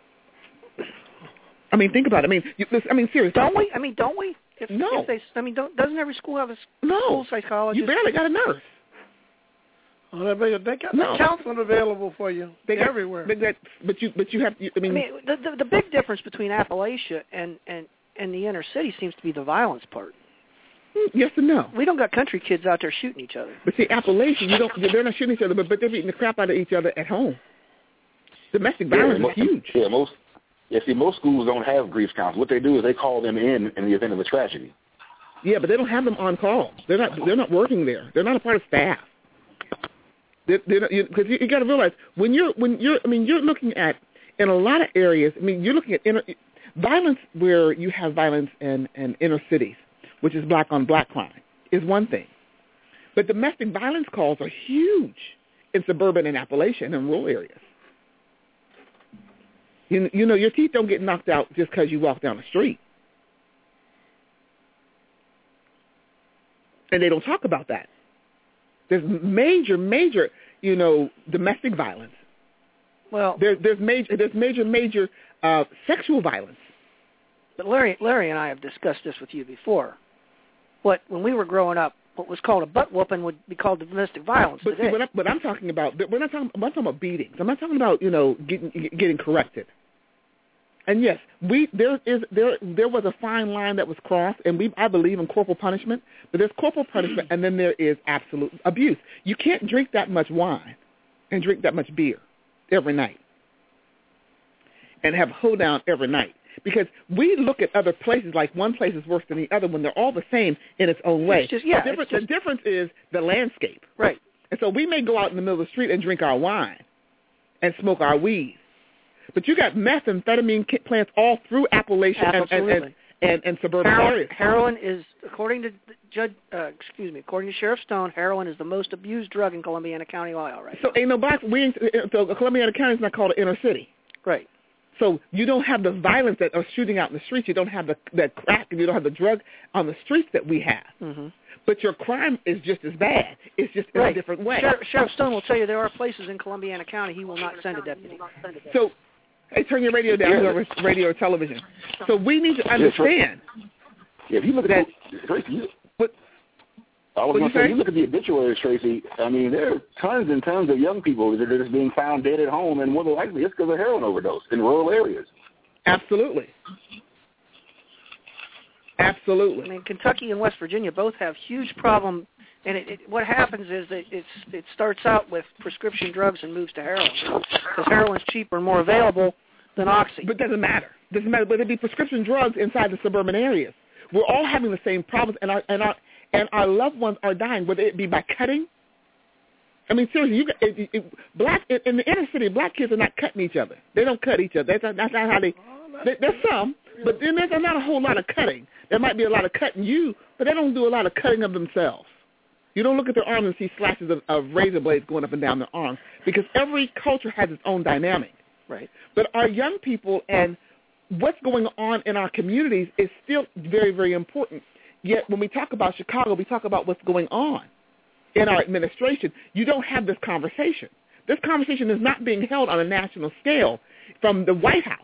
I mean, think about it. I mean, you, I mean, seriously. Don't we? I mean, don't we? If, no. If they, I mean, don't, doesn't every school have a no. school psychologist? You barely got a nurse. Oh, they, they got no. counseling available for you they got, everywhere. But, that, but you, but you have. You, I mean, I mean the, the the big difference between Appalachia and and and the inner city seems to be the violence part. Yes and no. We don't got country kids out there shooting each other. But see, Appalachia, you don't. They're not shooting each other, but, but they're beating the crap out of each other at home. Domestic violence yeah, most, is huge. Yeah, most. Yeah, see, most schools don't have grief counselors. What they do is they call them in in the event of a tragedy. Yeah, but they don't have them on call. They're not. They're not working there. They're not a part of staff. They're, they're not, because you, you got to realize when you're when you're. I mean, you're looking at in a lot of areas. I mean, you're looking at inner, violence where you have violence in, in inner cities, which is black on black crime, is one thing. But domestic violence calls are huge in suburban and Appalachian and rural areas. You, you know, your teeth don't get knocked out just because you walk down the street. And they don't talk about that. There's major, major, you know, domestic violence. Well, there, there's major, there's major, major uh, sexual violence. But Larry, Larry and I have discussed this with you before. What when we were growing up, what was called a butt whooping would be called domestic violence But today. see, what, I, what I'm talking about, we're not talking. I'm not talking about beatings. I'm not talking about you know getting getting corrected. And yes, we there is there there was a fine line that was crossed, and we I believe in corporal punishment. But there's corporal punishment, and then there is absolute abuse. You can't drink that much wine and drink that much beer every night and have a hold down every night, because we look at other places like one place is worse than the other when they're all the same in its own way. It's just, yeah, the, difference, it's just, the difference is the landscape. Right. And so we may go out in the middle of the street and drink our wine and smoke our weed. But you got methamphetamine plants all through Appalachia and, and, and, and, and suburban heroin, areas. Heroin is, according to Judge, uh, excuse me, according to Sheriff Stone, heroin is the most abused drug in Columbiana County, Ohio, right So now. ain't no black. We ain't, so Columbiana County is not called an inner city. Right. So you don't have the violence that are shooting out in the streets. You don't have the that crack, and you don't have the drug on the streets that we have. Mm-hmm. But your crime is just as bad. It's just in right. a different way. Sheriff, Sheriff Stone will tell you there are places in Columbiana County he will not send a deputy. So, hey, turn your radio down, whoever's radio or television. So we need to understand. Yeah, if you look at that, Tracy, you, what, I was going to say, you look at the obituaries, Tracy. I mean, there are tons and tons of young people that are just being found dead at home, and more than likely it's because of heroin overdose in rural areas. Absolutely. Absolutely. I mean, Kentucky and West Virginia both have huge problem, and it, it, what happens is that it's, it starts out with prescription drugs and moves to heroin, because heroin's cheaper and more available than oxy. But it doesn't matter. It doesn't matter. But there'd be prescription drugs inside the suburban areas. We're all having the same problems, and our and our and our loved ones are dying, whether it be by cutting. I mean, seriously, you it, it, black in the inner city, black kids are not cutting each other. They don't cut each other. That's not, that's not how they, they. There's some, but then there's not a whole lot of cutting. There might be a lot of cutting you, but they don't do a lot of cutting of themselves. You don't look at their arms and see slashes of, of razor blades going up and down their arms, because every culture has its own dynamic. Right. But our young people and what's going on in our communities is still very, very important. Yet when we talk about Chicago, we talk about what's going on in our administration. You don't have this conversation. This conversation is not being held on a national scale from the White House.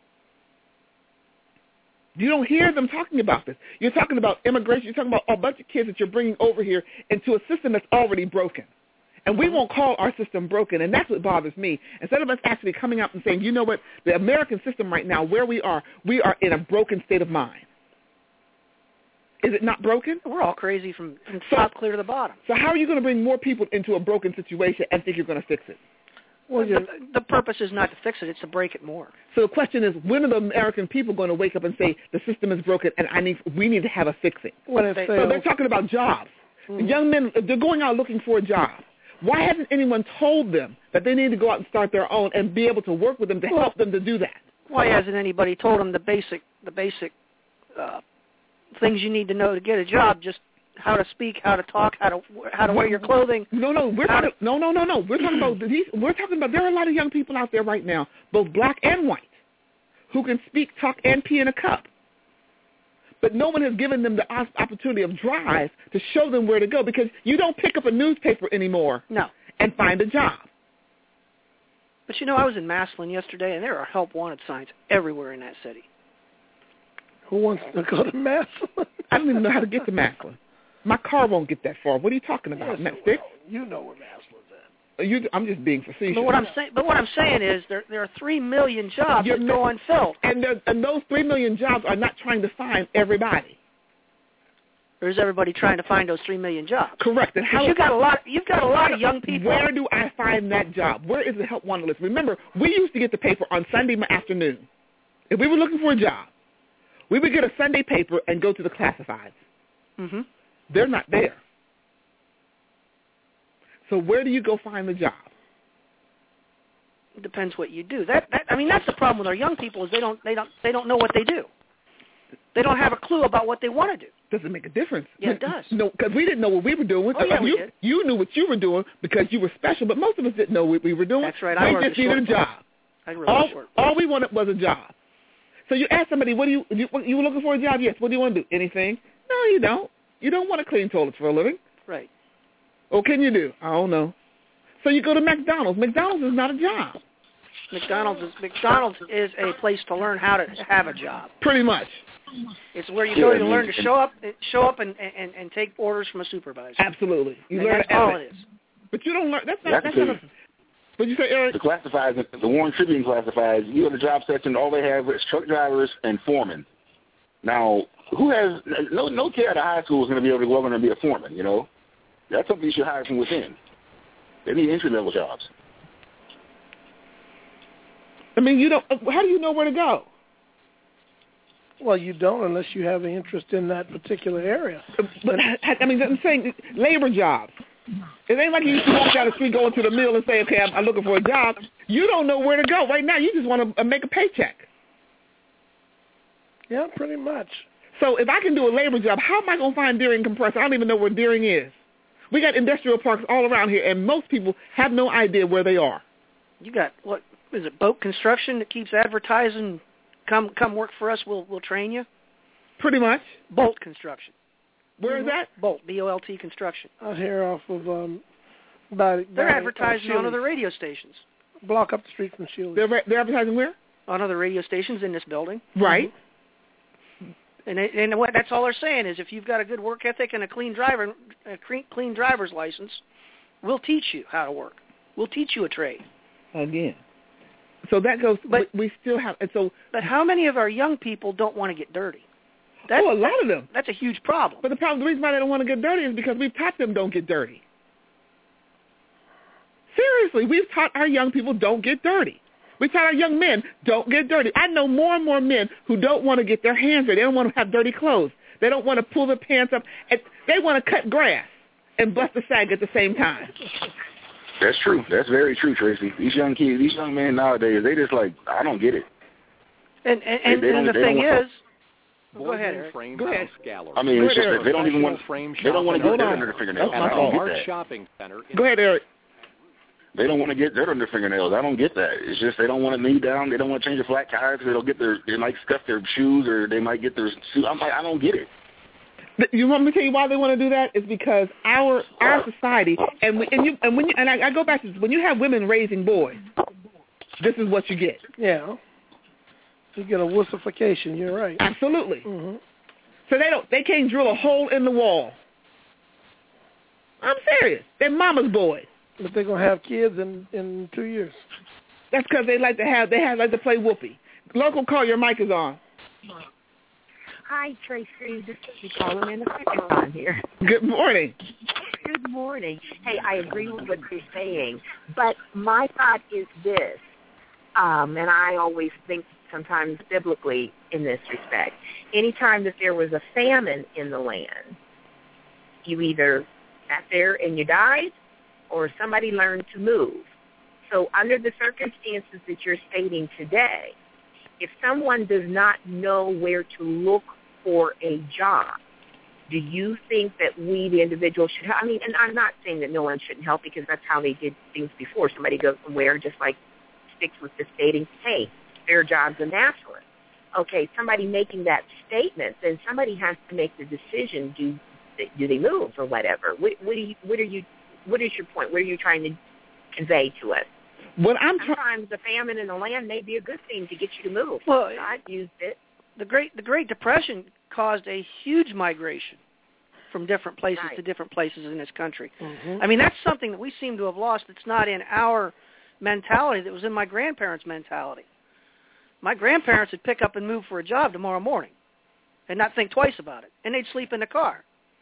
You don't hear them talking about this. You're talking about immigration. You're talking about a bunch of kids that you're bringing over here into a system that's already broken. And we won't call our system broken, and that's what bothers me. Instead of us actually coming out and saying, you know what, the American system right now, where we are, we are in a broken state of mind. Is it not broken? We're all crazy from, from so, top clear to the bottom. So how are you going to bring more people into a broken situation and think you're going to fix it? Well, the, the purpose is not to fix it; it's to break it more. So the question is, when are the American people going to wake up and say the system is broken and I need, we need to have a fixing? When it so fails. they're talking about jobs. Mm-hmm. The young men, they're going out looking for a job. Why hasn't anyone told them that they need to go out and start their own and be able to work with them to help them to do that? Why hasn't anybody told them the basic the basic uh, things you need to know to get a job? Just how to speak, how to talk, how to how to wear your clothing. No, no, we're talking, to, no, no, no, no. We're talking about these. We're talking about there are a lot of young people out there right now, both black and white, who can speak, talk, and pee in a cup. But no one has given them the opportunity of drive to show them where to go, because you don't pick up a newspaper anymore. No. And find a job. But you know, I was in Massillon yesterday, and there are help wanted signs everywhere in that city. Who wants to go to Massillon? I don't even know how to get to Massillon. My car won't get that far. What are you talking about, yes, Stick? You know where Massillon's at. You, I'm just being facetious. But what I'm saying, but what I'm saying is, there there are three million jobs You're that go unfilled, and there, and those three million jobs are not trying to find everybody. Or is everybody trying to find those three million jobs? Correct. And how you got a lot. You've got a lot of young people. Where do I find that job? Where is the help wanted list? Remember, we used to get the paper on Sunday afternoon. If we were looking for a job, we would get a Sunday paper and go to the classifieds. Mm-hmm. They're not there. So where do you go find the job? It depends what you do. That, that I mean, that's the problem with our young people, is they don't they don't they don't know what they do. They don't have a clue about what they want to do. Does it make a difference? Yeah, it does. No, because we didn't know what we were doing. Oh, yeah, you, we did. you knew what you were doing because you were special, but most of us didn't know what we were doing. That's right. I we just needed a job. I wrote all, a short all we wanted was a job. So you ask somebody, "What do you, you you were looking for a job?" Yes. What do you want to do? Anything? No, you don't. You don't want to clean toilets for a living. Right. What can you do? I don't know. So you go to McDonald's. McDonald's is not a job. McDonald's is McDonald's is a place to learn how to have a job. Pretty much. It's where you go to learn to show up, show up, and, and, and take orders from a supervisor. Absolutely. You and learn that's all it is. But you don't learn. That's not. That's That's the, not. A, what you say, Eric? The classifieds, the Warren Tribune classifieds. You go to the job section. All they have is truck drivers and foremen. Now, who has no no kid out of high school is going to be able to go over and be a foreman? You know, that's something you should hire from within. They need entry level jobs. I mean, you don't. How do you know where to go? Well, you don't unless you have an interest in that particular area. But I mean, I'm saying labor jobs. It ain't like you used to walk down the street, go into the mill, and say, "Okay, I'm, I'm looking for a job." You don't know where to go right now. You just want to make a paycheck. Yeah, pretty much. So if I can do a labor job, how am I going to find Deering Compressor? I don't even know where Deering is. We got industrial parks all around here, and most people have no idea where they are. You got what is it? Boat construction that keeps advertising. Come, come work for us. We'll, we'll train you. Pretty much. Bolt construction. Where is that? Bolt, B O L T construction. Out here off of um, by, they're by, advertising uh, on other radio stations. Block up the street from Shields. They're they're advertising where? On other radio stations in this building. Right. And they, and what that's all they're saying is, if you've got a good work ethic and a clean driver, a clean, clean driver's license, we'll teach you how to work. We'll teach you a trade. Again. So that goes. But we still have. And so. But how many of our young people don't want to get dirty? That's, oh, a lot of them. That's a huge problem. But the problem, the reason why they don't want to get dirty is because we've taught them don't get dirty. Seriously, we've taught our young people don't get dirty. We taught our young men don't get dirty. I know more and more men who don't want to get their hands dirty. They don't want to have dirty clothes. They don't want to pull their pants up. They want to cut grass and bust a sag at the same time. That's true. That's very true, Tracy. These young kids, these young men nowadays, they just like, I don't get it. And and, and, they, they and the thing want, is, go ahead, Eric. Go ahead. I mean, it's just that they don't even want, frame they don't want to get shopping. dirt under their fingernails. I don't get that. Shopping center. Go ahead, Eric. They don't want to get dirt under their fingernails. I don't get that. It's just they don't want to knee down. They don't want to change their flat tires. They'll get their, they might scuff their shoes, or they might get their suit. I'm like, I don't get it. You want me to tell you why they want to do that? It's because our our society, and we, and you and when you, and I, I go back to this, when you have women raising boys, this is what you get. Yeah, you get a wussification. You're right. Absolutely. Mm-hmm. So they don't, they can't drill a hole in the wall. I'm serious. They're mama's boys. But they're gonna have kids in in two years. That's because they like to have they have like to play whoopee. Local call, your mic is on. Hi, Tracy. This is calling in the second time here. Good morning. Good morning. Hey, I agree with what you're saying, but my thought is this, um, and I always think sometimes biblically in this respect. Anytime that there was a famine in the land, you either sat there and you died, or somebody learned to move. So under the circumstances that you're stating today, if someone does not know where to look for a job, do you think that we, the individual, should help? I mean, and I'm not saying that no one shouldn't help because that's how they did things before. Somebody goes somewhere, just like sticks with the stating, hey, there are jobs in Nashville. Okay, somebody making that statement, then somebody has to make the decision, do do they move or whatever? What, what, do you, what, are you, what is your point? What are you trying to convey to us? What I'm try- Sometimes the famine in the land may be a good thing to get you to move. Well, I've used it. The Great the Great Depression caused a huge migration from different places right. to different places in this country. Mm-hmm. I mean, that's something that we seem to have lost. It's not in our mentality. That was in my grandparents' mentality. My grandparents would pick up and move for a job tomorrow morning and not think twice about it, and they'd sleep in the car.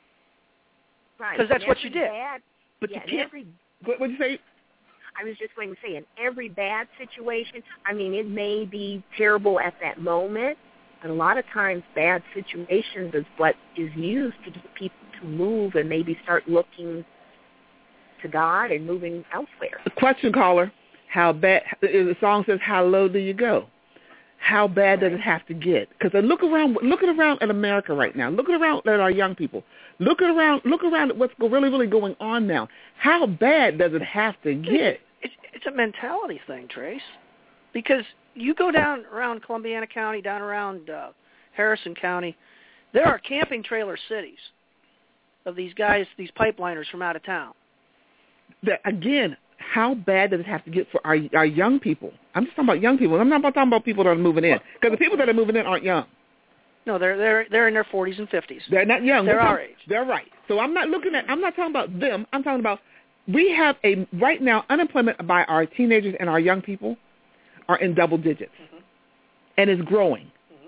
Right. Because that's and what you did. Bad, but yeah, you can't. Every, what would you say? I was just going to say, in every bad situation, I mean, it may be terrible at that moment, but a lot of times bad situations is what is used to get people to move and maybe start looking to God and moving elsewhere. The question, caller, how bad, the song says, how low do you go? How bad does it have to get? Because look around, looking around at America right now. Looking around at our young people. Looking around, look around at what's really, really going on now. How bad does it have to get? It's, it's a mentality thing, Trace. Because you go down around Columbiana County, down around uh, Harrison County, there are camping trailer cities of these guys, these pipeliners from out of town. That, again, how bad does it have to get for our our young people? I'm just talking about young people. I'm not talking about people that are moving in, because the people that are moving in aren't young. No, they're they're they're in their forties and fifties. They're not young. They're We're our talking, age. They're right. So I'm not looking at. I'm not talking about them. I'm talking about we have a right now unemployment by our teenagers and our young people are in double digits, mm-hmm. and it's growing. Mm-hmm.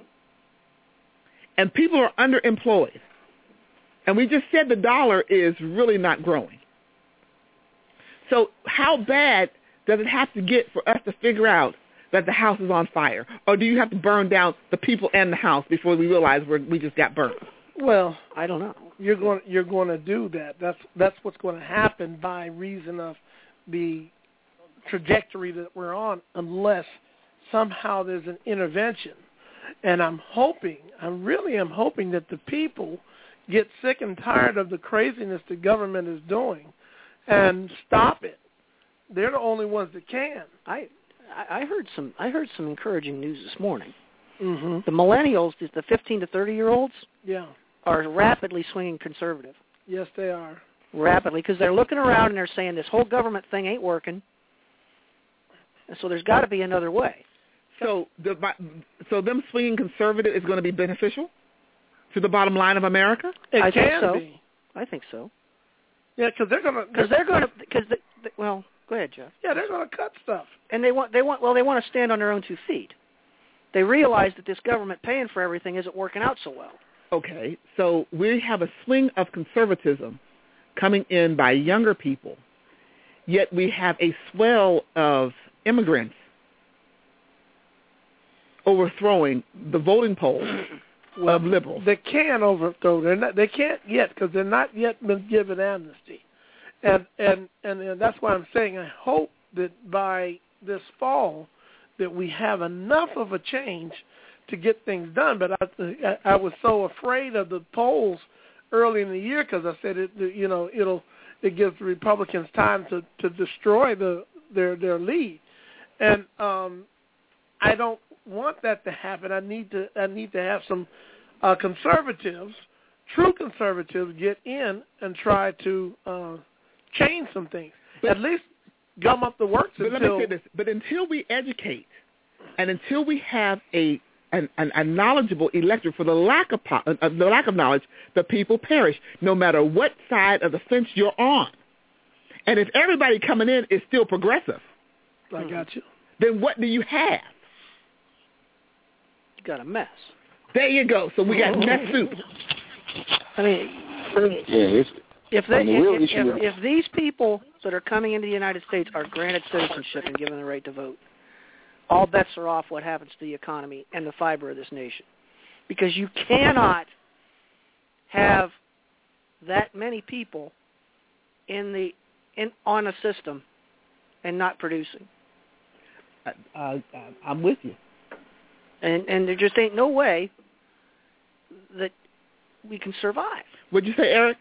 And people are underemployed, and we just said the dollar is really not growing. So how bad does it have to get for us to figure out that the house is on fire? Or do you have to burn down the people and the house before we realize we're, we just got burnt? Well, I don't know. You're going you're going to do that. That's that's what's going to happen by reason of the trajectory that we're on, unless somehow there's an intervention. And I'm hoping, I really am hoping that the people get sick and tired of the craziness the government is doing and stop it. They're the only ones that can. I I heard some I heard some encouraging news this morning. Mm-hmm. The millennials, the fifteen to thirty year olds, yeah, are rapidly swinging conservative. Yes, they are. Rapidly, because they're looking around and they're saying this whole government thing ain't working, and so there's got to be another way. So the so them swinging conservative is going to be beneficial to the bottom line of America? It I can think so. be. I think so. Yeah, because they're going to because they're going to because well, go ahead, Jeff. Yeah, they're going to cut stuff, and they want they want well they want to stand on their own two feet. They realize that this government paying for everything isn't working out so well. Okay, so we have a swing of conservatism coming in by younger people, yet we have a swell of immigrants overthrowing the voting polls well, of liberals. They can overthrow. They're not. They can't yet because they're not yet been given amnesty, and and and, and that's why I'm saying I hope that by this fall that we have enough of a change to get things done. But I, I was so afraid of the polls early in the year because I said it. You know, it'll it gives the Republicans time to, to destroy the their their lead, and um, I don't want that to happen. I need to I need to have some uh, conservatives, true conservatives, get in and try to uh, change some things. But, At least gum up the works. But until, let me say this: but until we educate, and until we have a an, an, a knowledgeable electorate, for the lack of po- uh, the lack of knowledge, the people perish, no matter what side of the fence you're on. And if everybody coming in is still progressive, I got you. Then what do you have? You got a mess. There you go. So we got mess soup. I mean, yeah, it's, if they I mean, the real if, issue if, if these people that are coming into the United States are granted citizenship and given the right to vote, all bets are off what happens to the economy and the fiber of this nation. Because you cannot have that many people in the in on a system and not producing. Uh, uh, I'm with you. And and there just ain't no way that we can survive. What'd you say, Eric?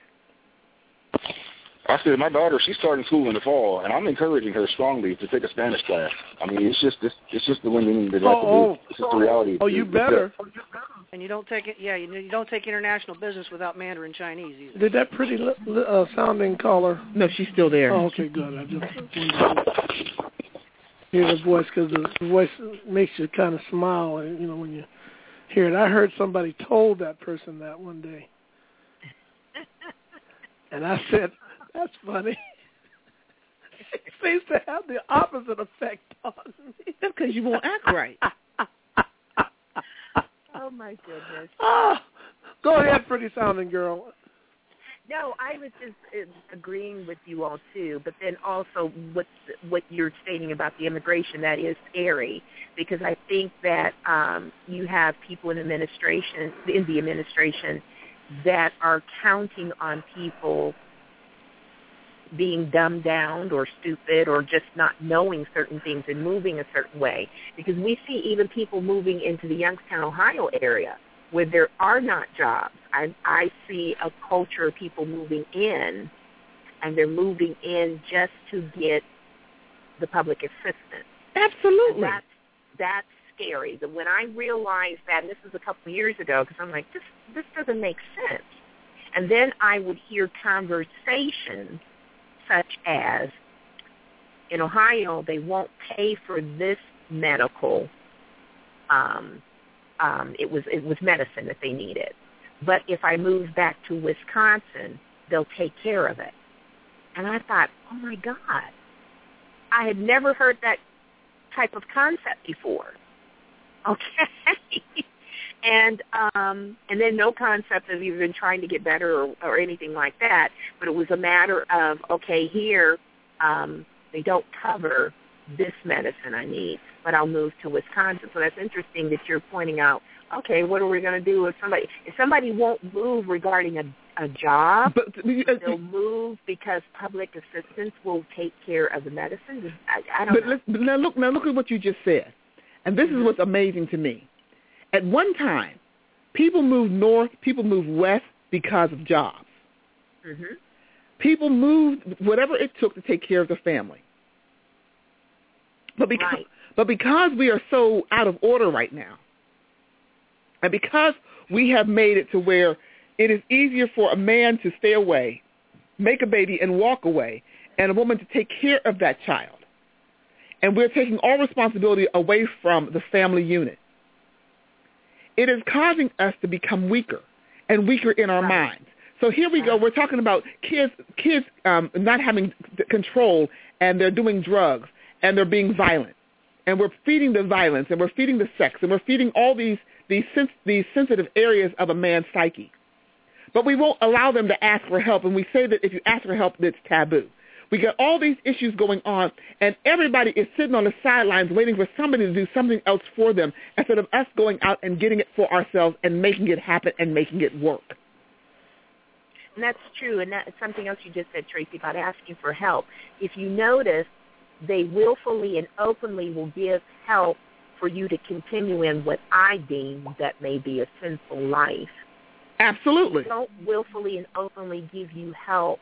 I said my daughter, she's starting school in the fall, and I'm encouraging her strongly to take a Spanish class. I mean, it's just it's, it's just the one thing that have to do. It's just the reality. Oh, you better. And you don't take it. Yeah, you, you don't take international business without Mandarin Chinese either. Did that pretty li- li- uh, sounding caller? No, she's still there. Oh, okay, good. I just hear the voice because the voice makes you kind of smile, you know, when you hear it. I heard somebody told that person that one day, and I said, "That's funny." It seems to have the opposite effect on me. That's because you won't act right. Oh, my goodness. Oh, go ahead, pretty sounding girl. No, I was just uh, agreeing with you all, too, but then also what, what you're stating about the immigration, that is scary, because I think that um, you have people in administration, in the administration that are counting on people being dumbed down or stupid or just not knowing certain things and moving a certain way. Because we see even people moving into the Youngstown, Ohio area where there are not jobs. I, I see a culture of people moving in, and they're moving in just to get the public assistance. Absolutely. And that's, that's scary. But when I realized that, and this was a couple of years ago, because I'm like, this, this doesn't make sense. And then I would hear conversations such as, in Ohio, they won't pay for this medical, um, um, it was it was medicine that they needed. But if I move back to Wisconsin, they'll take care of it. And I thought, oh, my God, I had never heard that type of concept before. Okay. And um, and then no concept of even trying to get better or, or anything like that, but it was a matter of, okay, here um, they don't cover this medicine I need, but I'll move to Wisconsin. So that's interesting that you're pointing out, okay, what are we going to do if somebody if somebody won't move regarding a, a job, but, uh, they'll move because public assistance will take care of the medicine? I, I don't but know. Let's, but now, look, now look at what you just said, and this mm-hmm. is what's amazing to me. At one time, people moved north, people moved west because of jobs. Mm-hmm. People moved whatever it took to take care of their family. But because, right. but because we are so out of order right now, and because we have made it to where it is easier for a man to stay away, make a baby, and walk away, and a woman to take care of that child, and we're taking all responsibility away from the family unit, it is causing us to become weaker and weaker in our right. minds. So here we go. We're talking about kids kids um, not having control, and they're doing drugs, and they're being violent. And we're feeding the violence, and we're feeding the sex, and we're feeding all these these, sens- these sensitive areas of a man's psyche. But we won't allow them to ask for help, and we say that if you ask for help, it's taboo. We got all these issues going on, and everybody is sitting on the sidelines waiting for somebody to do something else for them instead of us going out and getting it for ourselves and making it happen and making it work. And that's true, and that's something else you just said, Tracy, about asking for help. If you notice, they willfully and openly will give help for you to continue in what I deem that may be a sinful life. Absolutely. They don't willfully and openly give you help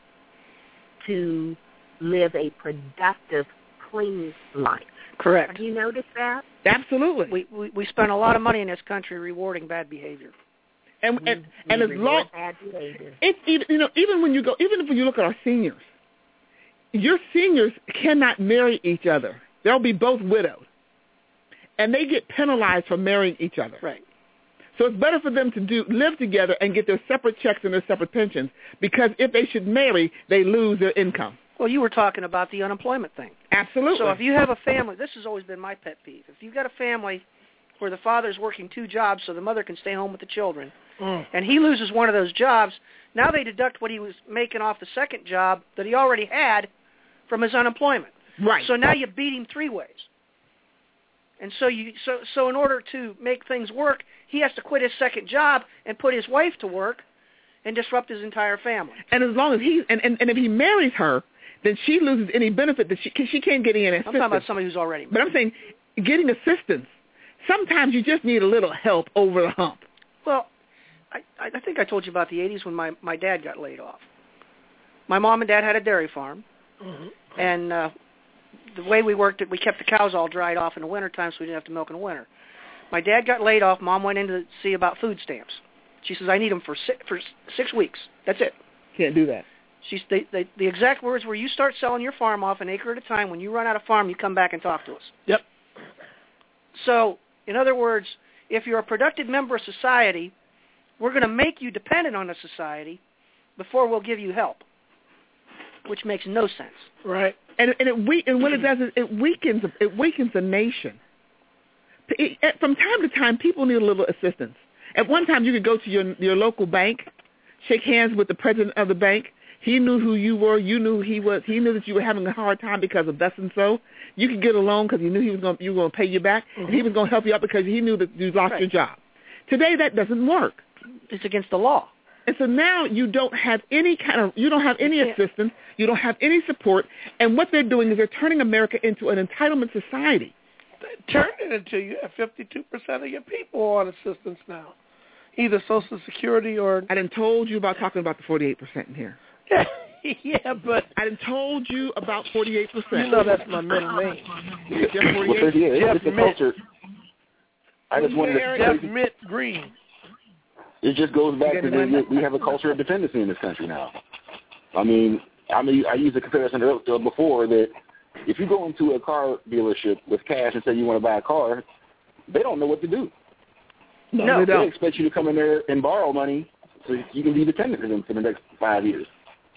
to live a productive, clean life. Correct. Have you noticed that? Absolutely. We we, we spend a lot of money in this country rewarding bad behavior. And we, and, we and as long bad behavior. It's even you know even when you go even if you look at our seniors, your seniors cannot marry each other. They'll be both widowed, and they get penalized for marrying each other. Right. So it's better for them to do live together and get their separate checks and their separate pensions, because if they should marry, they lose their income. Well, you were talking about the unemployment thing. Absolutely. So if you have a family, this has always been my pet peeve. If you've got a family where the father's working two jobs so the mother can stay home with the children, mm. and he loses one of those jobs, now they deduct what he was making off the second job that he already had from his unemployment. Right. So now you beat him three ways. And so you so so in order to make things work, he has to quit his second job and put his wife to work and disrupt his entire family. And as long as he and, and, and if he marries her, then she loses any benefit that she cause she can't get any assistance. I'm talking about somebody who's already. But I'm saying getting assistance. Sometimes you just need a little help over the hump. Well, I, I think I told you about the eighties when my, my dad got laid off. My mom and dad had a dairy farm, mm-hmm. and uh, the way we worked it, we kept the cows all dried off in the wintertime so we didn't have to milk in the winter. My dad got laid off. Mom went in to see about food stamps. She says, I need them for six, for six weeks. That's it. Can't do that. She's, they, they, the exact words were, you start selling your farm off an acre at a time. When you run out of farm, you come back and talk to us. Yep. So, in other words, if you're a productive member of society, we're going to make you dependent on the society before we'll give you help, which makes no sense. Right. And and it we and what it does is it weakens it weakens the nation. It, it, from time to time, people need a little assistance. At one time, you could go to your your local bank, shake hands with the president of the bank. He knew who you were. You knew who he was. He knew that you were having a hard time because of thus and so. You could get a loan because he knew he was going you were going to pay you back, mm-hmm. and he was going to help you out because he knew that you lost right. your job. Today, that doesn't work. It's against the law. And so now you don't have any kind of, you don't have any assistance, you don't have any support, and what they're doing is they're turning America into an entitlement society. They turned it into you have fifty-two percent of your people on assistance now, either Social Security or... I done told you about talking about the forty-eight percent in here. Yeah, but... I done told you about forty-eight percent. You know that's my middle name. Jeff Well, yeah, Jeff it's a Mitt. culture. I just wanted to... Jeff Mitt Green. It just goes back to the, we have a culture of dependency in this country now. I mean, I mean, I used a comparison earlier before that if you go into a car dealership with cash and say you want to buy a car, they don't know what to do. No, no they don't. They expect you to come in there and borrow money so you can be dependent on them for the next five years.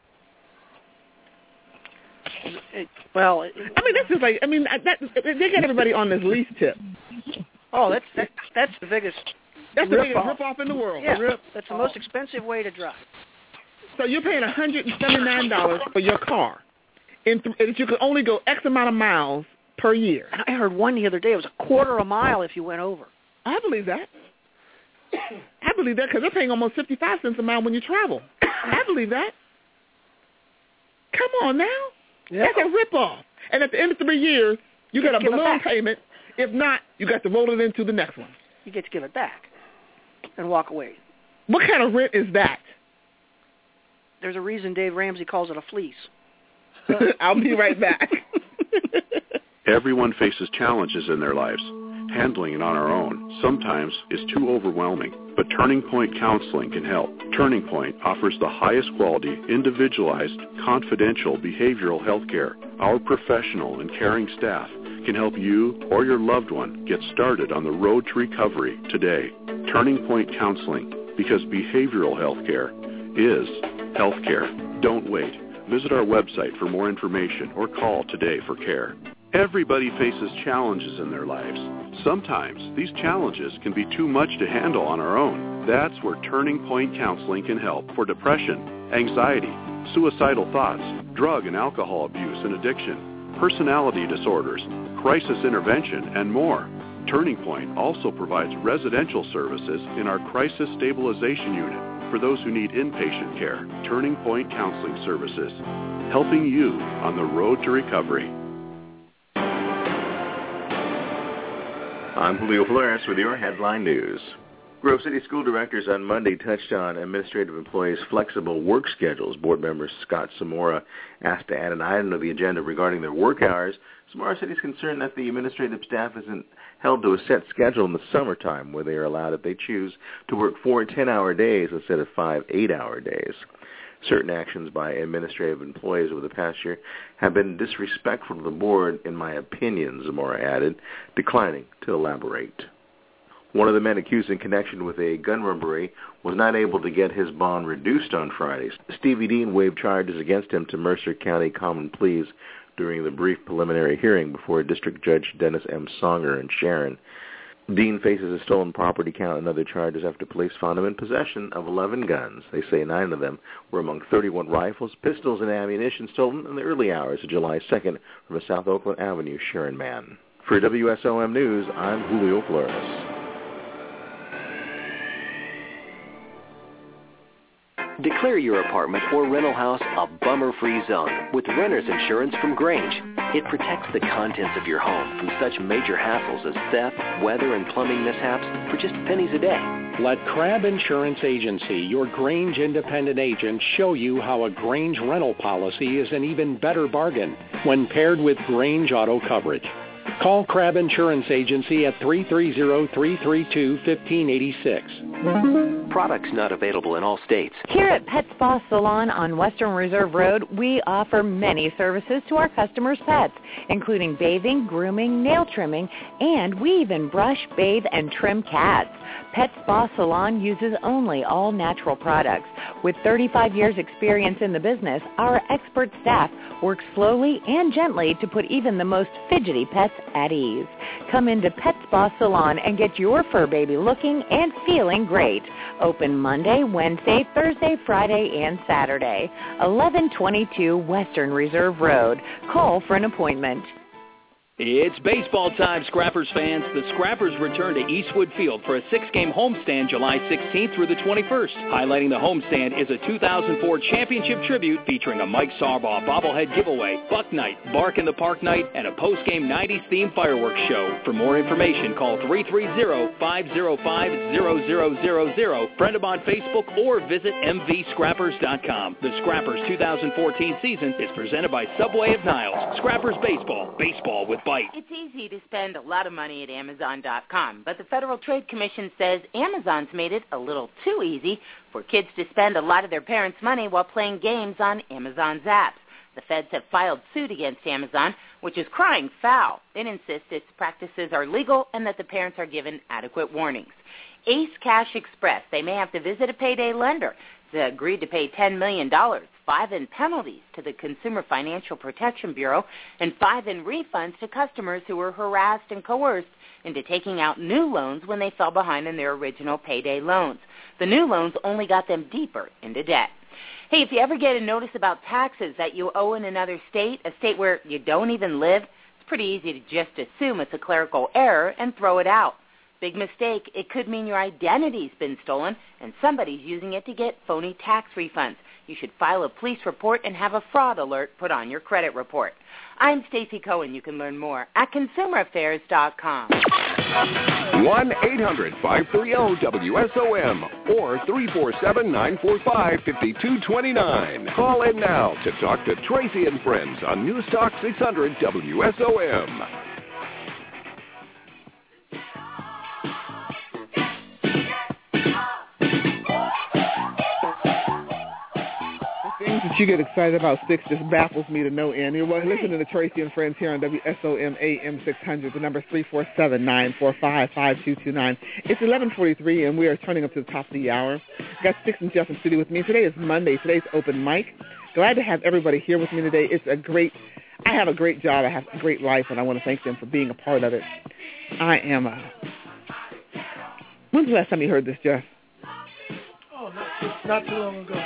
It, well, it, I mean, that's just like, I mean, that, they got everybody on this lease tip. Oh, that's that, that's the biggest... That's the rip biggest off. rip-off in the world. Yeah, Rip that's the most expensive way to drive. So you're paying one hundred seventy-nine dollars for your car, and th- and you can only go X amount of miles per year. And I heard one the other day. It was a quarter a mile if you went over. I believe that. I believe that because they're paying almost fifty-five cents a mile when you travel. I believe that. Come on now. Yeah. That's a rip-off. And at the end of three years, you, you get a balloon payment. If not, you got to roll it into the next one. You get to give it back and walk away. What kind of rent is that? There's a reason Dave Ramsey calls it a fleece. I'll be right back. Everyone faces challenges in their lives. Handling it on our own sometimes is too overwhelming, but Turning Point Counseling can help. Turning Point offers the highest quality, individualized, confidential behavioral health care. Our professional and caring staff can help you or your loved one get started on the road to recovery today. Turning Point Counseling, because behavioral health care is health care. Don't wait. Visit our website for more information or call today for care. Everybody faces challenges in their lives. Sometimes these challenges can be too much to handle on our own. That's where Turning Point Counseling can help for depression, anxiety, suicidal thoughts, drug and alcohol abuse and addiction, personality disorders, crisis intervention, and more. Turning Point also provides residential services in our Crisis Stabilization Unit for those who need inpatient care. Turning Point Counseling Services, helping you on the road to recovery. I'm Julio Flores with your headline news. Grove City school directors on Monday touched on administrative employees' flexible work schedules. Board member Scott Samora asked to add an item to the agenda regarding their work hours. Samora said he's concerned that the administrative staff isn't held to a set schedule in the summertime where they are allowed, if they choose, to work four ten-hour days instead of five eight-hour days. Certain actions by administrative employees over the past year have been disrespectful to the board, in my opinion, Zamora added, declining to elaborate. One of the men accused in connection with a gun robbery was not able to get his bond reduced on Friday. Stevie Dean waived charges against him to Mercer County Common Pleas during the brief preliminary hearing before District Judge Dennis M. Songer in Sharon. Dean faces a stolen property count and other charges after police found him in possession of eleven guns. They say nine of them were among thirty-one rifles, pistols, and ammunition stolen in the early hours of July second from a South Oakland Avenue Sharon man. For W S O M News, I'm Julio Flores. Declare your apartment or rental house a bummer-free zone with renter's insurance from Grange. It protects the contents of your home from such major hassles as theft, weather, and plumbing mishaps for just pennies a day. Let Crabb Insurance Agency, your Grange independent agent, show you how a Grange rental policy is an even better bargain when paired with Grange auto coverage. Call Crabb Insurance Agency at three three zero, three three two, one five eight six. Products not available in all states. Here at Pet Spa Salon on Western Reserve Road, we offer many services to our customers' pets, including bathing, grooming, nail trimming, and we even brush, bathe, and trim cats. Pet Spa Salon uses only all-natural products. With thirty-five years experience in the business, our expert staff works slowly and gently to put even the most fidgety pets at ease. Come into Pet Spa Salon and get your fur baby looking and feeling great. Open Monday, Wednesday, Thursday, Friday, and Saturday. eleven twenty-two Western Reserve Road. Call for an appointment. It's baseball time, Scrappers fans. The Scrappers return to Eastwood Field for a six-game homestand July sixteenth through the twenty-first. Highlighting the homestand is a two thousand four championship tribute featuring a Mike Sarbaugh bobblehead giveaway, Buck Night, Bark in the Park Night, and a post-game nineties themed fireworks show. For more information, call three three zero, five zero five, zero zero zero zero, friend them on Facebook, or visit m v scrappers dot com. The Scrappers two thousand fourteen season is presented by Subway of Niles. Scrappers Baseball, baseball with bite. It's easy to spend a lot of money at Amazon dot com, but the Federal Trade Commission says Amazon's made it a little too easy for kids to spend a lot of their parents' money while playing games on Amazon's apps. The feds have filed suit against Amazon, which is crying foul. It insists its practices are legal and that the parents are given adequate warnings. Ace Cash Express, they may have to visit a payday lender. They agreed to pay ten million dollars, five in penalties to the Consumer Financial Protection Bureau, and five in refunds to customers who were harassed and coerced into taking out new loans when they fell behind in their original payday loans. The new loans only got them deeper into debt. Hey, if you ever get a notice about taxes that you owe in another state, a state where you don't even live, it's pretty easy to just assume it's a clerical error and throw it out. Big mistake. It could mean your identity's been stolen and somebody's using it to get phony tax refunds. You should file a police report and have a fraud alert put on your credit report. I'm Stacey Cohen. You can learn more at consumer affairs dot com. one eight hundred, five three zero, W S O M or three four seven, nine four five, five two two nine. Call in now to talk to Tracy and Friends on News Talk six hundred W S O M. Things that you get excited about, Sticks, just baffles me to no end. You're listening to Tracy and Friends here on W S O M A M six hundred. The number is three four seven, nine four five, five two two nine. It's eleven forty-three, and we are turning up to the top of the hour. Got Sticks and Jeff in studio with me. Today is Monday. Today's open mic. Glad to have everybody here with me today. It's a great, I have a great job. I have a great life, and I want to thank them for being a part of it. I am a, when's the last time you heard this, Jeff? Oh, not too, not too long ago.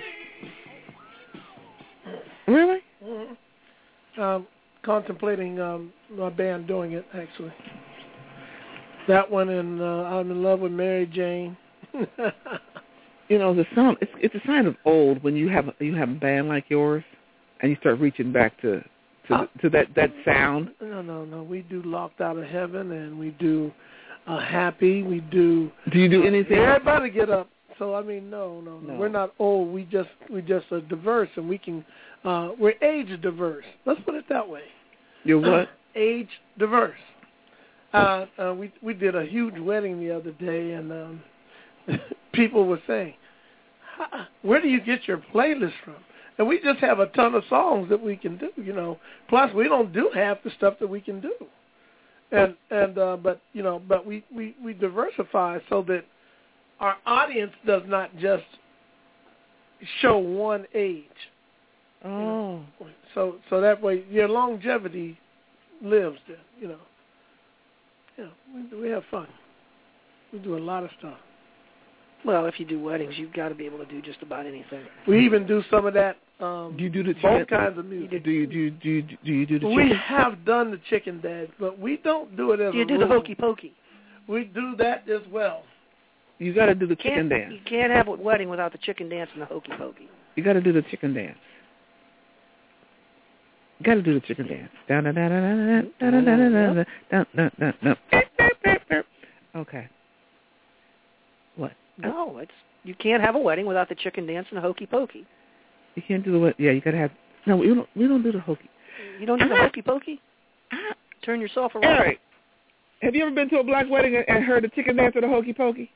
Really? Mm-hmm. Um, contemplating um, my band doing it, actually. That one, and uh, I'm in love with Mary Jane. You know, the sound, it's, it's a sign of old when you have you have a band like yours, and you start reaching back to to, uh, the, to that, that sound. No, no, no. We do Locked Out of Heaven, and we do uh, Happy. We do. Do you do anything? Uh, everybody get up. So I mean, no, no, no, no. We're not old. We just we just are diverse, and we can. Uh, we're age diverse. Let's put it that way. You're what? Uh, age diverse. Uh, uh, we we did a huge wedding the other day, and um, people were saying, "Where do you get your playlist from?" And we just have a ton of songs that we can do. You know, plus we don't do half the stuff that we can do. And and uh, but you know, but we, we, we diversify so that our audience does not just show one age. Oh. You know? So so that way your longevity lives there, you know. You know, we, we have fun. We do a lot of stuff. Well, if you do weddings, you've got to be able to do just about anything. We even do some of that. Um, do you do the both kinds of music? Do you do you, do you, do you do the? We chicken? have done the chicken dance, but we don't do it as. Do you a do rule. the hokey pokey? We do that as well. You got to do the Can't, chicken dance. you can't have a wedding without the chicken dance and the hokey pokey. You got to do the chicken dance. You got to do the chicken dance. Down, down, down, down, down, down, down, down, down, down, down, down. Okay. What? No, it's you can't have a wedding without the chicken dance and the hokey pokey. You can't do the what? Yeah, you got to have. No, we don't. We don't do the hokey. You don't do the hokey pokey? Turn yourself around. Eric, have you ever been to a black wedding and heard the chicken dance or the hokey pokey?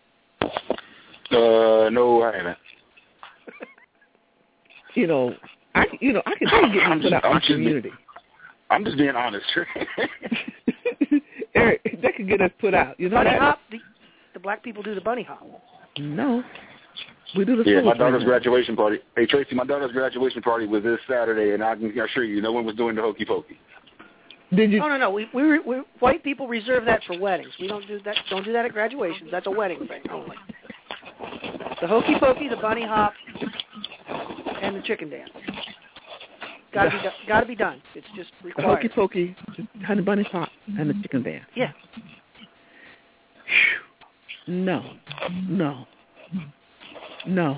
Uh, no, I haven't. You know, I you know I can, I can get into that community. Being, I'm just being honest. Eric, that could get us put out. You know bunny that? hop. The, the black people do the bunny hop. No, we do the. Yeah, my daughter's graduation party. Hey Tracy, my daughter's graduation party was this Saturday, and I can assure you, no one was doing the hokey pokey. Did you? Oh no, no. We, we we white people reserve that for weddings. We don't do that. Don't do that at graduations. That's a wedding thing only. The hokey pokey, the bunny hop, and the chicken dance. Got to be do- got to be done. It's just required. The hokey pokey, the honey bunny hop, and the chicken dance. Yeah. No, no, no,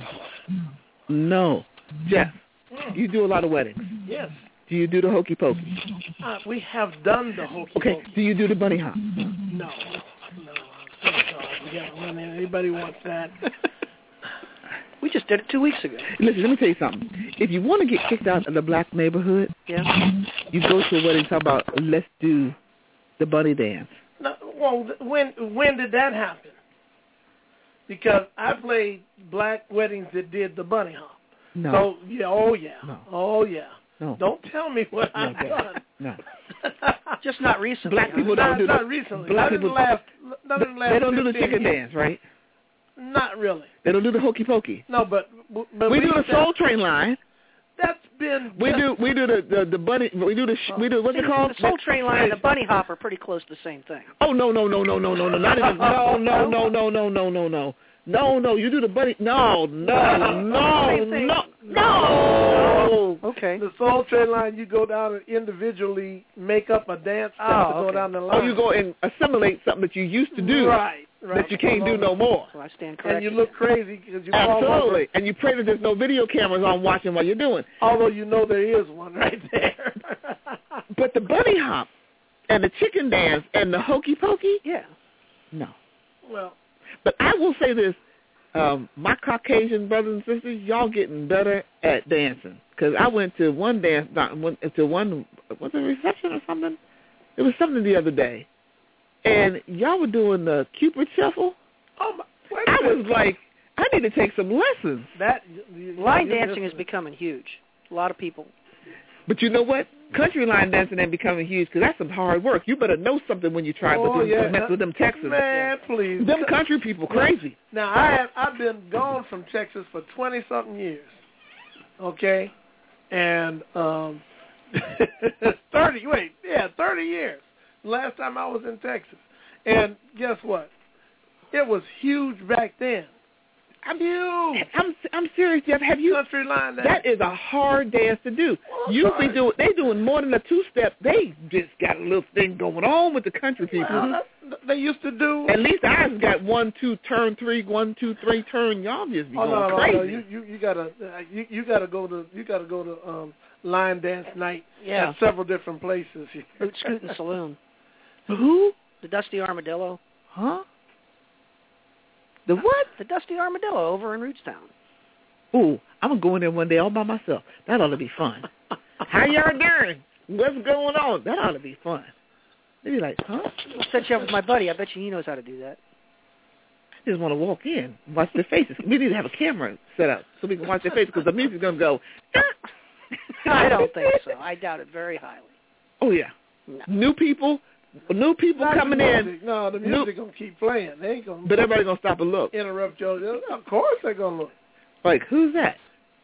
no. Jeff, you do a lot of weddings. Yes. Do you do the hokey pokey? Uh, we have done the hokey Okay. pokey. Do you do the bunny hop? No. No. I'm sorry. We got one in. Anybody wants that? We just did it two weeks ago. Listen, let me tell you something. If you want to get kicked out of the black neighborhood, yeah, you go to a wedding and talk about, let's do the bunny dance. No, well, when when did that happen? Because I played black weddings that did the bunny hop. No. So, yeah, oh, yeah. No. Oh, yeah. No. Don't tell me what No, I've okay. done. No. Just not recently. Black huh? people not, don't do not that. recently. Black Not in people the last, not in the last They don't do the fifteen chicken years. dance, right? Not really. They don't do the hokey pokey. No, but, but we we do the Soul Train line. That's been. We just, do we do the, the, the bunny we do the sh- we do what's See, it called? The Soul Train line and the bunny hop are pretty close to the same thing. Oh no no no no no no no not even no no no no no no no no no no you do the bunny no no no no no okay the Soul Train line you go down and individually make up a dance step oh, to go okay. down the line. Oh, you go and assimilate something that you used to do right right that you can't do no more. So I stand corrected. And you look crazy because you fall over. Absolutely, and you pray that there's no video cameras on watching while you're doing. Although you know there is one right there. But the bunny hop and the chicken dance and the hokey pokey, yeah, no. Well, but I will say this: um, my Caucasian brothers and sisters, y'all getting better at dancing. Because I went to one dance, not went to one was it a reception or something? It was something the other day, and y'all were doing the Cupid shuffle. Oh my! Wait a I minute. was like, I need to take some lessons. That line dancing is becoming huge. A lot of people. But you know what? Country line dancing ain't becoming huge because that's some hard work. You better know something when you try Oh, with, them, yeah. mess with them Texans. Man, please. Them country people crazy. Now I have I've been gone from Texas for twenty something years. Okay, and um, thirty. Wait, yeah, thirty years. Last time I was in Texas, and guess what? It was huge back then. I'm huge. I'm I'm serious, Jeff. Have you? Country line dance. That is a hard dance to do. Well, you sorry. be doing. They doing more than a two step. They just got a little thing going on with the country people. Well, that, they used to do. At least ours got one, two, turn, three, one, two, three, turn. Y'all just be Oh going no, no, crazy. no! You you you gotta uh, you you gotta go to you gotta go to um, line dance night Yeah. at several different places. Boot Scootin' Saloon. Who? The Dusty Armadillo. Huh? The what? The Dusty Armadillo over in Rootstown. Ooh, I'm gonna go in there one day all by myself. That ought to be fun. How y'all doing? What's going on? That ought to be fun. They be like, huh? I'll set you up with my buddy. I bet you he knows how to do that. I just want to walk in, watch their faces. We need to have a camera set up so we can watch their faces because the music's gonna go. I don't think so. I doubt it very highly. Oh yeah, No. new people, new people Not coming the in. music. No, the New- music gonna keep playing. They ain't gonna. But everybody gonna stop and look. interrupt your. Of course they're gonna look. Like, who's that?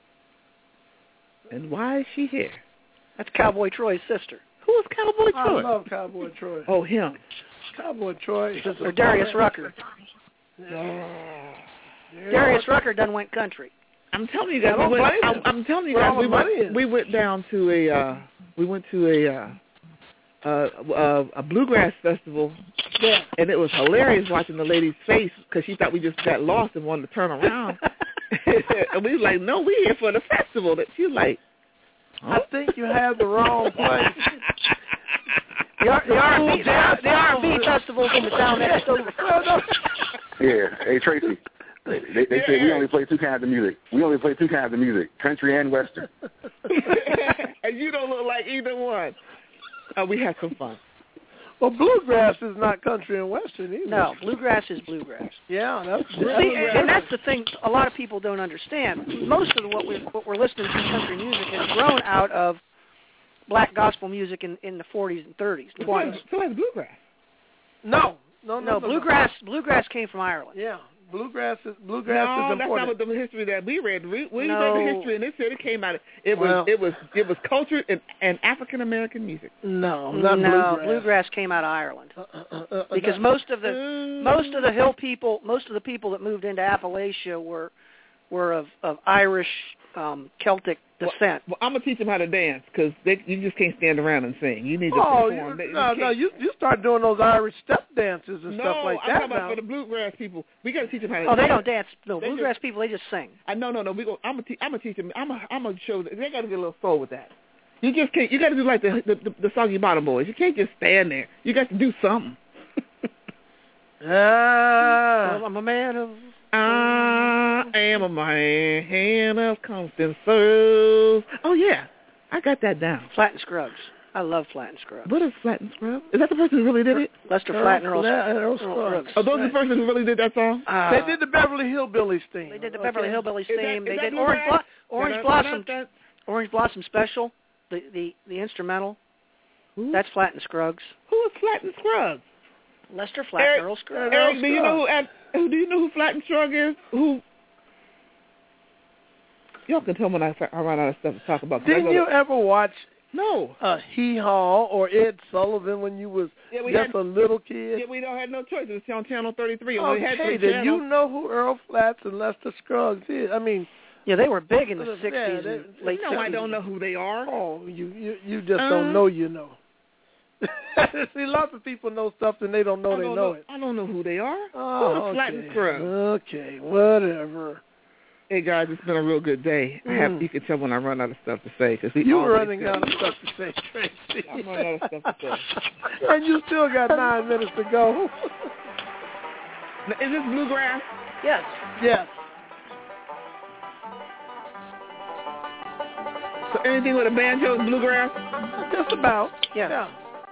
And why is she here? That's Cowboy Troy's sister. Who is Cowboy I Troy? love Cowboy Troy. Oh, him. Cowboy Troy is Or Darius Rucker. Yeah. Darius Rucker done went country. I'm telling you guys, I we don't went, blame I'm, him. I'm telling you Where guys, all we the money went, is. we went down to a, uh, we went to a, uh, uh, uh, a bluegrass festival, yeah. and it was hilarious watching the lady's face because she thought we just got lost and wanted to turn around. And we was like, no, we here for the festival. That she was like, huh? I think you have the wrong place. The R and B, the R and B festival's in the town next door. Yeah. Hey, Tracy. They, they, they yeah. say we only play two kinds of music. We only play two kinds of music, country and western. And you don't look like either one. Uh, we had some fun. Well, bluegrass is not country and western either. No, bluegrass is bluegrass. Yeah, that's See, and, and that's the thing a lot of people don't understand. Most of what we're, what we're listening to country music has grown out of black gospel music in, in the forties and thirties. So, so that's bluegrass. No, no, no, no. no bluegrass, no. bluegrass came from Ireland. Yeah, bluegrass is bluegrass no, is important. that's not what the history that we read. We, we no. read the history, and it said it came out. Of, it was well, it was it was culture and, and African American music. No, not no, bluegrass. bluegrass came out of Ireland uh, uh, uh, because no. most of the Mm. most of the hill people, most of the people that moved into Appalachia were were of, of Irish um, Celtic descent. Well, well, I'm gonna teach them how to dance because you just can't stand around and sing. You need to oh, perform. You, they, no, no, you you start doing those Irish step dances and no, stuff like I'm that. talking about now. for the bluegrass people. We got to teach them how to. Oh, dance. they don't dance. No, They bluegrass just, people, they just sing. I no, no, no. We go. I'm gonna. Te- I'm gonna teach them. I'm. A, I'm gonna show. Them. They got to get a little soul with that. You just can't. You got to do like the the, the the Soggy Bottom Boys. You can't just stand there. You got to do something. Ah, well, I'm a man of. I am a man of constant service. Oh yeah, I got that down. Flatt and Scruggs. I love Flatt and Scruggs. What is Flatt and Scruggs? Is that the person who really did it? Lester Flatt and Earl, Earl Scruggs. Oh, those are the person who really did that song? Uh, they did the Beverly Hillbillies theme. They did the Beverly okay. Hillbillies Is that- theme. is They that did Blue Orange Rag? Blo- Orange Da-da, Blossom da-da, da. Orange Blossom Special. The the the instrumental. Who? That's Flatt and Scruggs. Who is Flatt and Scruggs? Lester Flatt Eric, and Earl Scruggs. Eric, Earl do you Scruggs. know who, at, who? Do you know who Flatt and Scruggs is? Who? Y'all can tell me when I, I run out of stuff to talk about. Didn't you ever watch No. uh, Hee Haw or Ed Sullivan when you was Yeah, we just had, a little kid? Yeah, we don't had no choice. It was on Channel thirty-three. Only Okay, had three then channels. you know who Earl Flats and Lester Scruggs is. I mean, Yeah, they were big in the Yeah, sixties they- and late No, sixties. I don't know who they are. oh, you you, you just Uh, don't know you know. See, lots of people know stuff and they don't know I they don't know it. I don't know who they are. Oh, Who's Flatt and okay. Scruggs? Okay, whatever. Hey guys, it's been a real good day. I have Mm. you can tell when I run out of stuff to say because You were running out of stuff to say, Tracy. I'm running out of stuff to say. And you still got nine minutes to go. Now, is this bluegrass? Yes. Yes. So anything with a banjo is bluegrass? Just about. Yeah. Yeah.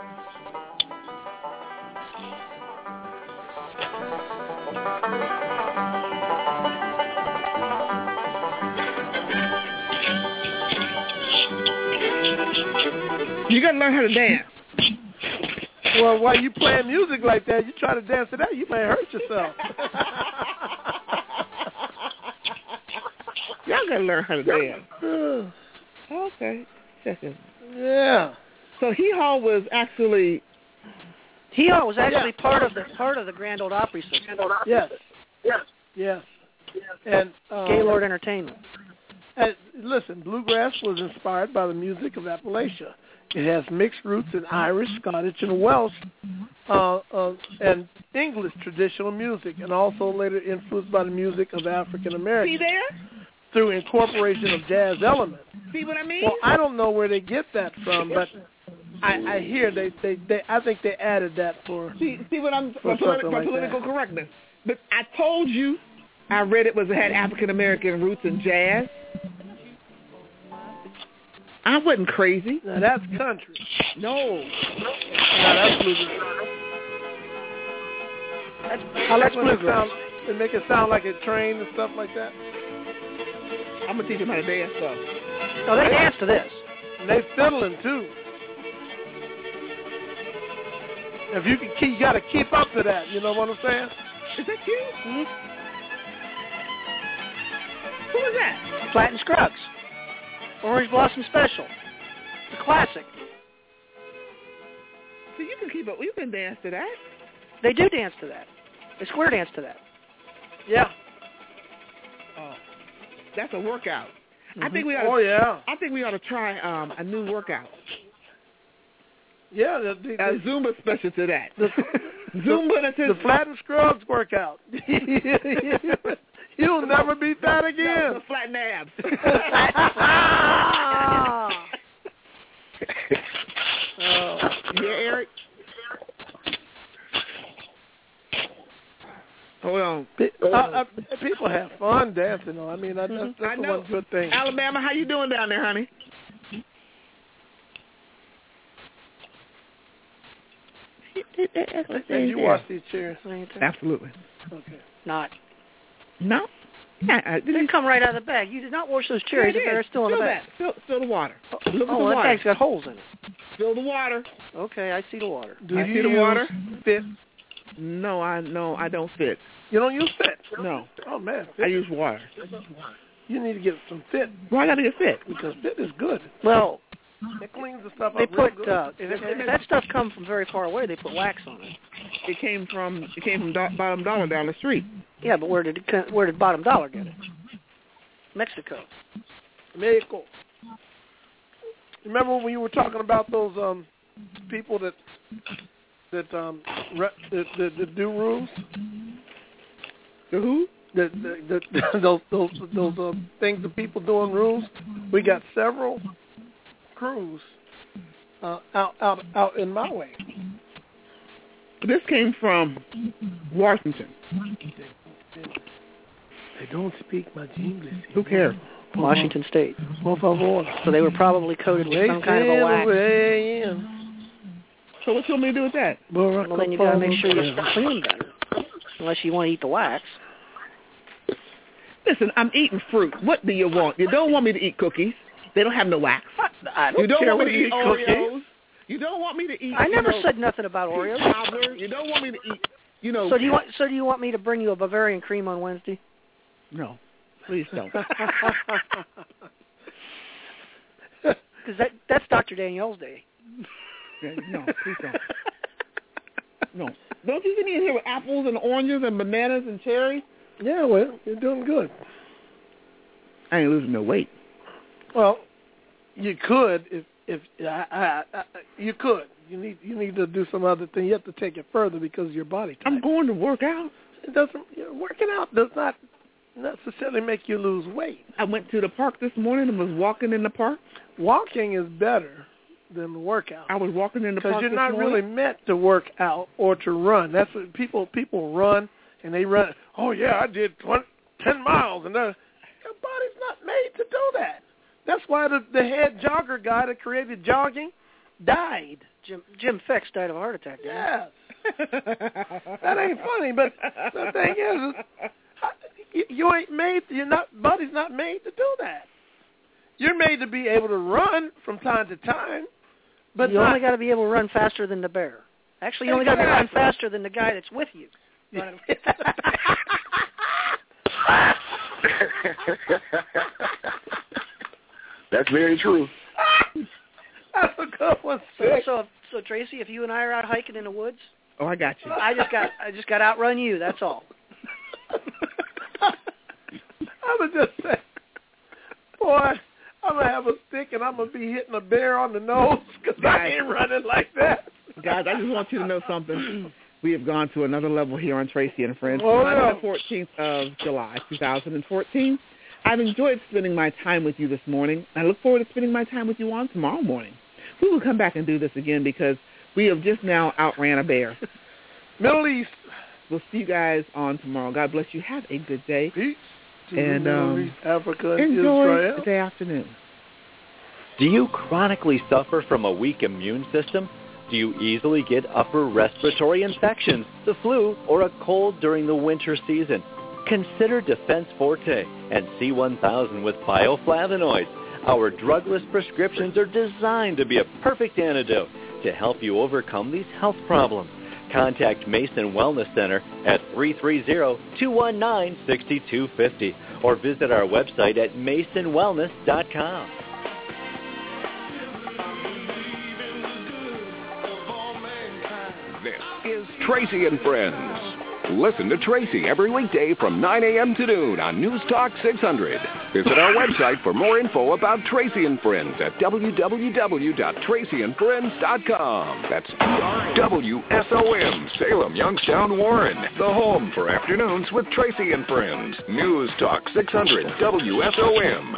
You got to learn how to dance. Well, while you playing music like that, you try to dance to that, you may hurt yourself. Y'all got to learn how to dance. Okay, checking. Yeah. So Hee Haw was actually Hee Haw was actually Yeah. part of the part of the Grand Ole Opry system. Yes. Yes. Yes. And um, Gaylord Entertainment. And listen, bluegrass was inspired by the music of Appalachia. It has mixed roots in Irish, Scottish, and Welsh, uh, uh, and English traditional music, and also later influenced by the music of African See Americans there? through incorporation of jazz elements. See what I mean? Well, I don't know where they get that from, but I, I hear they, they, they, I think they added that for. See, see what I'm for for, politi- something for like political that. correctness. But I told you, I read it was it had African American roots in jazz. I wasn't crazy. Now that's country. No. Now that's bluegrass. That's, I like that's when it bluegrass. sound, they make it sound like a train and stuff like that. I'm gonna teach them how to dance though. Oh, they dance to this. And they fiddling too. If you can keep, you got to keep up to that. You know what I'm saying? Is that you? Mm-hmm. Who is that? Flatt and Scruggs. Orange Blossom Special. The classic. So you can keep up. You can dance to that. They do dance to that. They square dance to that. Yeah. Oh, that's a workout. Mm-hmm. I think we ought. To, oh yeah. I think we ought to try um, a new workout. Yeah, the, the, a the, Zumba special to that. The, Zumba the, the flatten scrubs workout. You'll never be fat again. No, the flatten abs. oh. Yeah, Eric. Hold on. Uh, uh, people have fun dancing, though. I mean, that's, that's, that's I know. one good thing. Alabama, how you doing down there, honey? Did you wash these chairs? Absolutely. Okay. Not. No? Yeah, I, they come right out of the bag. You did not wash those chairs if they're still in Fill the bag. That. Fill, fill the water. Oh, Look at oh the that water. bag's got holes in it. Fill the water. Okay, I see the water. Do I you see the use water? Fit? No, I no, I don't fit. You don't use Fit? No. Oh, man. I use water. You need to get some Fit. Why I got to get Fit? Because Fit is good. Well, it cleans the stuff they up real put good. uh, if, if that stuff comes from very far away, they put wax on it. It came from it came from do- Bottom Dollar down the street. Yeah, but where did it, co- where did Bottom Dollar get it? Mexico. Mexico. Remember when you were talking about those um people that that um re- that, that, that do rooms? The who? The, the, the, those those those uh, things the people doing rooms. We got several crews uh, out out out in my way. This came from Washington. They don't speak much English. Who cares? Washington State. Por favor. So they were probably coated with some kind of a wax. So what you want me to do with that? Well, then you got to make sure you're clean better. Unless you want to eat the wax. Listen, I'm eating fruit. What do you want? You don't want me to eat cookies. They don't have no wax. I don't you don't care want me to eat cookies. Oreos. You don't want me to eat. I never you know, said nothing about Oreos. Powder. You don't want me to eat. You know. So do you want? So do you want me to bring you a Bavarian cream on Wednesday? No, please don't. Because that that's Doctor Danielle's day. No, please don't. No. Don't you get me in here with apples and oranges and bananas and cherries? Yeah, well, you're doing good. I ain't losing no weight. Well, you could if if I, I, I, you could. You need you need to do some other thing. You have to take it further because of your body type. I'm going to work out. It doesn't. You know, working out does not necessarily make you lose weight. I went to the park this morning and was walking in the park. Walking is better than the workout. I was walking in the park because you're this not morning. really meant to work out or to run. That's what people people run and they run. Oh yeah, I did twenty, ten miles, and your body's not made to do that. That's why the, the head jogger guy that created jogging died. Jim Jim Fix died of a heart attack. Didn't Yes. That ain't funny, but the thing is, you, you ain't made. You're not. Body's not made to do that. You're made to be able to run from time to time, but you not, only got to be able to run faster than the bear. Actually, you only got to run faster than the guy that's with you. That's very true. That's a good one. So, so, so Tracy, if you and I are out hiking in the woods, oh, I got you. I just got, I just got to outrun you. That's all. I would just say, boy, I'm gonna have a stick and I'm gonna be hitting a bear on the nose because I ain't running like that. Guys, I just want you to know something. We have gone to another level here on Tracy and Friends. Oh, Monday yeah. the fourteenth of July, two thousand fourteen. I've enjoyed spending my time with you this morning. I look forward to spending my time with you on tomorrow morning. We will come back and do this again because we have just now outran a bear. Middle East. We'll see you guys on tomorrow. God bless you. Have a good day. Peace. And um, Africa and enjoy Israel. the afternoon. Do you chronically suffer from a weak immune system? Do you easily get upper respiratory infections, the flu, or a cold during the winter season? Consider Defense Forte and C one thousand with bioflavonoids. Our drugless prescriptions are designed to be a perfect antidote to help you overcome these health problems. Contact Mason Wellness Center at three three zero, two one nine, six two five zero or visit our website at mason wellness dot com. This is Tracy and Friends. Listen to Tracy every weekday from nine a.m. to noon on News Talk six hundred. Visit our website for more info about Tracy and Friends at w w w dot tracy and friends dot com. That's W S O M, Salem, Youngstown, Warren. The home for afternoons with Tracy and Friends. News Talk six hundred W S O M.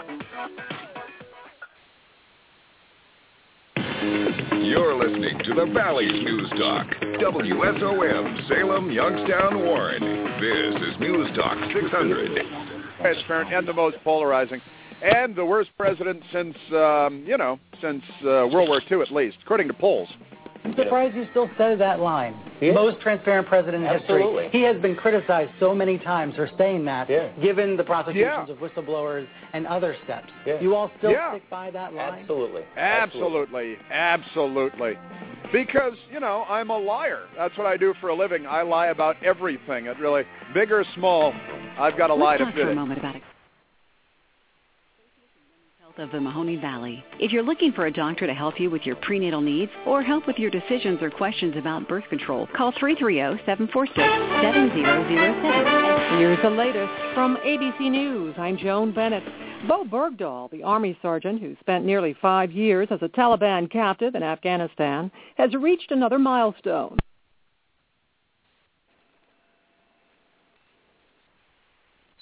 You're listening to the Valley's News Talk, W S O M, Salem, Youngstown, Warren. This is News Talk six hundred. Transparent and the most polarizing, and the worst president since, um, you know, since uh, World War Two at least, according to polls. I'm surprised you still said that line. Yeah. Most transparent president in Absolutely. history. He has been criticized so many times for saying that, Yeah. given the prosecutions Yeah. of whistleblowers and other steps. Yeah. You all still Yeah. stick by that line? Absolutely. Absolutely. Absolutely. Because, you know, I'm a liar. That's what I do for a living. I lie about everything. It really, big or small, I've got a lie to Let's talk fit for a it. moment about it. Of the Mahoney Valley. If you're looking for a doctor to help you with your prenatal needs or help with your decisions or questions about birth control, call three three zero, seven four six, seven zero zero seven. Here's the latest from A B C News. I'm Joan Bennett. Bo Bergdahl, the Army sergeant who spent nearly five years as a Taliban captive in Afghanistan, has reached another milestone.